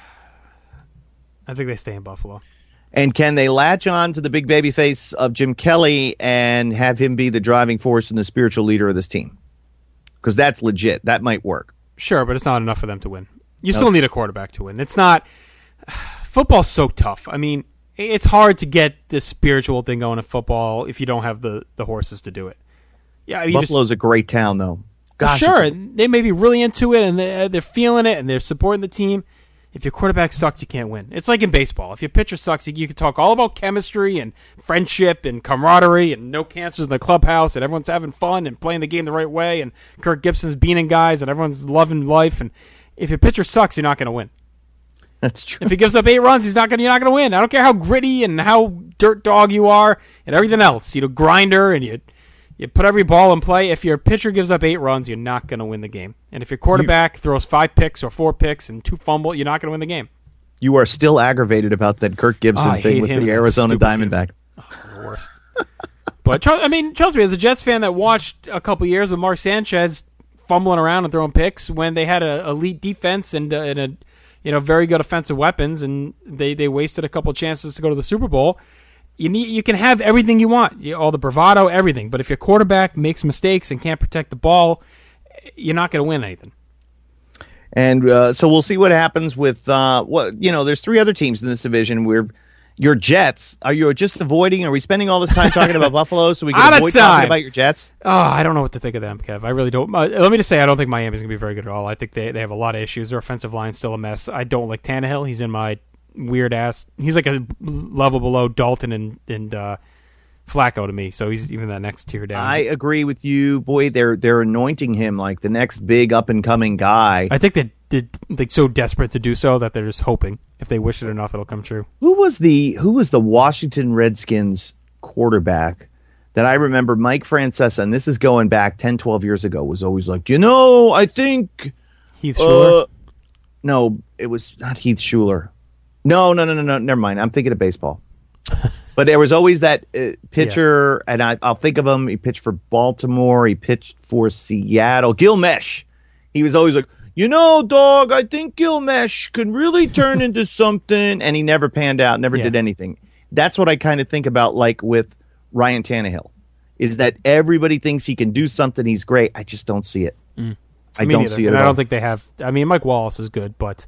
think they stay in Buffalo. And can they latch on to the big baby face of Jim Kelly and have him be the driving force and the spiritual leader of this team? Because that's legit. That might work. Sure, but it's not enough for them to win. You still need a quarterback to win. It's not... Football's so tough. I mean, it's hard to get this spiritual thing going in football if you don't have the horses to do it. Yeah, Buffalo's a great town, though. Gosh, sure, they may be really into it, and they're feeling it, and they're supporting the team. If your quarterback sucks, you can't win. It's like in baseball. If your pitcher sucks, you can talk all about chemistry and friendship and camaraderie and no cancers in the clubhouse and everyone's having fun and playing the game the right way and Kirk Gibson's beaning guys and everyone's loving life. And if your pitcher sucks, you're not going to win. That's true. If he gives up 8 runs, you're not going to win. I don't care how gritty and how dirt dog you are and everything else. Grinder and you put every ball in play. If your pitcher gives up 8 runs, you're not going to win the game. And if your quarterback throws 5 picks or 4 picks and 2 fumbles, you're not going to win the game. You are still aggravated about that Kirk Gibson thing with the Arizona Diamondback. The worst. But, trust me, as a Jets fan that watched a couple years with Mark Sanchez fumbling around and throwing picks when they had an elite defense and very good offensive weapons, and they wasted a couple chances to go to the Super Bowl. You can have everything you want, all the bravado, everything. But if your quarterback makes mistakes and can't protect the ball, you're not going to win anything. And so we'll see what happens with there's 3 other teams in this division. Your Jets. Are you just avoiding? Are we spending all this time talking about Buffalo so we can avoid talking about your Jets? Oh, I don't know what to think of them, Kev. I really don't. Let me just say, I don't think Miami's going to be very good at all. I think they have a lot of issues. Their offensive line's still a mess. I don't like Tannehill. He's in my weird ass. He's like a level below Dalton and Flacco to me. So he's even that next tier down. I agree with you, boy. They're anointing him like the next big up and coming guy. I think they're so desperate to do so that they're just hoping if they wish it enough, it'll come true. Who was the Washington Redskins quarterback that I remember? Mike Francesa, and this is going back 10, 12 years ago, was always like, I think Heath Schuler. No, it was not Heath Schuler. No, never mind. I'm thinking of baseball. But there was always that pitcher, and I'll think of him. He pitched for Baltimore. He pitched for Seattle. Gil Mesh. He was always like, dog, I think Gil Mesh can really turn into something. And he never panned out, never did anything. That's what I kind of think about, like with Ryan Tannehill, is that everybody thinks he can do something. He's great. I just don't see it. I don't see it at all. I don't think they have. I mean, Mike Wallace is good, but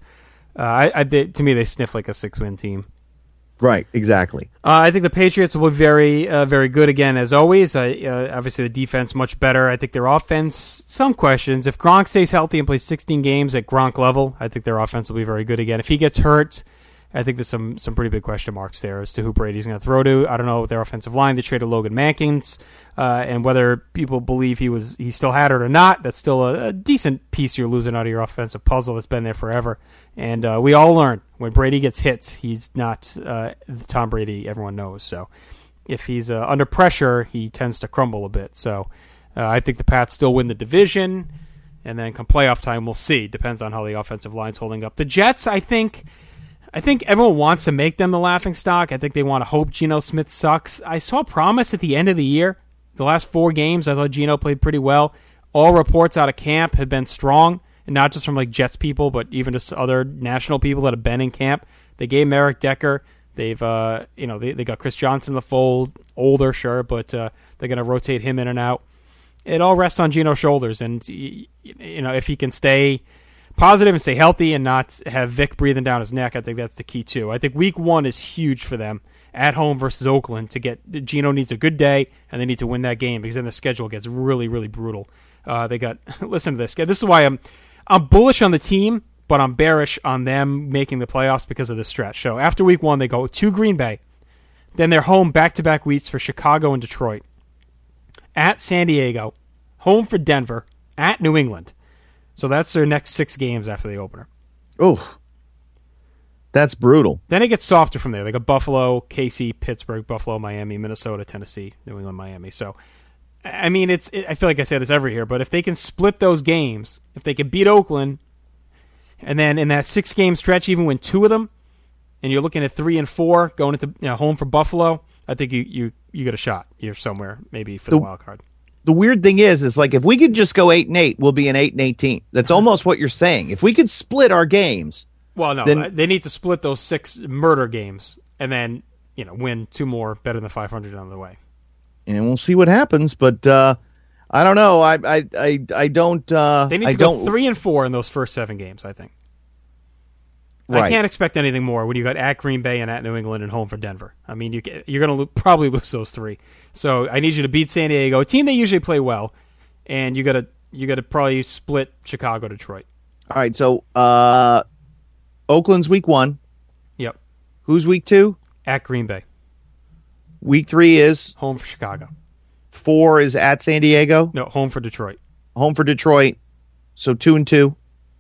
to me, they sniff like a 6-win team. Right, exactly. I think the Patriots will be very, very good again, as always. Obviously, the defense much better. I think their offense, some questions. If Gronk stays healthy and plays 16 games at Gronk level, I think their offense will be very good again. If he gets hurt, I think there's some pretty big question marks there as to who Brady's going to throw to. I don't know their offensive line. They traded Logan Mankins, and whether people believe he still had it or not, that's still a decent piece you're losing out of your offensive puzzle that's been there forever. And we all learn when Brady gets hits, he's not the Tom Brady everyone knows. So if he's under pressure, he tends to crumble a bit. So I think the Pats still win the division. And then come playoff time, we'll see. Depends on how the offensive line's holding up. The Jets, I think everyone wants to make them the laughingstock. I think they want to hope Geno Smith sucks. I saw promise at the end of the year. The last 4 games, I thought Geno played pretty well. All reports out of camp have been strong, and not just from like Jets people, but even just other national people that have been in camp. They gave Eric Decker. They've they got Chris Johnson in the fold, older, sure, but they're going to rotate him in and out. It all rests on Geno's shoulders, and if he can stay positive and stay healthy and not have Vic breathing down his neck, I think that's the key too. I think week 1 is huge for them at home versus Oakland. Geno needs a good day, and they need to win that game because then the schedule gets really, really brutal. They got listen to this. This is why I'm bullish on the team, but I'm bearish on them making the playoffs because of the stretch. So after week 1, they go to Green Bay, then they're home back-to-back weeks for Chicago and Detroit. At San Diego, home for Denver, at New England. So that's their next 6 games after the opener. Oh, that's brutal. Then it gets softer from there. They got Buffalo, KC, Pittsburgh, Buffalo, Miami, Minnesota, Tennessee, New England, Miami. So, I mean, I feel like I say this every year, but if they can split those games, if they can beat Oakland, and then in that 6-game stretch, even win 2 of them, and you're looking at 3 and 4 going into home for Buffalo, I think you got a shot. You're somewhere maybe for the wild card. The weird thing is like if we could just go 8-8, we'll be an 8-18. That's almost what you're saying. If we could split our games, well, no, then they need to split those 6 murder games and then win 2 more better than 500 on the way. And we'll see what happens. But I don't know. I don't. They need to go 3 and 4 in those first 7 games. I think. Right. I can't expect anything more when you got at Green Bay and at New England and home for Denver. I mean, you're going to probably lose those 3. So I need you to beat San Diego, a team they usually play well, and you got to probably split Chicago, Detroit. All right. So Oakland's week 1. Yep. Who's week 2? At Green Bay. Week 3 is home for Chicago. 4 is at San Diego. No, home for Detroit. Home for Detroit. So 2 and 2.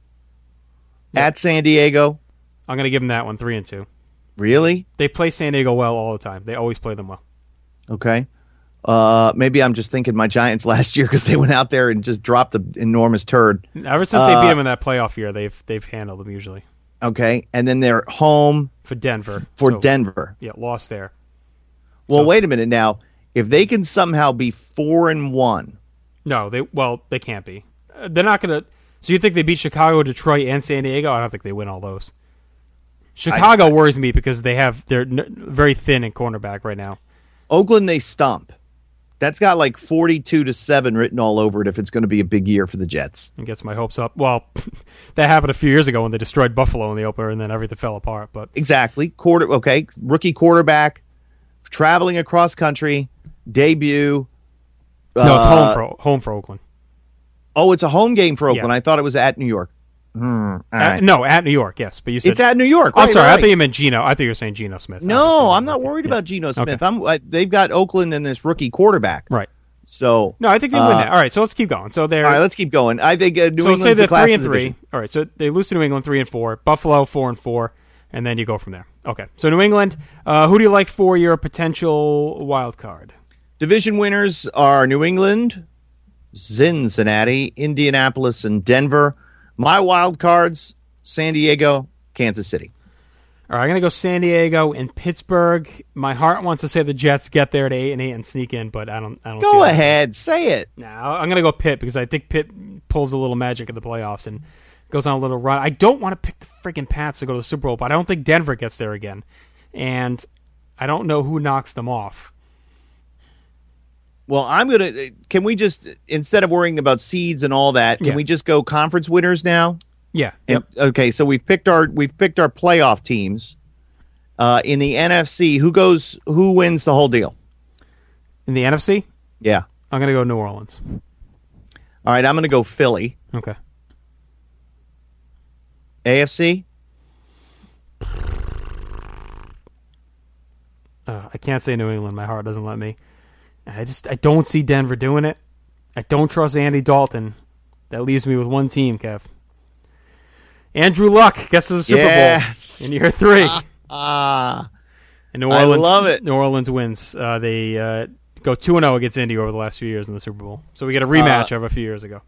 Yep. At San Diego. I'm going to give them that one, 3 and 2. Really? They play San Diego well all the time. They always play them well. Okay. Maybe I'm just thinking my Giants last year because they went out there and just dropped the enormous turd. Ever since they beat them in that playoff year, they've handled them usually. Okay, and then they're home for Denver. Denver. Yeah, lost there. Well, wait a minute now. If they can somehow be 4-1, no, they can't be. They're not going to. So you think they beat Chicago, Detroit, and San Diego? I don't think they win all those. Chicago worries me because they're very thin in cornerback right now. Oakland, they stomp. That's got like 42-7 written all over it if it's going to be a big year for the Jets. It gets my hopes up. Well, that happened a few years ago when they destroyed Buffalo in the opener and then everything fell apart. But exactly. Rookie quarterback, traveling across country, debut. No, it's home for Oakland. Oh, it's a home game for Oakland. Yeah. I thought it was at New York. Right. No, at New York, yes. But you said it's at New York. I'm sorry, I thought you meant Geno. I thought you were saying Geno Smith. No, I'm not worried about Geno Smith. Okay. They've got Oakland and this rookie quarterback. Right. So no, I think they win that. All right, so let's keep going. So they're all right. Let's keep going. I think New England's say they're the class 3 of and the 3. division. All right, so they lose to New England 3 and 4. Buffalo 4 and 4, and then you go from there. Okay, so New England. Who do you like for your potential wild card? Division winners are New England, Cincinnati, Indianapolis, and Denver. My wild cards: San Diego, Kansas City. All right, I'm going to go San Diego and Pittsburgh. My heart wants to say the Jets get there at 8-8 and sneak in, but I don't. Go ahead, say it. No, I'm going to go Pitt because I think Pitt pulls a little magic in the playoffs and goes on a little run. I don't want to pick the freaking Pats to go to the Super Bowl, but I don't think Denver gets there again, and I don't know who knocks them off. Well, can we just, instead of worrying about seeds and all that, can we just go conference winners now? Yeah. Okay, so we've picked our playoff teams. In the NFC, who wins the whole deal? In the NFC? Yeah. I'm going to go New Orleans. All right, I'm going to go Philly. Okay. AFC? I can't say New England. My heart doesn't let me. I don't see Denver doing it. I don't trust Andy Dalton. That leaves me with one team, Kev. Andrew Luck gets to the Super Bowl in year 3. And New Orleans, I love it. New Orleans wins. They go 2-0 against Indy over the last few years in the Super Bowl. So we get a rematch of a few years ago.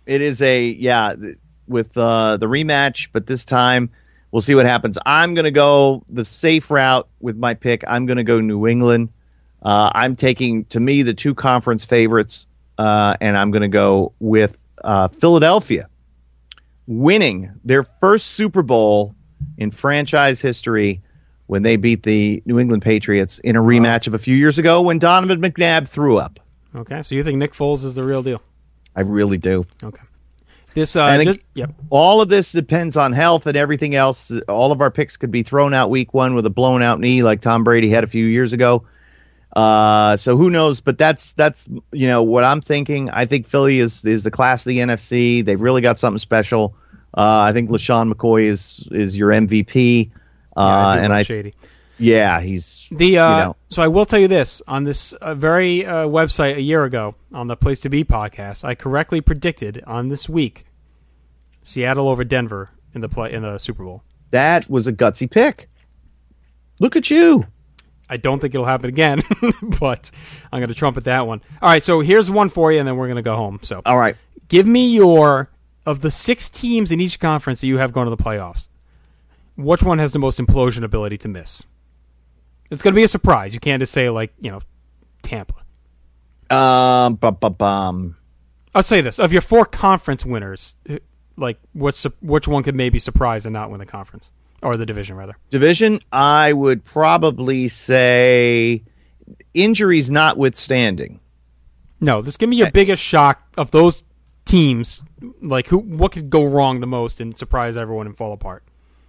It is with the rematch, but this time we'll see what happens. I'm going to go the safe route with my pick. I'm going to go New England. I'm taking, to me, the two conference favorites, and I'm going to go with Philadelphia winning their first Super Bowl in franchise history when they beat the New England Patriots in a rematch of a few years ago when Donovan McNabb threw up. Okay, so you think Nick Foles is the real deal? I really do. Okay. This yep. All of this depends on health and everything else. All of our picks could be thrown out week one with a blown out knee like Tom Brady had a few years ago. So who knows? But that's what I'm thinking. I think Philly is the class of the NFC. They've really got something special. I think LaShawn McCoy is your MVP. Shady. Yeah, he's So I will tell you this on this very website a year ago on the Place to Be podcast. I correctly predicted on this week Seattle over Denver in the Super Bowl. That was a gutsy pick. Look at you. I don't think it'll happen again, but I'm going to trumpet that one. All right, so here's one for you, and then we're going to go home. So, all right, give me of the 6 teams in each conference that you have going to the playoffs. Which one has the most implosion ability to miss? It's going to be a surprise. You can't just say Tampa. I'll say this: of your 4 conference winners, which one could maybe surprise and not win the conference? Or the division, rather. Division, I would probably say injuries notwithstanding. No, just give me your biggest shock of those teams. What could go wrong the most and surprise everyone and fall apart?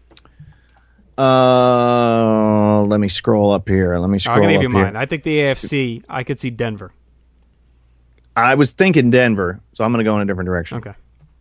Let me scroll up here. I'm going to give you mine. I think the AFC, I could see Denver. I was thinking Denver, so I'm going to go in a different direction. Okay.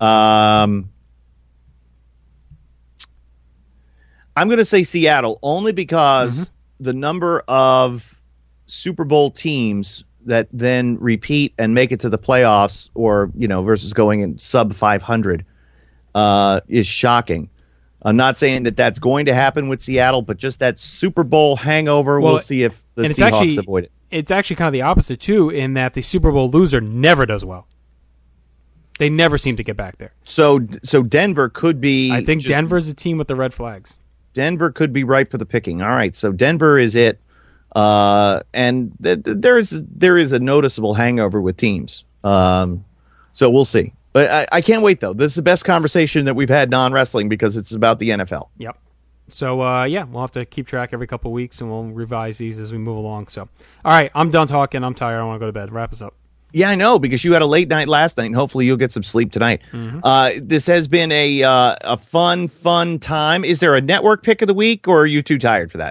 I'm going to say Seattle only because the number of Super Bowl teams that then repeat and make it to the playoffs or, versus going in sub 500 is shocking. I'm not saying that that's going to happen with Seattle, but just that Super Bowl hangover, we'll see if the Seahawks avoid it. It's actually kind of the opposite, too, in that the Super Bowl loser never does well. They never seem to get back there. So Denver could be... I think Denver's a team with the red flags. Denver could be ripe for the picking. All right, so Denver is it. And there is a noticeable hangover with teams. So we'll see. But I can't wait, though. This is the best conversation that we've had non-wrestling because it's about the NFL. Yep. So, we'll have to keep track every couple of weeks, and we'll revise these as we move along. So, all right, I'm done talking. I'm tired. I want to go to bed. Wrap us up. Yeah, I know, because you had a late night last night, and hopefully you'll get some sleep tonight. This has been a fun time. Is there a network pick of the week, or are you too tired for that?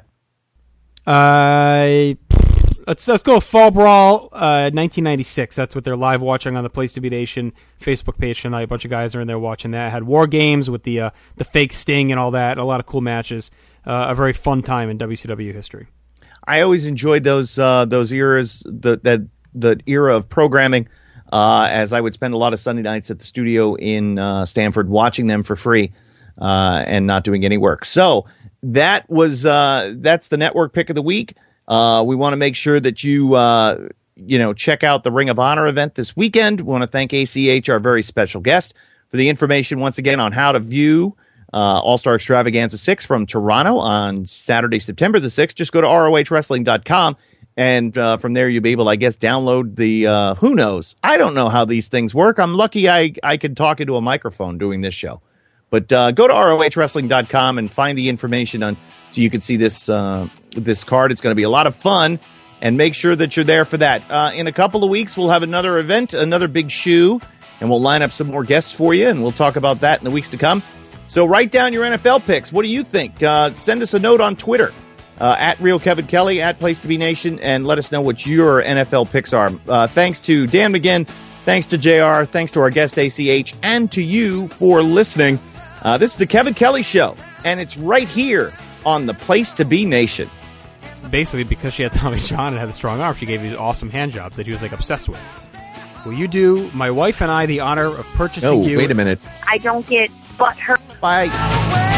Let's go Fall Brawl 1996. That's what they're live watching on the Place to Be Nation Facebook page tonight. A bunch of guys are in there watching that. Had War Games with the fake Sting and all that. A lot of cool matches. A very fun time in WCW history. I always enjoyed those eras, the era of programming, as I would spend a lot of Sunday nights at the studio in Stamford watching them for free and not doing any work. So that's the network pick of the week. We want to make sure that you check out the Ring of Honor event this weekend. We want to thank ACH, our very special guest, for the information once again on how to view All-Star Extravaganza 6 from Toronto on Saturday, September the 6th. Just go to ROHWrestling.com. And from there, you'll be able to, I guess, download the, who knows? I don't know how these things work. I'm lucky I can talk into a microphone doing this show. But go to ROHWrestling.com and find the information so you can see this card. It's going to be a lot of fun. And make sure that you're there for that. In a couple of weeks, we'll have another event, another big shoe. And we'll line up some more guests for you. And we'll talk about that in the weeks to come. So write down your NFL picks. What do you think? Send us a note on Twitter. At Real Kevin Kelly, at Place to Be Nation, and let us know what your NFL picks are. Thanks to Dan McGinn, thanks to JR, thanks to our guest ACH, and to you for listening. This is the Kevin Kelly Show, and it's right here on the Place to Be Nation. Basically, because she had Tommy John and had a strong arm, she gave you these awesome hand jobs that he was obsessed with. Will you do my wife and I the honor of purchasing you? Oh, wait a minute. I don't get butt hurt. Bye.